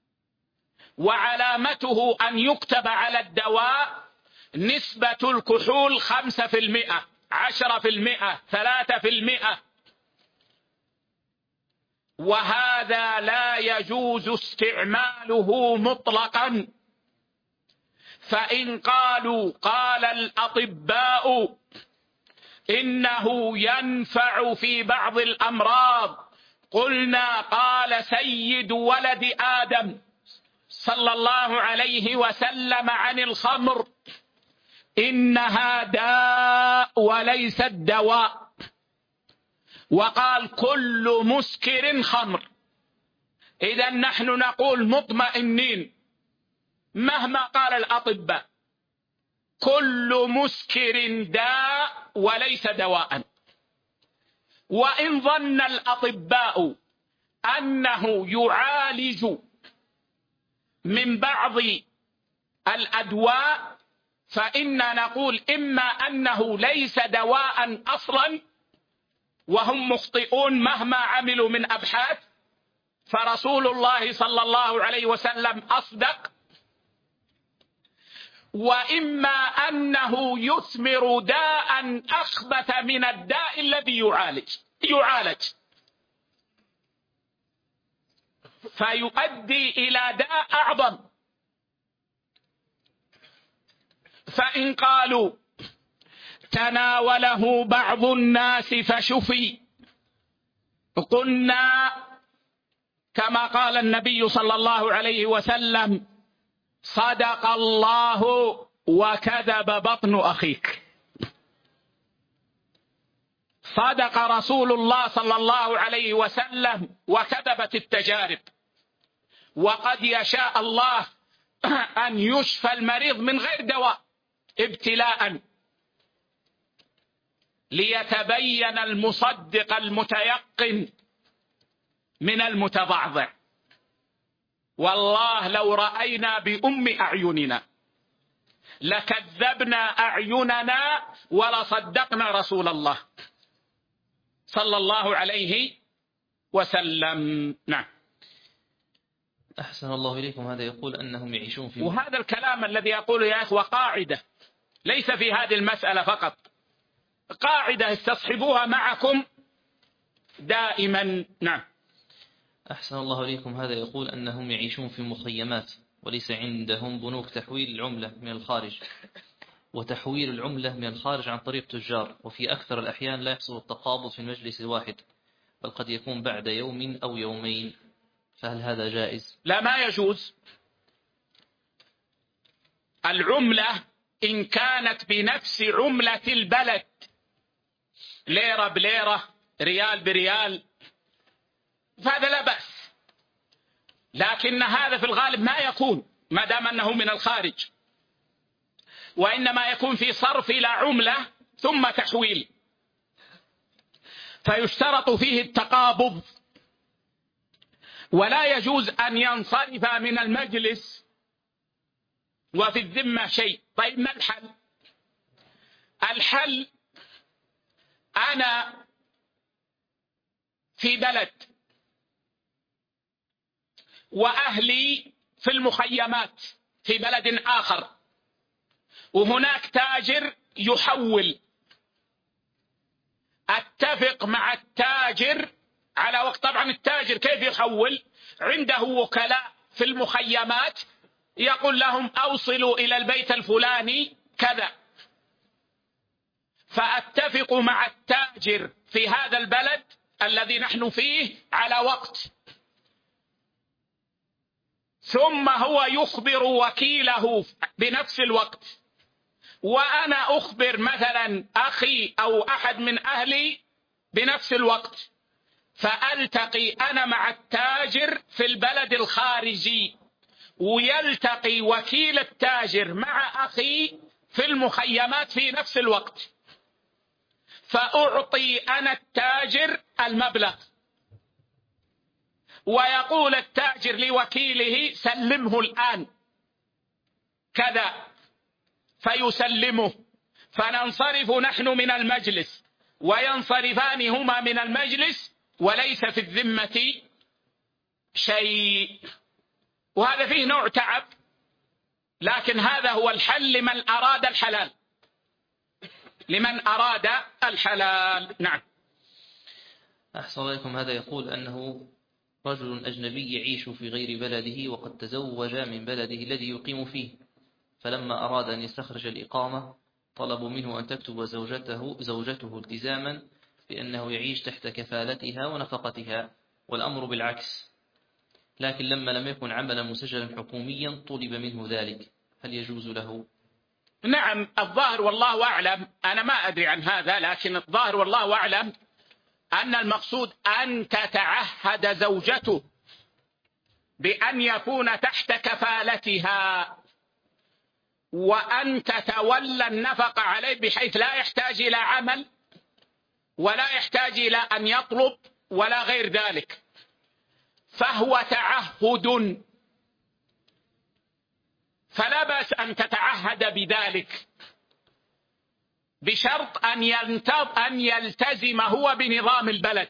وعلامته أن يكتب على الدواء نسبة الكحول خمسة في المئة، عشرة في المئة، ثلاثة في المئة، وهذا لا يجوز استعماله مطلقا. فإن قالوا قال الأطباء إنه ينفع في بعض الأمراض، قلنا قال سيد ولد آدم صلى الله عليه وسلم عن الخمر إنها داء وليست دواء، وقال كل مسكر خمر. إذا نحن نقول مطمئنين مهما قال الأطباء كل مسكر داء وليس دواء. وإن ظن الأطباء أنه يعالج من بعض الأدواء فإننا نقول إما أنه ليس دواء أصلا وهم مخطئون مهما عملوا من أبحاث، فرسول الله صلى الله عليه وسلم أصدق، وإما أنه يثمر داء أخبث من الداء الذي يعالج يعالج فيؤدي إلى داء أعظم. فإن قالوا تناوله بعض الناس فشفي، قلنا كما قال النبي صلى الله عليه وسلم: صدق الله وكذب بطن أخيك. صدق رسول الله صلى الله عليه وسلم وكذبت التجارب. وقد يشاء الله أن يشفى المريض من غير دواء ابتلاء ليتبين المصدق المتيقن من المتضعضع. والله لو رأينا بأم أعيننا لكذبنا أعيننا ولصدقنا رسول الله صلى الله عليه وسلم. نعم. أحسن الله إليكم. هذا يقول أنهم يعيشون في وهذا الكلام الذي يقوله يا إخوة قاعدة، ليس في هذه المسألة فقط، قاعدة استصحبوها معكم دائما. نعم. أحسن الله إليكم. هذا يقول أنهم يعيشون في مخيمات وليس عندهم بنوك تحويل العملة من الخارج، وتحويل العملة من الخارج عن طريق تجار، وفي أكثر الأحيان لا يحصل التقابض في المجلس الواحد، بل قد يكون بعد يوم أو يومين، فهل هذا جائز؟ لا، ما يجوز. العملة إن كانت بنفس عملة البلد، ليرة بليرة، ريال بريال، فهذا لا بأس. لكن هذا في الغالب ما يكون ما دام أنه من الخارج، وإنما يكون في صرف إلى عملة ثم تحويل، فيشترط فيه التقابض، ولا يجوز أن ينصرف من المجلس وفي الذمة شيء. طيب ما الحل؟ الحل أنا في بلد وأهلي في المخيمات في بلد آخر، وهناك تاجر يحول، أتفق مع التاجر على وقت. طبعا التاجر كيف يحول؟ عنده وكلاء في المخيمات يقول لهم أوصلوا إلى البيت الفلاني كذا، فأتفق مع التاجر في هذا البلد الذي نحن فيه على وقت، ثم هو يخبر وكيله بنفس الوقت، وأنا أخبر مثلا أخي أو أحد من أهلي بنفس الوقت، فألتقي أنا مع التاجر في البلد الخارجي، ويلتقي وكيل التاجر مع أخي في المخيمات في نفس الوقت، فأعطي أنا التاجر المبلغ، ويقول التاجر لوكيله سلمه الآن كذا، فيسلمه، فننصرف نحن من المجلس وينصرفان هما من المجلس، وليس في الذمة شيء. وهذا فيه نوع تعب، لكن هذا هو الحل لمن أراد الحلال، لمن أراد الحلال. نعم. أحسن عليكم. هذا يقول أنه رجل أجنبي يعيش في غير بلده وقد تزوج من بلده الذي يقيم فيه، فلما أراد أن يستخرج الإقامة طلبوا منه أن تكتب زوجته, زوجته التزاما بأنه يعيش تحت كفالتها ونفقتها، والأمر بالعكس، لكن لما لم يكن عملا مسجلا حكوميا طلب منه ذلك، هل يجوز له؟ نعم. الظاهر والله أعلم، أنا ما أدري عن هذا، لكن الظاهر والله أعلم أن المقصود أن تتعهد زوجته بأن يكون تحت كفالتها، وأن تتولى النفقة عليه بحيث لا يحتاج إلى عمل ولا يحتاج إلى أن يطلب ولا غير ذلك، فهو تعهد، فلا بأس أن تتعهد بذلك بشرط أن يلتزم هو بنظام البلد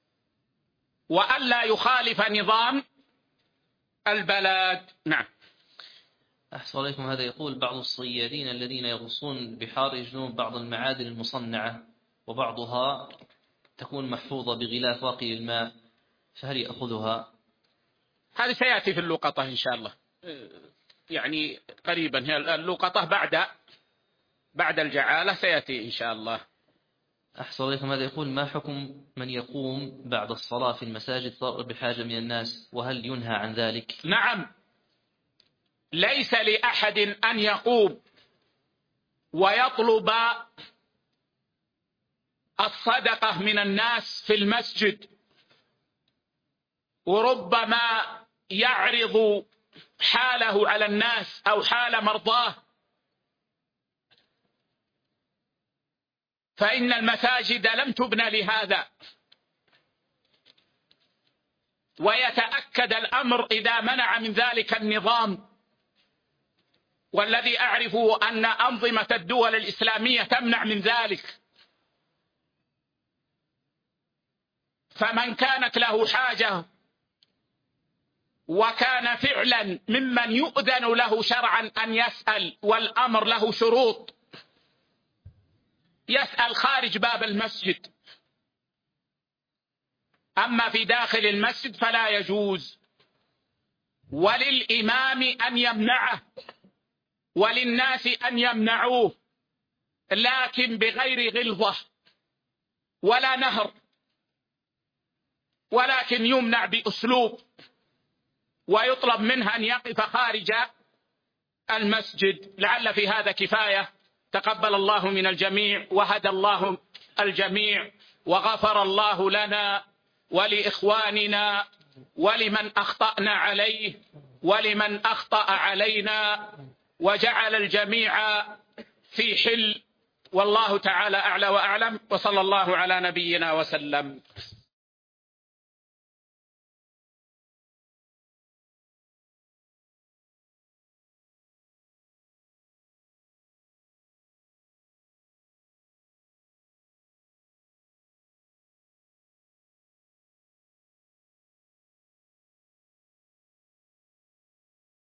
وألا يخالف نظام البلد. نعم. أحسن عليكم. هذا يقول: بعض الصيادين الذين يغوصون بحار يجدون بعض المعادن المصنعة وبعضها تكون محفوظة بغلاف واقي الماء، فهل يأخذها؟ هذا سيأتي في اللقطة إن شاء الله، يعني قريبا. هي اللقطة بعد بعد الجعالة سيأتي إن شاء الله. أحسن عليكم. هذا يقول: ما حكم من يقوم بعد الصلاة في المساجد بحاجة من الناس، وهل ينهى عن ذلك؟ نعم، ليس لأحد أن يقوم ويطلب الصدقة من الناس في المسجد، وربما يعرض حاله على الناس أو حال مرضاه، فإن المساجد لم تبنى لهذا. ويتأكد الأمر إذا منع من ذلك النظام، والذي أعرف أن أنظمة الدول الإسلامية تمنع من ذلك. فمن كانت له حاجة وكان فعلا ممن يؤذن له شرعا أن يسأل، والأمر له شروط، يسأل خارج باب المسجد. أما في داخل المسجد فلا يجوز، وللإمام أن يمنعه وللناس أن يمنعوه، لكن بغير غلظة ولا نهر، ولكن يمنع بأسلوب، ويطلب منه أن يقف خارج المسجد. لعل في هذا كفاية. تقبل الله من الجميع وهدى الله الجميع، وغفر الله لنا ولإخواننا ولمن أخطأنا عليه ولمن أخطأ علينا، وجعل الجميع في حل. والله تعالى أعلى وأعلم، وصلى الله على نبينا وسلم.